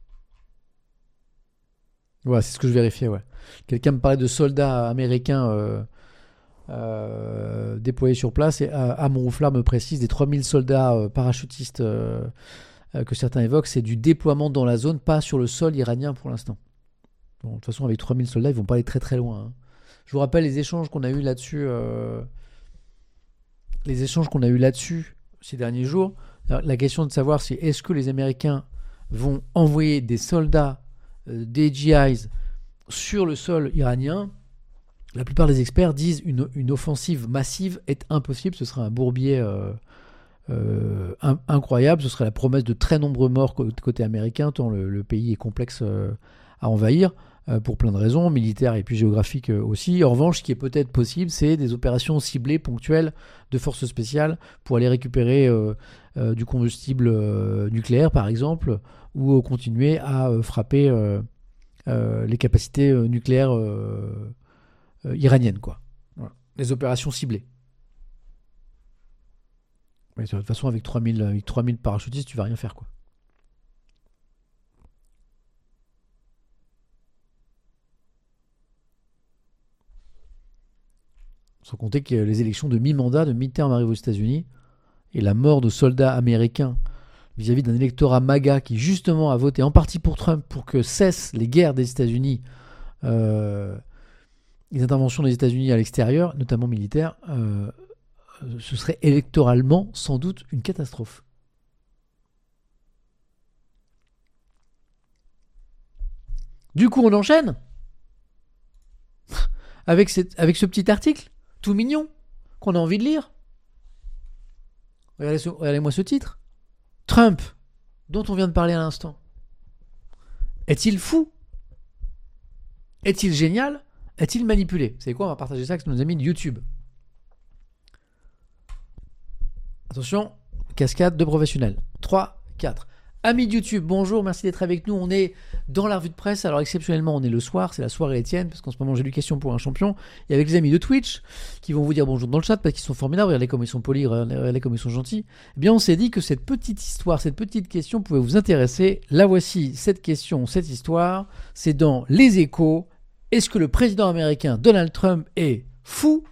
Voilà, c'est ce que je vérifiais, ouais. Quelqu'un me parlait de soldats américains euh, euh, déployés sur place et euh, Amon Ouflar me précise des trois mille soldats euh, parachutistes euh, euh, que certains évoquent, c'est du déploiement dans la zone, pas sur le sol iranien pour l'instant. Bon, de toute façon, avec trois mille soldats, ils vont pas aller très très loin. Hein. Je vous rappelle les échanges qu'on a eus là-dessus... Euh, les échanges qu'on a eus là-dessus ces derniers jours, la question de savoir si est-ce que les Américains vont envoyer des soldats, euh, des G Is sur le sol iranien, la plupart des experts disent une, une offensive massive est impossible, ce serait un bourbier euh, euh, in, incroyable, ce serait la promesse de très nombreux morts côté américain, tant le, le pays est complexe euh, à envahir. Pour plein de raisons, militaires et puis géographiques aussi. En revanche, ce qui est peut-être possible, c'est des opérations ciblées, ponctuelles, de forces spéciales pour aller récupérer euh, euh, du combustible euh, nucléaire, par exemple, ou euh, continuer à euh, frapper euh, euh, les capacités euh, nucléaires euh, euh, iranienne, quoi. Voilà. Les opérations ciblées. Mais de toute façon, avec trois mille, avec trois mille parachutistes, tu vas rien faire, quoi. Sans compter que les élections de mi-mandat de mi-terme arrivent aux États-Unis et la mort de soldats américains vis-à-vis d'un électorat MAGA qui justement a voté en partie pour Trump pour que cessent les guerres des États-Unis, euh, les interventions des États-Unis à l'extérieur, notamment militaires, euh, ce serait électoralement sans doute une catastrophe. Du coup, on enchaîne avec, cette, avec ce petit article tout mignon qu'on a envie de lire. Regardez ce, regardez-moi ce titre. Trump, dont on vient de parler à l'instant, est-il fou? Est-il génial? Est-il manipulé? Vous savez quoi? On va partager ça avec nos amis de YouTube. Attention, cascade de professionnels. trois, quatre. Amis de YouTube, bonjour, merci d'être avec nous. On est dans la revue de presse. Alors exceptionnellement, on est le soir, c'est la soirée Étienne, parce qu'en ce moment j'ai lu Question pour un champion. Et avec les amis de Twitch, qui vont vous dire bonjour dans le chat, parce qu'ils sont formidables, regardez comme ils sont polis, regardez comme ils sont gentils. Eh bien on s'est dit que cette petite histoire, cette petite question pouvait vous intéresser. La voici, cette question, cette histoire, c'est dans Les Échos. Est-ce que le président américain Donald Trump est fou,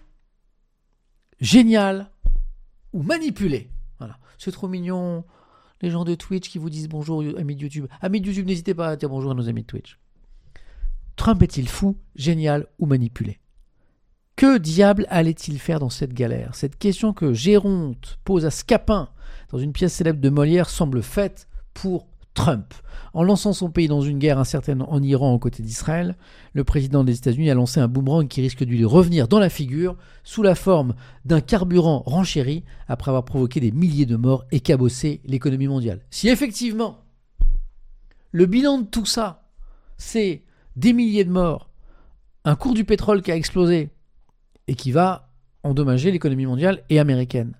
génial ou manipulé? Voilà, c'est trop mignon. Les gens de Twitch qui vous disent bonjour, amis de YouTube. Amis de YouTube, n'hésitez pas à dire bonjour à nos amis de Twitch. Trump est-il fou, génial ou manipulé? Que diable allait-il faire dans cette galère? Cette question que Géronte pose à Scapin dans une pièce célèbre de Molière semble faite pour Trump. En lançant son pays dans une guerre incertaine en Iran aux côtés d'Israël, le président des États-Unis a lancé un boomerang qui risque de lui revenir dans la figure sous la forme d'un carburant renchéri après avoir provoqué des milliers de morts et cabossé l'économie mondiale. Si effectivement le bilan de tout ça, c'est des milliers de morts, un cours du pétrole qui a explosé et qui va endommager l'économie mondiale et américaine,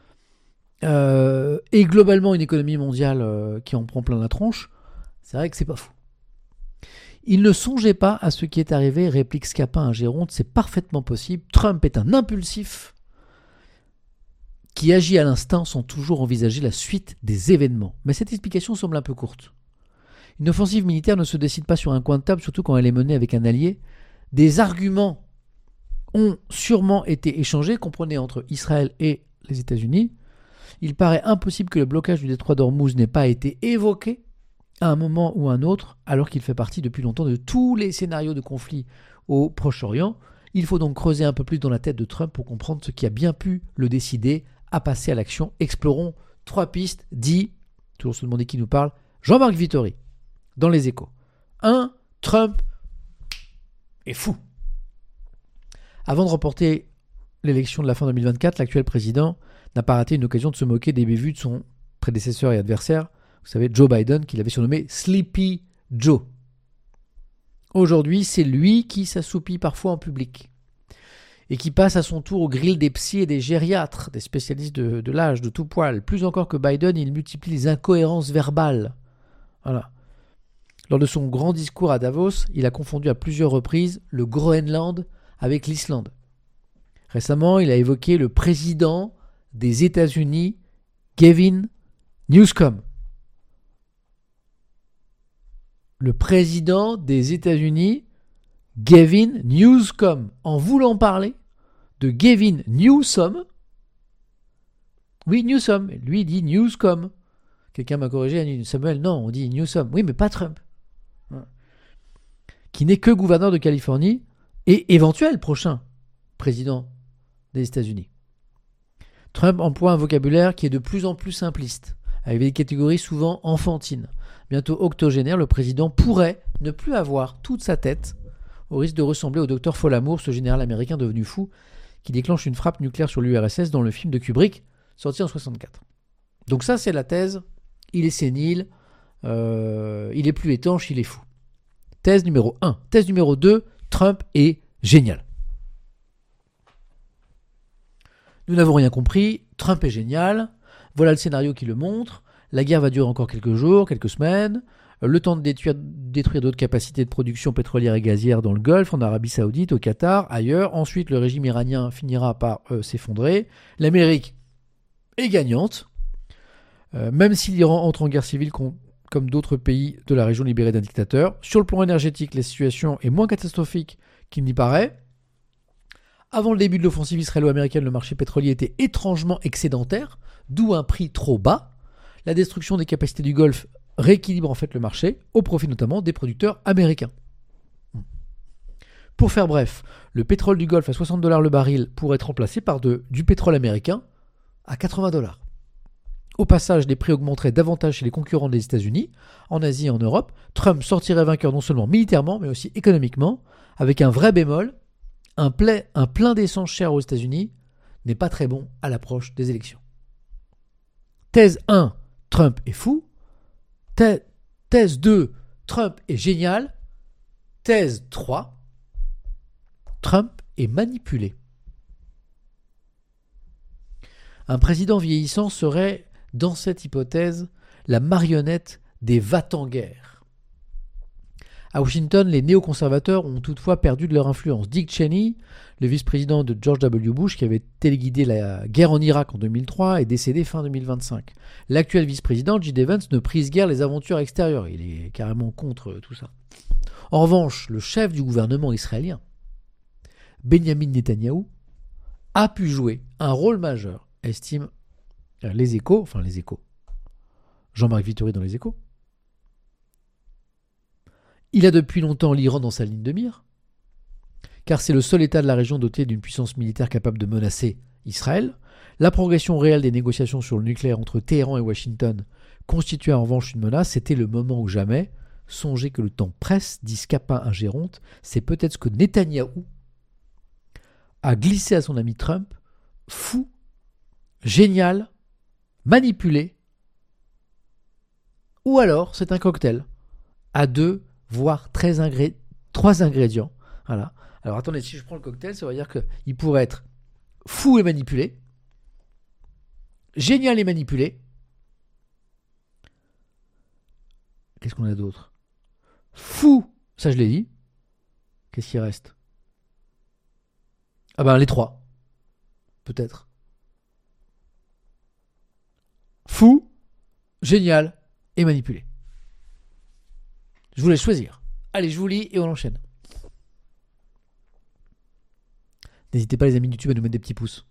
Euh, et globalement une économie mondiale euh, qui en prend plein la tronche, c'est vrai que c'est pas fou. Il ne songeait pas à ce qui est arrivé, réplique Scapin à Géronte, c'est parfaitement possible. Trump est un impulsif qui agit à l'instinct sans toujours envisager la suite des événements. Mais cette explication semble un peu courte. Une offensive militaire ne se décide pas sur un coin de table, surtout quand elle est menée avec un allié. Des arguments ont sûrement été échangés, comprenez, entre Israël et les États-Unis. Il paraît impossible que le blocage du détroit d'Ormuz n'ait pas été évoqué à un moment ou à un autre, alors qu'il fait partie depuis longtemps de tous les scénarios de conflit au Proche-Orient. Il faut donc creuser un peu plus dans la tête de Trump pour comprendre ce qui a bien pu le décider à passer à l'action. Explorons trois pistes, dit, toujours se demander qui nous parle, Jean-Marc Vittori, dans Les Échos. un. Trump est fou. Avant de remporter l'élection de la fin deux mille vingt-quatre, l'actuel président n'a pas raté une occasion de se moquer des bévues de son prédécesseur et adversaire, vous savez, Joe Biden, qu'il avait surnommé Sleepy Joe. Aujourd'hui, c'est lui qui s'assoupit parfois en public et qui passe à son tour au grill des psys et des gériatres, des spécialistes de, de l'âge, de tout poil. Plus encore que Biden, il multiplie les incohérences verbales. Voilà. Lors de son grand discours à Davos, il a confondu à plusieurs reprises le Groenland avec l'Islande. Récemment, il a évoqué le président des États-Unis, Gavin Newsom. Le président des États-Unis, Gavin Newsom, en voulant parler de Gavin Newsom, oui, Newsom, lui il dit Newsom. Quelqu'un m'a corrigé, Samuel, non, on dit Newsom. Oui, mais pas Trump. Qui n'est que gouverneur de Californie et éventuel prochain président des États-Unis. Trump emploie un vocabulaire qui est de plus en plus simpliste, avec des catégories souvent enfantines. Bientôt octogénaire, le président pourrait ne plus avoir toute sa tête, au risque de ressembler au docteur Folamour, ce général américain devenu fou, qui déclenche une frappe nucléaire sur l'U R S S dans le film de Kubrick, sorti en soixante-quatre. Donc ça, c'est la thèse. Il est sénile, euh, il est plus étanche, il est fou. Thèse numéro un. Thèse numéro deux, Trump est génial. Nous n'avons rien compris, Trump est génial, voilà le scénario qui le montre, la guerre va durer encore quelques jours, quelques semaines, le temps de détruire, détruire d'autres capacités de production pétrolière et gazière dans le Golfe, en Arabie Saoudite, au Qatar, ailleurs. Ensuite, le régime iranien finira par euh, s'effondrer. L'Amérique est gagnante, euh, même si l'Iran entre en guerre civile com- comme d'autres pays de la région libérés d'un dictateur. Sur le plan énergétique, la situation est moins catastrophique qu'il n'y paraît. Avant le début de l'offensive israélo-américaine, le marché pétrolier était étrangement excédentaire, d'où un prix trop bas. La destruction des capacités du Golfe rééquilibre en fait le marché, au profit notamment des producteurs américains. Pour faire bref, le pétrole du Golfe à soixante dollars le baril pourrait être remplacé par de, du pétrole américain à quatre-vingts dollars. Au passage, les prix augmenteraient davantage chez les concurrents des États-Unis, en Asie et en Europe. Trump sortirait vainqueur non seulement militairement, mais aussi économiquement, avec un vrai bémol. Un, pla- un plein d'essence cher aux États-Unis n'est pas très bon à l'approche des élections. Thèse un, Trump est fou. Thè- Thèse deux, Trump est génial. Thèse trois, Trump est manipulé. Un président vieillissant serait, dans cette hypothèse, la marionnette des va-t-en-guerre. À Washington, les néoconservateurs ont toutefois perdu de leur influence. Dick Cheney, le vice-président de George W. Bush, qui avait téléguidé la guerre en Irak en deux mille trois, est décédé fin deux mille vingt-cinq. L'actuel vice-président, J D Vance, ne prise guère les aventures extérieures. Il est carrément contre tout ça. En revanche, le chef du gouvernement israélien, Benjamin Netanyahou, a pu jouer un rôle majeur, estime les Échos, enfin les Échos, Jean-Marc Vittori dans les Échos. Il a depuis longtemps l'Iran dans sa ligne de mire, car c'est le seul État de la région doté d'une puissance militaire capable de menacer Israël. La progression réelle des négociations sur le nucléaire entre Téhéran et Washington constituait en revanche une menace. C'était le moment ou jamais. Songez que le temps presse, dit Scapin un Géronte. C'est peut-être ce que Netanyahou a glissé à son ami Trump. Fou, génial, manipulé. Ou alors, c'est un cocktail à deux, voire treize ingré- trois ingrédients. Voilà. Alors attendez, si je prends le cocktail, ça veut dire qu'il pourrait être fou et manipulé, génial et manipulé. Qu'est-ce qu'on a d'autre? Fou, ça je l'ai dit. Qu'est-ce qui reste? Ah ben les trois, peut-être. Fou, génial et manipulé. Je vous laisse choisir. Allez, je vous lis et on enchaîne. N'hésitez pas les amis de YouTube à nous mettre des petits pouces.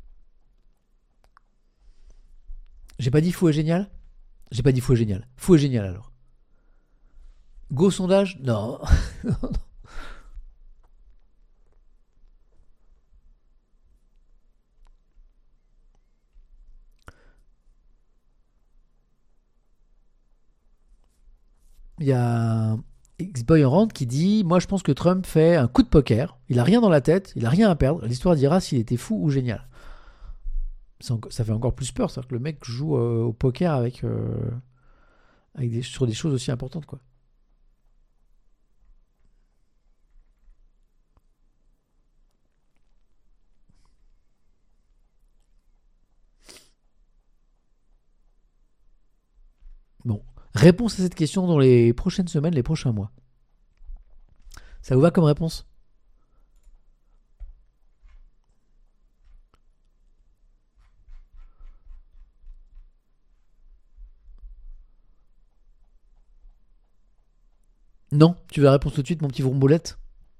J'ai pas dit fou et génial? J'ai pas dit fou et génial. Fou et génial alors. Go sondage? Non. Il y a X-Boy en rente qui dit « Moi, je pense que Trump fait un coup de poker. Il a rien dans la tête, il a rien à perdre. L'histoire dira s'il était fou ou génial. » Ça fait encore plus peur. C'est-à-dire que le mec joue euh, au poker avec, euh, avec des, sur des choses aussi importantes, quoi. Bon. Réponse à cette question dans les prochaines semaines, les prochains mois. Ça vous va comme réponse? Non? Tu veux la réponse tout de suite, mon petit vroomboulette?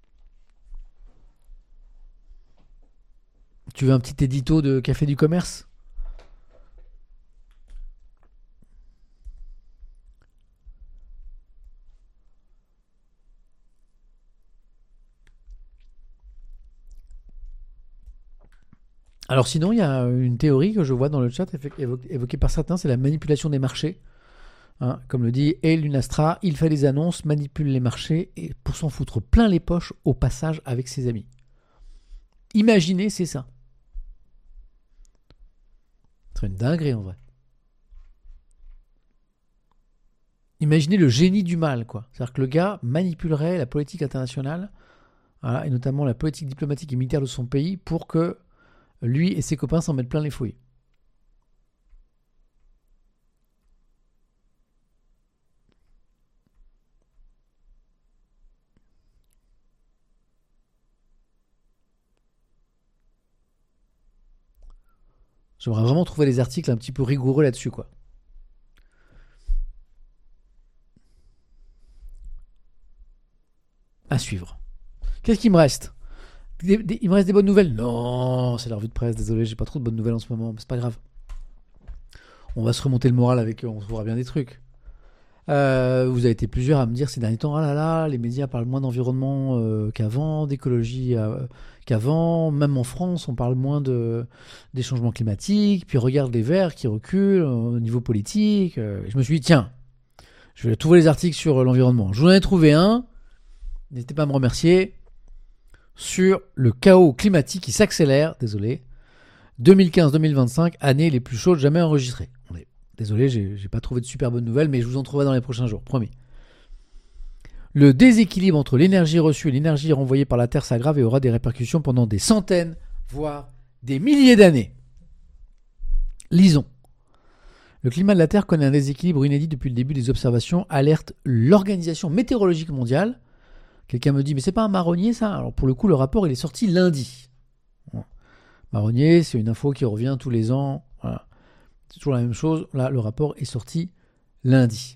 Tu veux un petit édito de Café du Commerce? Alors sinon, il y a une théorie que je vois dans le chat évoquée par certains, c'est la manipulation des marchés. Hein, comme le dit El Lunastra, il fait des annonces, manipule les marchés et pour s'en foutre plein les poches au passage avec ses amis. Imaginez, c'est ça. C'est une dinguerie en vrai. Imaginez le génie du mal, quoi. C'est-à-dire que le gars manipulerait la politique internationale, voilà, et notamment la politique diplomatique et militaire de son pays pour que lui et ses copains s'en mettent plein les fouilles. J'aimerais vraiment trouver des articles un petit peu rigoureux là-dessus, quoi. À suivre. Qu'est-ce qu'il me reste ? Des- des- Il me reste des bonnes nouvelles ? Non, c'est la revue de presse, désolé, j'ai pas trop de bonnes nouvelles en ce moment, mais c'est pas grave. On va se remonter le moral avec eux, on trouvera bien des trucs. Euh, vous avez été plusieurs à me dire ces derniers temps, ah là là, les médias parlent moins d'environnement euh, qu'avant, d'écologie euh, qu'avant, même en France, on parle moins de, des changements climatiques, puis regarde les Verts qui reculent euh, au niveau politique. Euh, je me suis dit, tiens, je vais trouver les articles sur l'environnement. Je vous en ai trouvé un, n'hésitez pas à me remercier, sur le chaos climatique qui s'accélère, désolé, deux mille quinze deux mille vingt-cinq, année les plus chaudes jamais enregistrées. On est Désolé, j'ai, j'ai pas trouvé de super bonnes nouvelles, mais je vous en trouverai dans les prochains jours, promis. Le déséquilibre entre l'énergie reçue et l'énergie renvoyée par la Terre s'aggrave et aura des répercussions pendant des centaines, voire des milliers d'années. Lisons. Le climat de la Terre connaît un déséquilibre inédit depuis le début des observations, alerte l'Organisation météorologique mondiale. Quelqu'un me dit, mais c'est pas un marronnier ça ? Alors pour le coup, le rapport il est sorti lundi. Marronnier, c'est une info qui revient tous les ans. Voilà. C'est toujours la même chose. Là, le rapport est sorti lundi.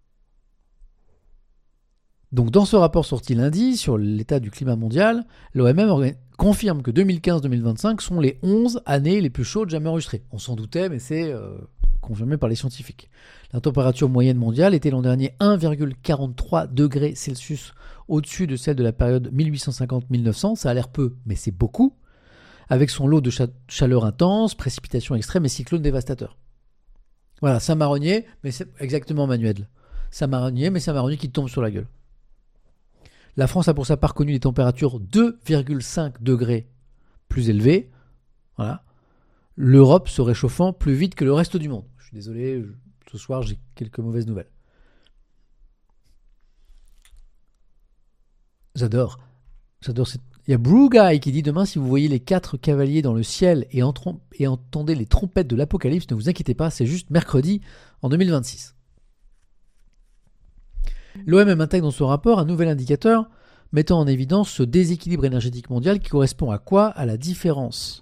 Donc, dans ce rapport sorti lundi sur l'état du climat mondial, l'O M M orga- confirme que deux mille quinze deux mille vingt-cinq sont les onze années les plus chaudes jamais enregistrées. On s'en doutait, mais c'est euh, confirmé par les scientifiques. La température moyenne mondiale était l'an dernier un virgule quarante-trois degrés Celsius au-dessus de celle de la période mille huit cent cinquante à mille neuf cents. Ça a l'air peu, mais c'est beaucoup. Avec son lot de cha- chaleur intense, précipitations extrêmes et cyclones dévastateurs. Voilà, c'est un marronnier, mais c'est exactement Manuel. C'est un marronnier, mais c'est un marronnier qui tombe sur la gueule. La France a pour sa part connu des températures deux virgule cinq degrés plus élevées. Voilà. L'Europe se réchauffant plus vite que le reste du monde. Je suis désolé, je- ce soir j'ai quelques mauvaises nouvelles. J'adore. J'adore cette... Il y a Blue Guy qui dit demain, si vous voyez les quatre cavaliers dans le ciel et, entron- et entendez les trompettes de l'apocalypse, ne vous inquiétez pas, c'est juste mercredi en deux mille vingt-six. L'O M M intègre dans son rapport un nouvel indicateur mettant en évidence ce déséquilibre énergétique mondial qui correspond à quoi ? À la différence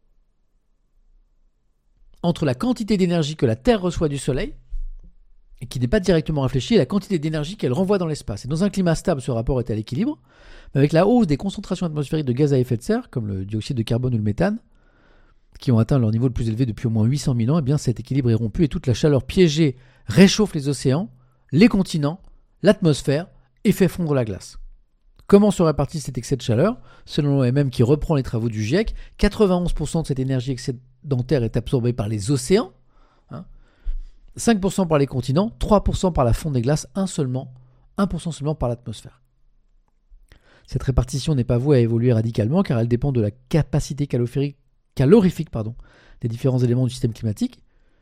entre la quantité d'énergie que la Terre reçoit du Soleil, et qui n'est pas directement réfléchie, et la quantité d'énergie qu'elle renvoie dans l'espace. Et dans un climat stable, ce rapport est à l'équilibre. Mais avec la hausse des concentrations atmosphériques de gaz à effet de serre, comme le dioxyde de carbone ou le méthane, qui ont atteint leur niveau le plus élevé depuis au moins huit cent mille ans, eh bien cet équilibre est rompu et toute la chaleur piégée réchauffe les océans, les continents, l'atmosphère et fait fondre la glace. Comment se répartit cet excès de chaleur ? Selon l'O M M qui reprend les travaux du GIEC, quatre-vingt-onze pour cent de cette énergie excédentaire est absorbée par les océans, hein, cinq pour cent par les continents, trois pour cent par la fonte des glaces, un, seulement, un pour cent seulement par l'atmosphère. Cette répartition n'est pas vouée à évoluer radicalement car elle dépend de la capacité calorifique, calorifique pardon, des différents éléments du système climatique.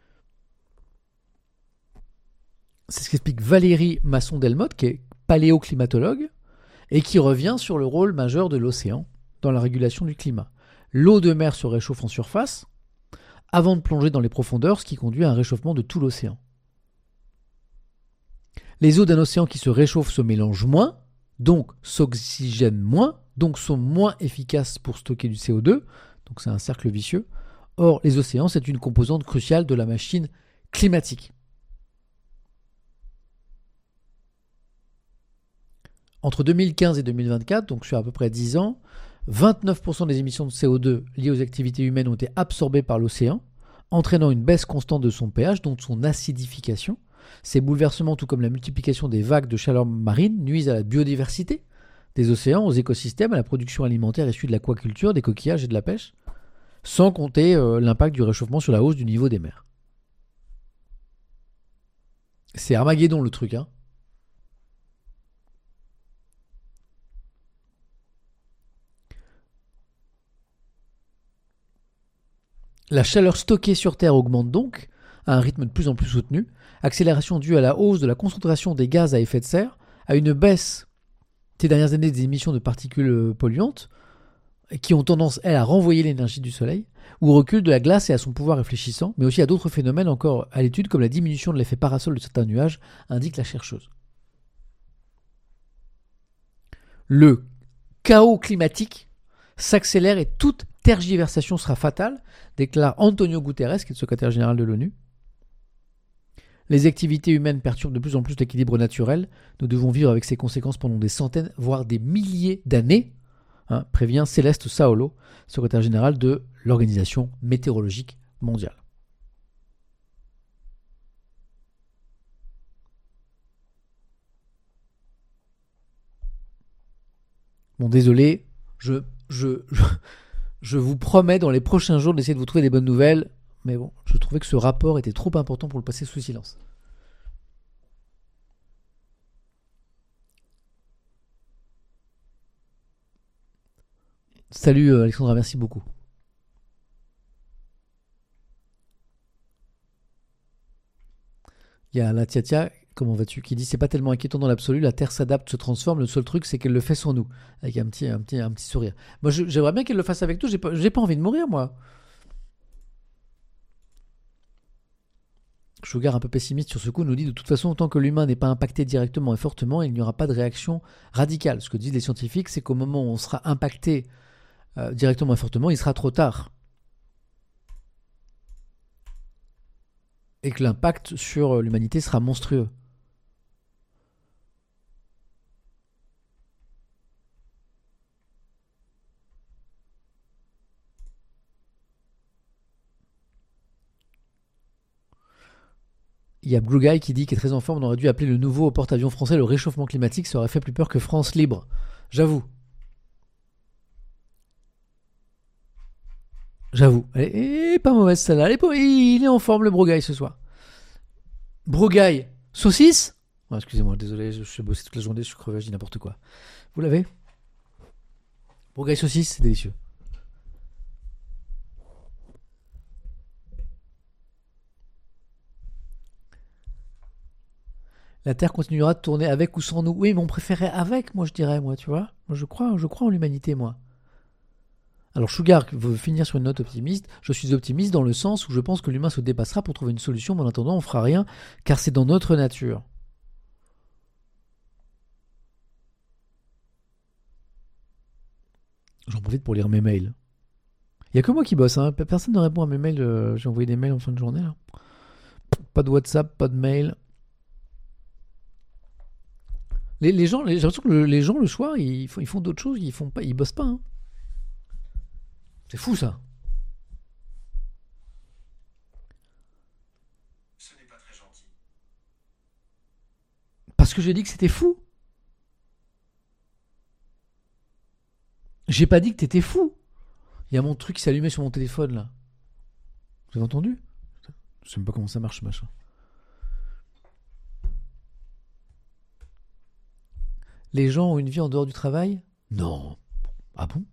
C'est ce qu'explique Valérie Masson-Delmotte, qui est paléoclimatologue, et qui revient sur le rôle majeur de l'océan dans la régulation du climat. L'eau de mer se réchauffe en surface avant de plonger dans les profondeurs, ce qui conduit à un réchauffement de tout l'océan. Les eaux d'un océan qui se réchauffent se mélangent moins, donc s'oxygènent moins, donc sont moins efficaces pour stocker du C O deux, donc c'est un cercle vicieux. Or, les océans, c'est une composante cruciale de la machine climatique. Entre deux mille quinze et deux mille vingt-quatre, donc sur à peu près dix ans, vingt-neuf pour cent des émissions de C O deux liées aux activités humaines ont été absorbées par l'océan, entraînant une baisse constante de son pH, donc de son acidification. Ces bouleversements, tout comme la multiplication des vagues de chaleur marine, nuisent à la biodiversité des océans, aux écosystèmes, à la production alimentaire issue de l'aquaculture, des coquillages et de la pêche, sans compter euh, l'impact du réchauffement sur la hausse du niveau des mers. C'est Armageddon le truc, hein. La chaleur stockée sur Terre augmente donc à un rythme de plus en plus soutenu, accélération due à la hausse de la concentration des gaz à effet de serre, à une baisse ces dernières années des émissions de particules polluantes, qui ont tendance, elles, à renvoyer l'énergie du Soleil, ou au recul de la glace et à son pouvoir réfléchissant, mais aussi à d'autres phénomènes encore à l'étude, comme la diminution de l'effet parasol de certains nuages, indique la chercheuse. Le chaos climatique s'accélère et toute tergiversation sera fatale, déclare Antonio Guterres, qui est le secrétaire général de l'ONU. Les activités humaines perturbent de plus en plus l'équilibre naturel. Nous devons vivre avec ces conséquences pendant des centaines, voire des milliers d'années, hein, prévient Céleste Saolo, secrétaire général de l'Organisation météorologique mondiale. Bon, désolé, je, je, je, je vous promets dans les prochains jours d'essayer de vous trouver des bonnes nouvelles, mais bon, je trouvais que ce rapport était trop important pour le passer sous silence. Salut euh, Alexandra, merci beaucoup. Il y a la Tia-Tia, comment vas-tu, qui dit c'est pas tellement inquiétant dans l'absolu, la Terre s'adapte, se transforme, le seul truc c'est qu'elle le fait sans nous, avec un petit, un petit, un petit sourire. Moi je- j'aimerais bien qu'elle le fasse avec nous, j'ai pas, j'ai pas envie de mourir moi. Sugar, un peu pessimiste sur ce coup, nous dit de toute façon, tant que l'humain n'est pas impacté directement et fortement, il n'y aura pas de réaction radicale. Ce que disent les scientifiques, c'est qu'au moment où on sera impacté euh, directement et fortement, il sera trop tard. Et que l'impact sur euh, l'humanité sera monstrueux. Il y a Blue Guy qui dit qu'il est très en forme, on aurait dû appeler le nouveau porte-avions français le réchauffement climatique, ça aurait fait plus peur que France libre. J'avoue. J'avoue. Elle est, elle est pas mauvaise celle-là. Elle est pas- Il est en forme le Brogaille ce soir. Brogaille. Saucisse oh, excusez-moi, désolé, je, je suis bossé toute la journée, je suis crevé, je dis n'importe quoi. Vous l'avez Brogaille saucisse, c'est délicieux. La Terre continuera de tourner avec ou sans nous. Oui, mais on préférait avec, moi je dirais, moi, tu vois. Moi je crois, je crois en l'humanité, moi. Alors Sugar veut finir sur une note optimiste. Je suis optimiste dans le sens où je pense que l'humain se dépassera pour trouver une solution, mais en attendant, on fera rien, car c'est dans notre nature. J'en profite pour lire mes mails. Il n'y a que moi qui bosse, hein. Personne ne répond à mes mails. euh, J'ai envoyé des mails en fin de journée, là. Pas de WhatsApp, pas de mail. Les, les gens, les- j'ai l'impression que le- les gens le soir, ils, font- ils font d'autres choses, ils font pas, ils bossent pas, hein. C'est fou ça. Ce n'est pas très gentil. Parce que j'ai dit que c'était fou. J'ai pas dit que t'étais fou. Il y a mon truc qui s'est allumé sur mon téléphone là. Vous avez entendu? Je sais même pas comment ça marche ce machin. Les gens ont une vie en dehors du travail? Non. Ah bon?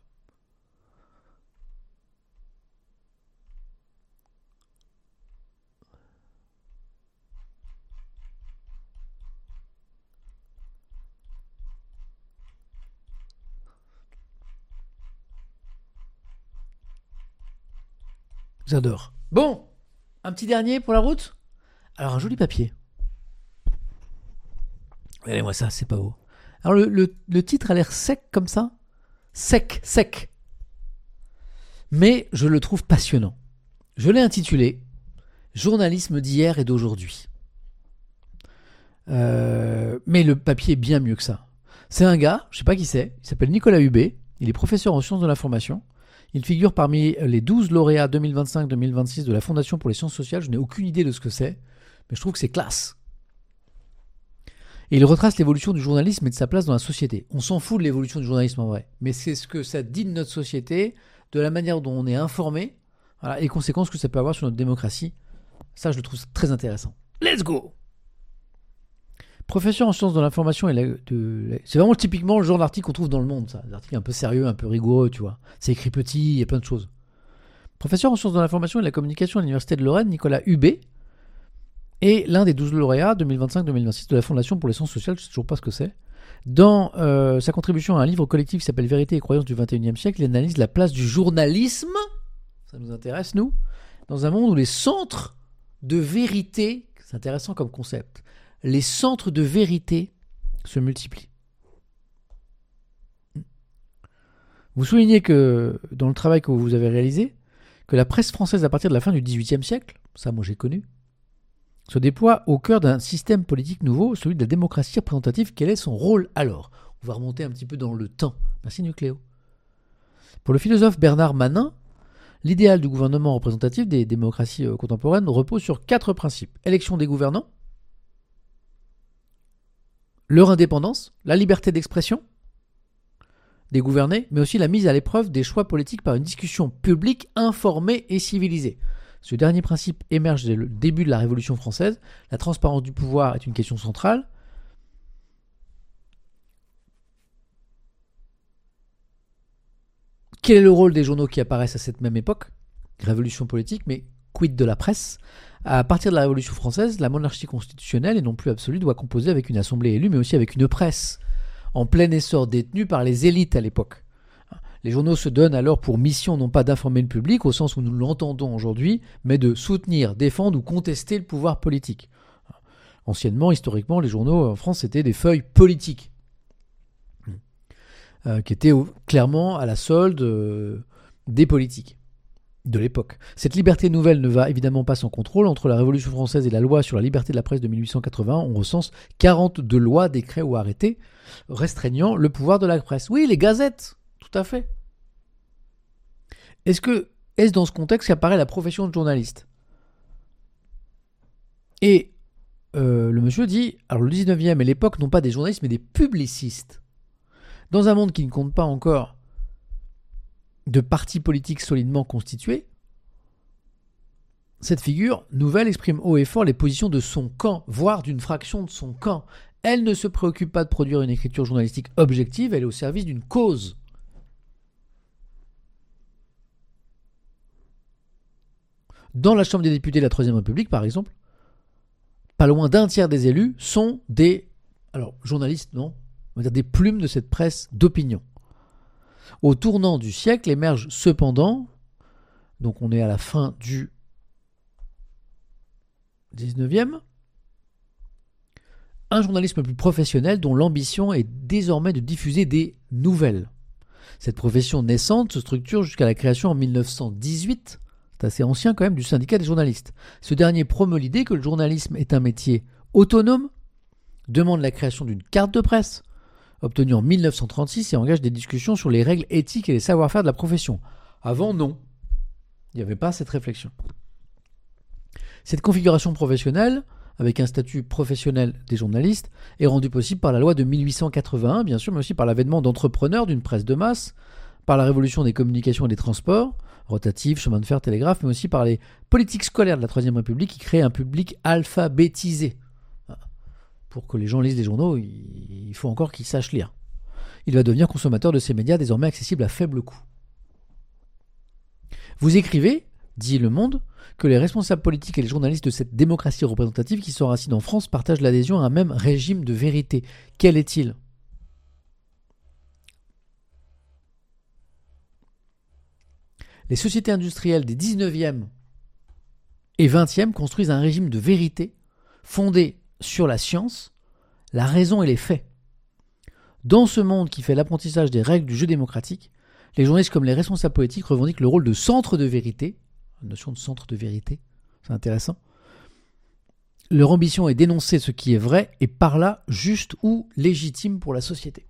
J'adore. Bon, un petit dernier pour la route. Alors un joli papier. Regardez-moi ça, c'est pas beau. Alors le, le- le titre a l'air sec comme ça. Sec, sec. Mais je le trouve passionnant. Je l'ai intitulé Journalisme d'hier et d'aujourd'hui. Euh, mais le papier est bien mieux que ça. C'est un gars, je sais pas qui c'est, il s'appelle Nicolas Hubé, il est professeur en sciences de l'information. Il figure parmi les douze lauréats deux mille vingt-cinq deux mille vingt-six de la Fondation pour les sciences sociales. Je n'ai aucune idée de ce que c'est, mais je trouve que c'est classe. Et il retrace l'évolution du journalisme et de sa place dans la société. On s'en fout de l'évolution du journalisme en vrai, mais c'est ce que ça dit de notre société, de la manière dont on est informé, voilà, et les conséquences que ça peut avoir sur notre démocratie. Ça, je le trouve très intéressant. Let's go! Professeur en sciences de l'information et la- de la- c'est vraiment typiquement le genre d'article qu'on trouve dans le Monde, ça. Des articles un peu sérieux, un peu rigoureux, tu vois. C'est écrit petit, il y a plein de choses. Professeur en sciences de l'information et de la communication à l'Université de Lorraine, Nicolas Hubé est l'un des douze lauréats deux mille vingt-cinq deux mille vingt-six de la Fondation pour les sciences sociales, je sais toujours pas ce que c'est. Dans euh, sa contribution à un livre collectif qui s'appelle Vérité et croyances du vingt et unième siècle, il analyse la place du journalisme, ça nous intéresse nous, dans un monde où les centres de vérité, c'est intéressant comme concept, les centres de vérité se multiplient. Vous soulignez que, dans le travail que vous avez réalisé, que la presse française à partir de la fin du dix-huitième siècle, ça moi j'ai connu, se déploie au cœur d'un système politique nouveau, celui de la démocratie représentative. Quel est son rôle alors ? On va remonter un petit peu dans le temps. Merci Nucléo. Pour le philosophe Bernard Manin, l'idéal du gouvernement représentatif des démocraties euh, contemporaines repose sur quatre principes. Élection des gouvernants, leur indépendance, la liberté d'expression des gouvernés, mais aussi la mise à l'épreuve des choix politiques par une discussion publique informée et civilisée. Ce dernier principe émerge dès le début de la Révolution française. La transparence du pouvoir est une question centrale. Quel est le rôle des journaux qui apparaissent à cette même époque ? Révolution politique, mais quid de la presse ? À partir de la Révolution française, la monarchie constitutionnelle, et non plus absolue, doit composer avec une assemblée élue, mais aussi avec une presse en plein essor détenue par les élites à l'époque. Les journaux se donnent alors pour mission non pas d'informer le public au sens où nous l'entendons aujourd'hui, mais de soutenir, défendre ou contester le pouvoir politique. Anciennement, historiquement, les journaux en France, c'était des feuilles politiques, euh, qui étaient clairement à la solde euh, des politiques de l'époque. Cette liberté nouvelle ne va évidemment pas sans contrôle. Entre la Révolution française et la loi sur la liberté de la presse de mille huit cent quatre-vingt, on recense quarante-deux lois, décrets ou arrêtés restreignant le pouvoir de la presse. Oui, les gazettes, tout à fait. Est-ce que, est-ce dans ce contexte qu'apparaît la profession de journaliste ? Et euh, le monsieur dit, alors le dix-neuvième et l'époque n'ont pas des journalistes mais des publicistes. Dans un monde qui ne compte pas encore de partis politiques solidement constitués, cette figure nouvelle exprime haut et fort les positions de son camp, voire d'une fraction de son camp. Elle ne se préoccupe pas de produire une écriture journalistique objective, elle est au service d'une cause. Dans la Chambre des députés de la Troisième République, par exemple, pas loin d'un tiers des élus sont des, alors journalistes, non, on va dire des plumes de cette presse d'opinion. Au tournant du siècle émerge cependant, donc on est à la fin du dix-neuvième, un journalisme plus professionnel dont l'ambition est désormais de diffuser des nouvelles. Cette profession naissante se structure jusqu'à la création en mille neuf cent dix-huit, c'est assez ancien quand même, du syndicat des journalistes. Ce dernier promeut l'idée que le journalisme est un métier autonome, demande la création d'une carte de presse, obtenue en mille neuf cent trente-six, et engage des discussions sur les règles éthiques et les savoir-faire de la profession. Avant, non. Il n'y avait pas cette réflexion. Cette configuration professionnelle, avec un statut professionnel des journalistes, est rendue possible par la loi de mille huit cent quatre-vingt-un, bien sûr, mais aussi par l'avènement d'entrepreneurs d'une presse de masse, par la révolution des communications et des transports, rotatifs, chemin de fer, télégraphe, mais aussi par les politiques scolaires de la Troisième République qui créent un public alphabétisé. Pour que les gens lisent les journaux, il faut encore qu'ils sachent lire. Il va devenir consommateur de ces médias désormais accessibles à faible coût. Vous écrivez, dit Le Monde, que les responsables politiques et les journalistes de cette démocratie représentative qui s'enracine en France partagent l'adhésion à un même régime de vérité. Quel est-il ? Les sociétés industrielles des dix-neuvième et vingtième construisent un régime de vérité fondé sur la science, la raison et les faits. Dans ce monde qui fait l'apprentissage des règles du jeu démocratique, les journalistes comme les responsables politiques revendiquent le rôle de centre de vérité. La notion de centre de vérité, c'est intéressant. Leur ambition est d'énoncer ce qui est vrai et par là juste ou légitime pour la société.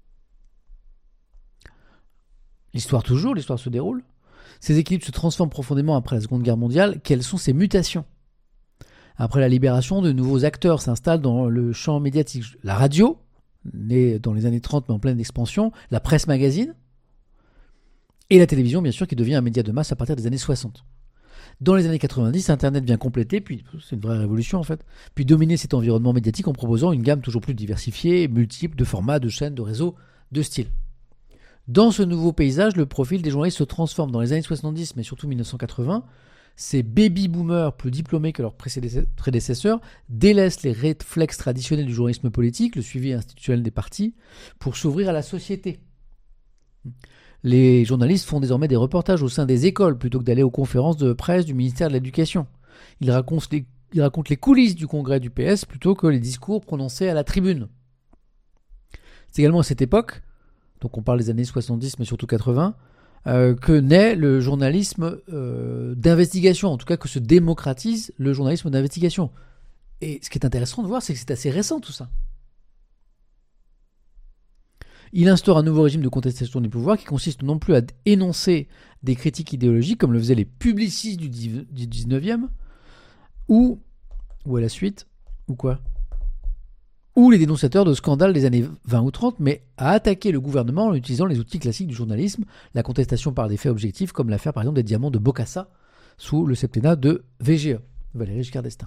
L'histoire toujours, l'histoire se déroule. Ces équilibres se transforment profondément après la Seconde Guerre mondiale. Quelles sont ces mutations ? Après la libération, de nouveaux acteurs s'installent dans le champ médiatique. La radio, née dans les années trente mais en pleine expansion, la presse magazine, et la télévision, bien sûr, qui devient un média de masse à partir des années soixante. Dans les années quatre-vingt-dix, Internet vient compléter, puis c'est une vraie révolution en fait, puis dominer cet environnement médiatique en proposant une gamme toujours plus diversifiée, multiple, de formats, de chaînes, de réseaux, de styles. Dans ce nouveau paysage, le profil des journalistes se transforme. Dans les années soixante-dix, mais surtout mille neuf cent quatre-vingts, ces baby-boomers plus diplômés que leurs prédécesseurs délaissent les réflexes traditionnels du journalisme politique, le suivi institutionnel des partis, pour s'ouvrir à la société. Les journalistes font désormais des reportages au sein des écoles plutôt que d'aller aux conférences de presse du ministère de l'Éducation. Ils racontent les, ils racontent les coulisses du congrès du P S plutôt que les discours prononcés à la tribune. C'est également à cette époque donc on parle des années soixante-dix, mais surtout quatre-vingts, euh, que naît le journalisme euh, d'investigation, en tout cas que se démocratise le journalisme d'investigation. Et ce qui est intéressant de voir, c'est que c'est assez récent tout ça. Il instaure un nouveau régime de contestation des pouvoirs qui consiste non plus à énoncer des critiques idéologiques comme le faisaient les publicistes du dix-neuvième, ou, ou à la suite, ou quoi ou les dénonciateurs de scandales des années vingt ou trente, mais à attaquer le gouvernement en utilisant les outils classiques du journalisme, la contestation par des faits objectifs, comme l'affaire par exemple des diamants de Bokassa, sous le septennat de V G E, Valéry Giscard d'Estaing.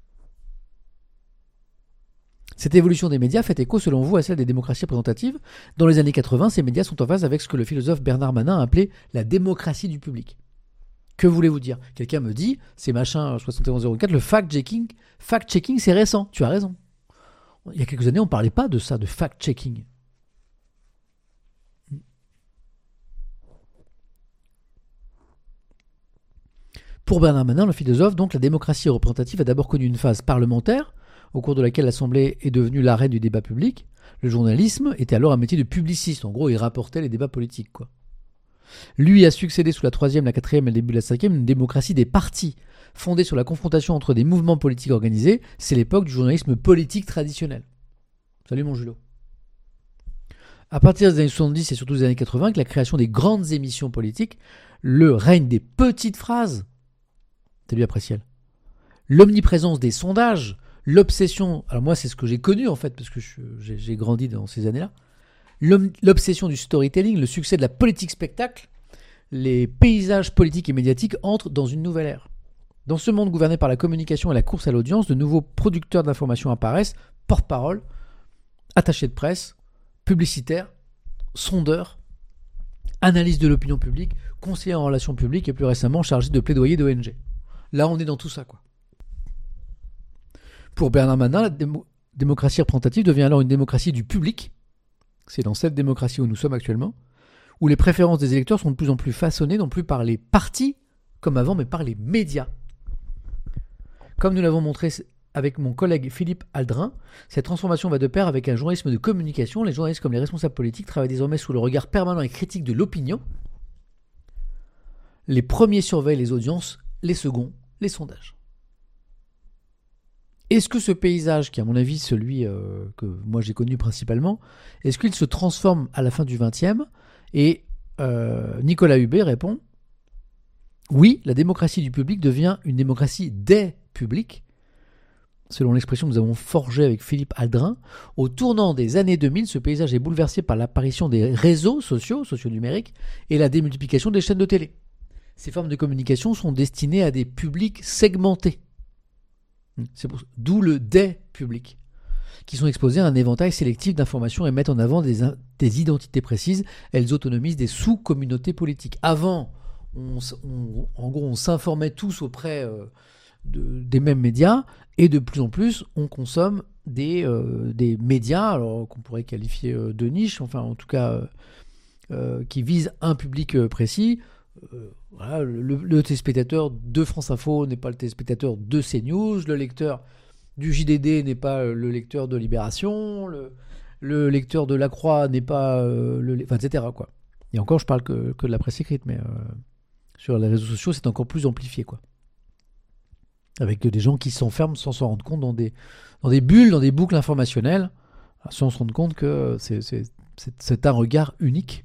Cette évolution des médias fait écho, selon vous, à celle des démocraties représentatives. Dans les années quatre-vingts, ces médias sont en phase avec ce que le philosophe Bernard Manin a appelé la démocratie du public. Que voulez-vous dire ? Quelqu'un me dit, c'est machin soixante et onze zéro quatre, le fact-checking, fact-checking c'est récent, tu as raison. Il y a quelques années, on ne parlait pas de ça, de fact-checking. Pour Bernard Manin, le philosophe, donc, la démocratie représentative a d'abord connu une phase parlementaire, au cours de laquelle l'Assemblée est devenue l'arène du débat public. Le journalisme était alors un métier de publiciste. En gros, il rapportait les débats politiques, quoi. Lui a succédé sous la troisième, la quatrième et le début de la cinquième une démocratie des partis, fondée sur la confrontation entre des mouvements politiques organisés. C'est l'époque du journalisme politique traditionnel. Salut mon Julot. À partir des années soixante-dix et surtout des années quatre-vingts, avec la création des grandes émissions politiques, le règne des petites phrases, salut Apréciel, l'omniprésence des sondages, l'obsession, alors moi c'est ce que j'ai connu en fait, parce que je, j'ai, j'ai grandi dans ces années-là, l'obsession du storytelling, le succès de la politique spectacle, les paysages politiques et médiatiques entrent dans une nouvelle ère. Dans ce monde gouverné par la communication et la course à l'audience, de nouveaux producteurs d'informations apparaissent, porte-parole, attachés de presse, publicitaires, sondeurs, analystes de l'opinion publique, conseillers en relations publiques et plus récemment chargés de plaidoyer d'O N G. Là on est dans tout ça, quoi. Pour Bernard Manin, la démo- démocratie représentative devient alors une démocratie du public. C'est dans cette démocratie où nous sommes actuellement, où les préférences des électeurs sont de plus en plus façonnées, non plus par les partis, comme avant, mais par les médias. Comme nous l'avons montré avec mon collègue Philippe Aldrin, cette transformation va de pair avec un journalisme de communication. Les journalistes comme les responsables politiques travaillent désormais sous le regard permanent et critique de l'opinion. Les premiers surveillent les audiences, les seconds, les sondages. Est-ce que ce paysage, qui est à mon avis celui euh, que moi j'ai connu principalement, est-ce qu'il se transforme à la fin du vingtième ? Et euh, Nicolas Hubé répond « Oui, la démocratie du public devient une démocratie des publics, selon l'expression que nous avons forgée avec Philippe Aldrin. Au tournant des années deux mille, ce paysage est bouleversé par l'apparition des réseaux sociaux, socionumériques, et la démultiplication des chaînes de télé. Ces formes de communication sont destinées à des publics segmentés. C'est pour, d'où le des publics, qui sont exposés à un éventail sélectif d'informations et mettent en avant des, des identités précises. Elles autonomisent des sous-communautés politiques. Avant, on, on, en gros, on s'informait tous auprès euh, de, des mêmes médias, et de plus en plus, on consomme des, euh, des médias, alors qu'on pourrait qualifier euh, de niche, enfin en tout cas, euh, euh, qui visent un public euh, précis. Euh, voilà, le, le téléspectateur de France Info n'est pas le téléspectateur de CNews, le lecteur du J D D n'est pas le lecteur de Libération, le, le lecteur de La Croix n'est pas euh, le, enfin, et cetera quoi. Et encore, je parle que, que de la presse écrite, mais euh, sur les réseaux sociaux, c'est encore plus amplifié, quoi. Avec des gens qui s'enferment sans s'en rendre compte dans des, dans des bulles, dans des boucles informationnelles, sans se rendre compte que c'est, c'est, c'est, c'est un regard unique,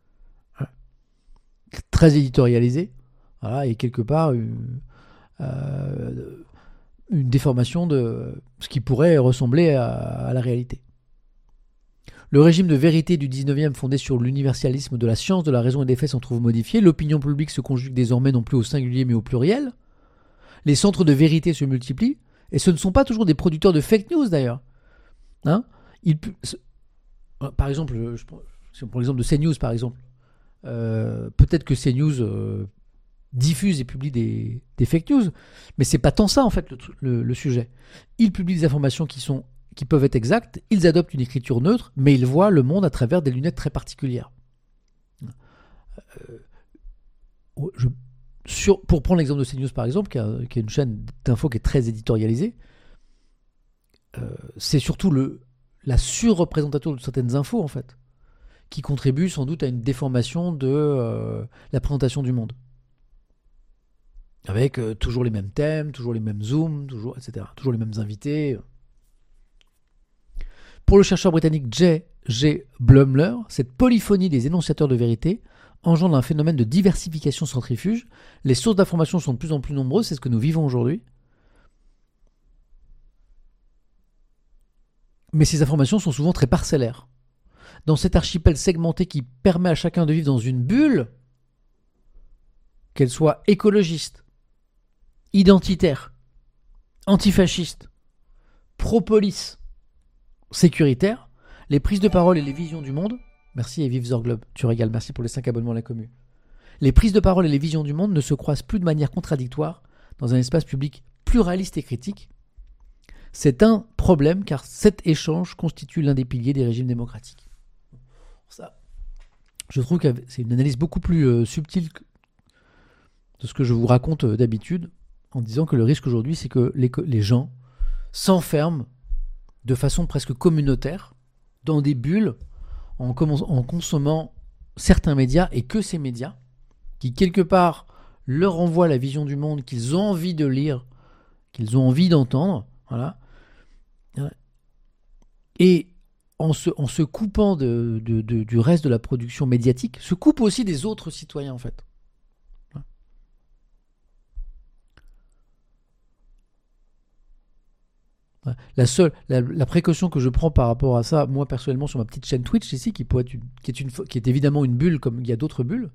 très éditorialisé, voilà, et quelque part une, euh, une déformation de ce qui pourrait ressembler à, à la réalité. Le régime de vérité du dix-neuvième, fondé sur l'universalisme de la science, de la raison et des faits, s'en trouve modifié. L'opinion publique se conjugue désormais non plus au singulier mais au pluriel. Les centres de vérité se multiplient, et ce ne sont pas toujours des producteurs de fake news d'ailleurs. Hein Ils, par exemple, je prends, si on prend l'exemple de CNews par exemple, Euh, peut-être que CNews euh, diffuse et publie des, des fake news, mais c'est pas tant ça en fait le, le, le sujet. Ils publient des informations qui, sont, qui peuvent être exactes, ils adoptent une écriture neutre, mais ils voient le monde à travers des lunettes très particulières. Euh, je, sur, pour prendre l'exemple de CNews par exemple, qui, a, qui est une chaîne d'infos qui est très éditorialisée, euh, c'est surtout le, la surreprésentation de certaines infos en fait, qui contribue sans doute à une déformation de euh, la présentation du monde. Avec euh, toujours les mêmes thèmes, toujours les mêmes zooms, toujours, et cetera. Toujours les mêmes invités. Pour le chercheur britannique J G Blumler, cette polyphonie des énonciateurs de vérité engendre un phénomène de diversification centrifuge. Les sources d'information sont de plus en plus nombreuses, c'est ce que nous vivons aujourd'hui. Mais ces informations sont souvent très parcellaires. Dans cet archipel segmenté qui permet à chacun de vivre dans une bulle, qu'elle soit écologiste, identitaire, antifasciste, pro-police, sécuritaire, les prises de parole et les visions du monde, merci et vive Zorglobe, tu régales, merci pour les cinq abonnements à la commu. Les prises de parole et les visions du monde ne se croisent plus de manière contradictoire dans un espace public pluraliste et critique. C'est un problème car cet échange constitue l'un des piliers des régimes démocratiques. Ça, je trouve que c'est une analyse beaucoup plus euh, subtile que de ce que je vous raconte euh, d'habitude, en disant que le risque aujourd'hui, c'est que les, les gens s'enferment de façon presque communautaire dans des bulles en, en consommant certains médias et que ces médias qui quelque part leur envoient la vision du monde qu'ils ont envie de lire, qu'ils ont envie d'entendre, voilà. Et en se, en se coupant de, de, de, du reste de la production médiatique, se coupe aussi des autres citoyens en fait. La seule, la, la précaution que je prends par rapport à ça, moi personnellement sur ma petite chaîne Twitch ici, qui, pourrait être une, qui, est une, qui est évidemment une bulle comme il y a d'autres bulles,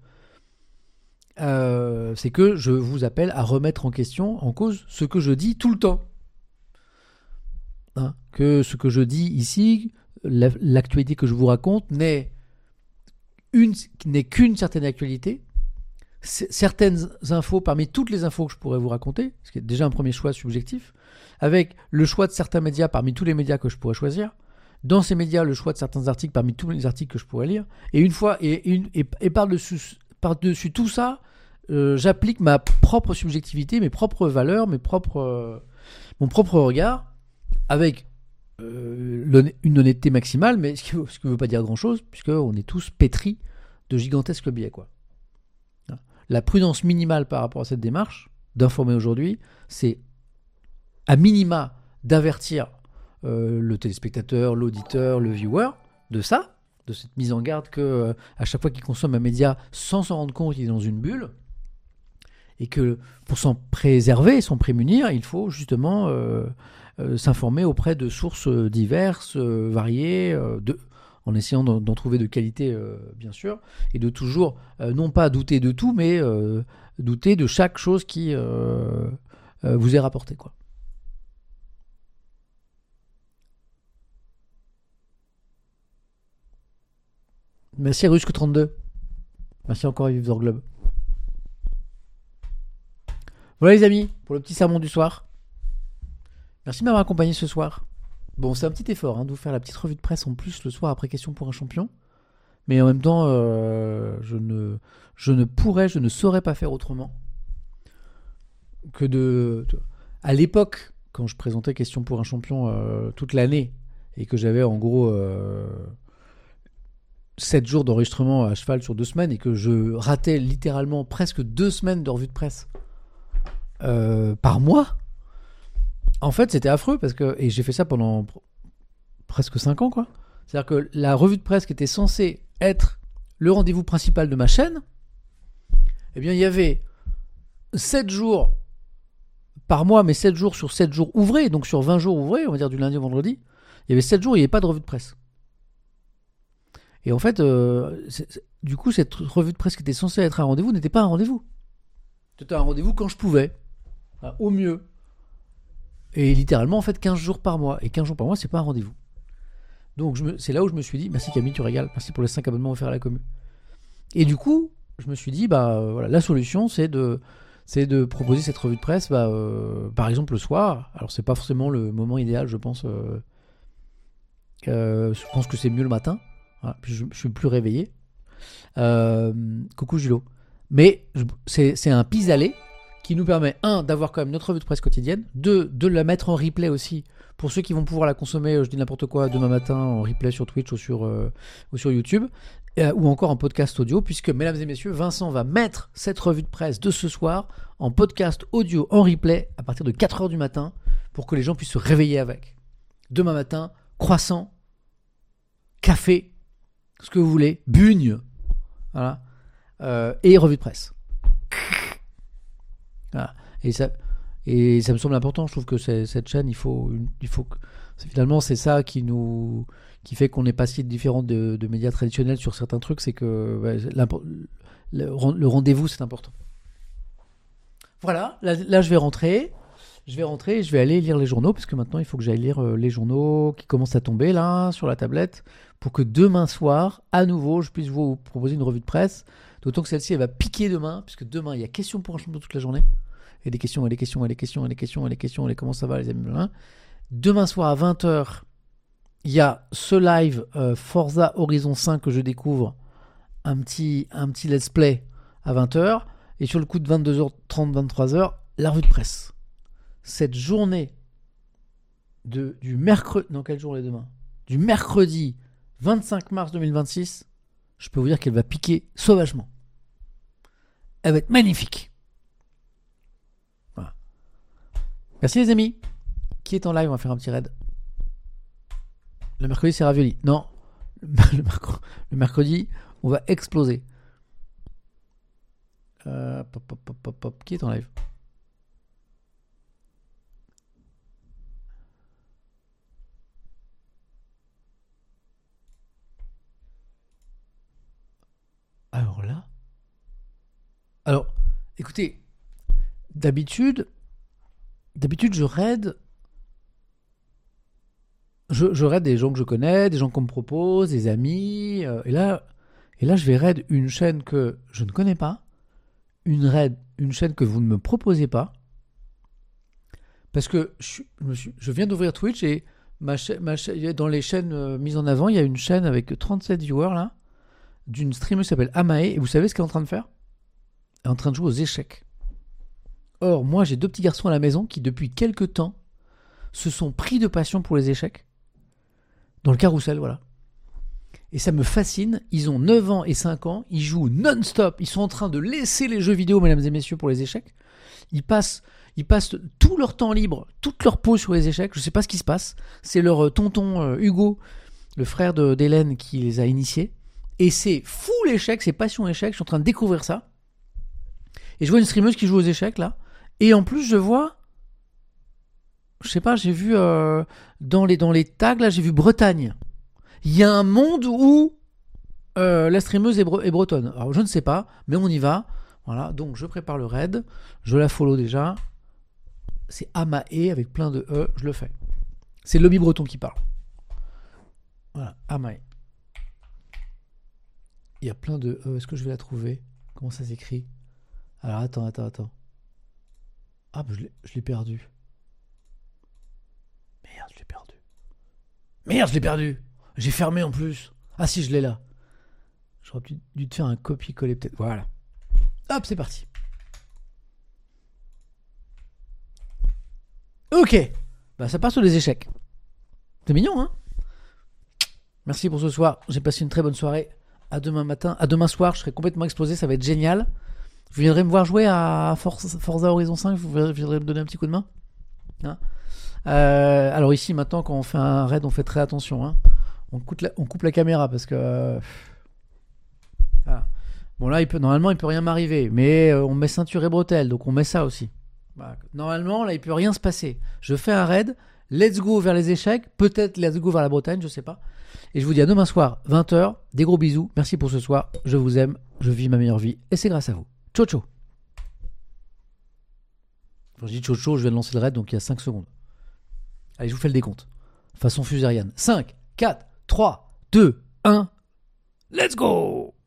euh, c'est que je vous appelle à remettre en question, en cause, ce que je dis tout le temps. Hein, que ce que je dis ici, la, l'actualité que je vous raconte n'est, une, n'est qu'une certaine actualité, certaines infos parmi toutes les infos que je pourrais vous raconter, ce qui est déjà un premier choix subjectif, avec le choix de certains médias parmi tous les médias que je pourrais choisir, dans ces médias le choix de certains articles parmi tous les articles que je pourrais lire, et une fois et, une, et, et par-dessus, par-dessus tout ça, euh, j'applique ma propre subjectivité, mes propres valeurs, mes propres, euh, mon propre regard, avec euh, une honnêteté maximale, mais ce qui ne veut pas dire grand-chose, puisqu'on est tous pétris de gigantesques biais, quoi. La prudence minimale par rapport à cette démarche d'informer aujourd'hui, c'est à minima d'avertir euh, le téléspectateur, l'auditeur, le viewer de ça, de cette mise en garde que euh, à chaque fois qu'il consomme un média sans s'en rendre compte, il est dans une bulle, et que pour s'en préserver, s'en prémunir, il faut justement euh, euh, s'informer auprès de sources diverses, euh, variées, euh, de en essayant d'en, d'en trouver de qualité, euh, bien sûr, et de toujours, euh, non pas douter de tout, mais euh, douter de chaque chose qui euh, euh, vous est rapportée, quoi. Merci à Rusque trente-deux. Merci encore à Vive Zorglobe. Voilà les amis, pour le petit sermon du soir. Merci de m'avoir accompagné ce soir. Bon, c'est un petit effort hein, de vous faire la petite revue de presse en plus le soir après Question pour un champion. Mais en même temps, euh, je, ne, je ne pourrais, je ne saurais pas faire autrement que de... À l'époque, quand je présentais Question pour un champion euh, toute l'année, et que j'avais en gros euh, sept jours d'enregistrement à cheval sur deux semaines, et que je ratais littéralement presque deux semaines de revue de presse euh, par mois, en fait, c'était affreux parce que, et j'ai fait ça pendant pr- presque cinq ans, quoi. C'est-à-dire que la revue de presse qui était censée être le rendez-vous principal de ma chaîne, eh bien, il y avait sept jours par mois, mais sept jours sur sept jours ouvrés, donc sur vingt jours ouvrés, on va dire du lundi au vendredi, il y avait sept jours où il n'y avait pas de revue de presse. Et en fait, euh, c'est, c'est, du coup, cette revue de presse qui était censée être un rendez-vous n'était pas un rendez-vous. C'était un rendez-vous quand je pouvais, hein, au mieux. Et littéralement, en fait, quinze jours par mois. Et quinze jours par mois, c'est pas un rendez-vous. Donc, je me, c'est là où je me suis dit, merci Camille, tu régales, merci pour les cinq abonnements offerts à la commu. Et du coup, je me suis dit, bah euh, voilà, la solution, c'est de, c'est de proposer cette revue de presse, bah, euh, par exemple, le soir. Alors, c'est pas forcément le moment idéal, je pense. Euh, euh, je pense que c'est mieux le matin. Voilà, puis je, je suis plus réveillé. Euh, coucou Julo. Mais je, c'est, c'est un pis-aller qui nous permet, un, d'avoir quand même notre revue de presse quotidienne, deux, de la mettre en replay aussi, pour ceux qui vont pouvoir la consommer, euh, je dis n'importe quoi, demain matin en replay sur Twitch ou sur, euh, ou sur YouTube, euh, ou encore en podcast audio, puisque, mesdames et messieurs, Vincent va mettre cette revue de presse de ce soir en podcast audio, en replay, à partir de quatre heures du matin, pour que les gens puissent se réveiller avec. Demain matin, croissant, café, ce que vous voulez, bugne, voilà, euh, et revue de presse. Voilà. Et ça, et ça me semble important. Je trouve que c'est, cette chaîne, il faut, une, il faut que, c'est, finalement, c'est ça qui nous, qui fait qu'on n'est pas si différent de, de médias traditionnels sur certains trucs, c'est que ouais, le, le rendez-vous, c'est important. Voilà. Là, là, je vais rentrer. Je vais rentrer et je vais aller lire les journaux, parce que maintenant, il faut que j'aille lire euh, les journaux qui commencent à tomber là sur la tablette, pour que demain soir, à nouveau, je puisse vous proposer une revue de presse. D'autant que celle-ci, elle va piquer demain, puisque demain, il y a questions pour un champion toute la journée. Et des questions, et des questions, et des questions, et des questions, et des questions, et comment ça va, les amis. Demain soir, à vingt heures, il y a ce live euh, Forza Horizon cinq que je découvre. Un petit, un petit let's play à vingt heures. Et sur le coup de vingt-deux heures trente, vingt-trois heures, la revue de presse. Cette journée de, du mercredi... Non, quelle journée demain ? Du mercredi vingt-cinq mars deux mille vingt-six, je peux vous dire qu'elle va piquer sauvagement. Elle va être magnifique. Voilà. Merci les amis. Qui est en live ? On va faire un petit raid. Le mercredi, c'est ravioli. Non. Le, merc- le mercredi, on va exploser. Euh, pop, pop, pop, pop, pop. Qui est en live ? Alors là, alors, écoutez, d'habitude, d'habitude, je raid, je, je raid des gens que je connais, des gens qu'on me propose, des amis, euh, et là, et là, je vais raid une chaîne que je ne connais pas, une raid, une chaîne que vous ne me proposez pas, parce que je, je, me suis, je viens d'ouvrir Twitch et ma cha- ma cha- dans les chaînes euh, mises en avant, il y a une chaîne avec trente-sept viewers là, d'une streamer qui s'appelle Amae, et vous savez ce qu'elle est en train de faire ? Elle est en train de jouer aux échecs. Or, moi, j'ai deux petits garçons à la maison qui, depuis quelques temps, se sont pris de passion pour les échecs. Dans le carrousel, voilà. Et ça me fascine. Ils ont neuf ans et cinq ans. Ils jouent non-stop. Ils sont en train de laisser les jeux vidéo, mesdames et messieurs, pour les échecs. Ils passent, ils passent tout leur temps libre, toute leur pause sur les échecs. Je ne sais pas ce qui se passe. C'est leur tonton euh, Hugo, le frère de, d'Hélène, qui les a initiés. Et c'est fou l'échec, c'est passion échec. Je suis en train de découvrir ça. Et je vois une streameuse qui joue aux échecs là. Et en plus, je vois, je sais pas, j'ai vu euh, dans les dans les tags là, j'ai vu Bretagne. Il y a un monde où euh, la streameuse est, bre- est bretonne. Alors je ne sais pas, mais on y va. Voilà. Donc je prépare le raid. Je la follow déjà. C'est Amae avec plein de E. Je le fais. C'est le lobby breton qui parle. Voilà, Amae. Il y a plein de... Euh, est-ce que je vais la trouver ? Comment ça s'écrit ? Alors, attends, attends, attends. Ah, bah, je l'ai, je l'ai perdu. Merde, je l'ai perdu. Merde, je l'ai perdu. J'ai fermé en plus. Ah si, je l'ai là. J'aurais dû, dû te faire un copier-coller peut-être. Voilà. Hop, c'est parti. Ok. Bah, ça part sur les échecs. C'est mignon, hein ? Merci pour ce soir. J'ai passé une très bonne soirée. À demain matin, à demain soir, je serai complètement explosé, ça va être génial. Vous viendrez me voir jouer à Forza, Forza Horizon cinq, vous viendrez me donner un petit coup de main, hein. euh, Alors ici, maintenant, quand on fait un raid, on fait très attention, hein. on, coupe la, on coupe la caméra parce que... Euh, voilà. Bon là, il peut, normalement, il peut rien m'arriver, mais euh, on met ceinture et bretelles, donc on met ça aussi. Voilà. Normalement, là, il peut rien se passer. Je fais un raid, let's go vers les échecs, peut-être let's go vers la Bretagne, je sais pas. Et je vous dis à demain soir, vingt heures. Des gros bisous. Merci pour ce soir. Je vous aime. Je vis ma meilleure vie. Et c'est grâce à vous. Ciao, ciao. Quand je dis ciao, ciao, je viens de lancer le raid, donc il y a cinq secondes. Allez, je vous fais le décompte. Façon fusérienne. cinq, quatre, trois, deux, un. Let's go!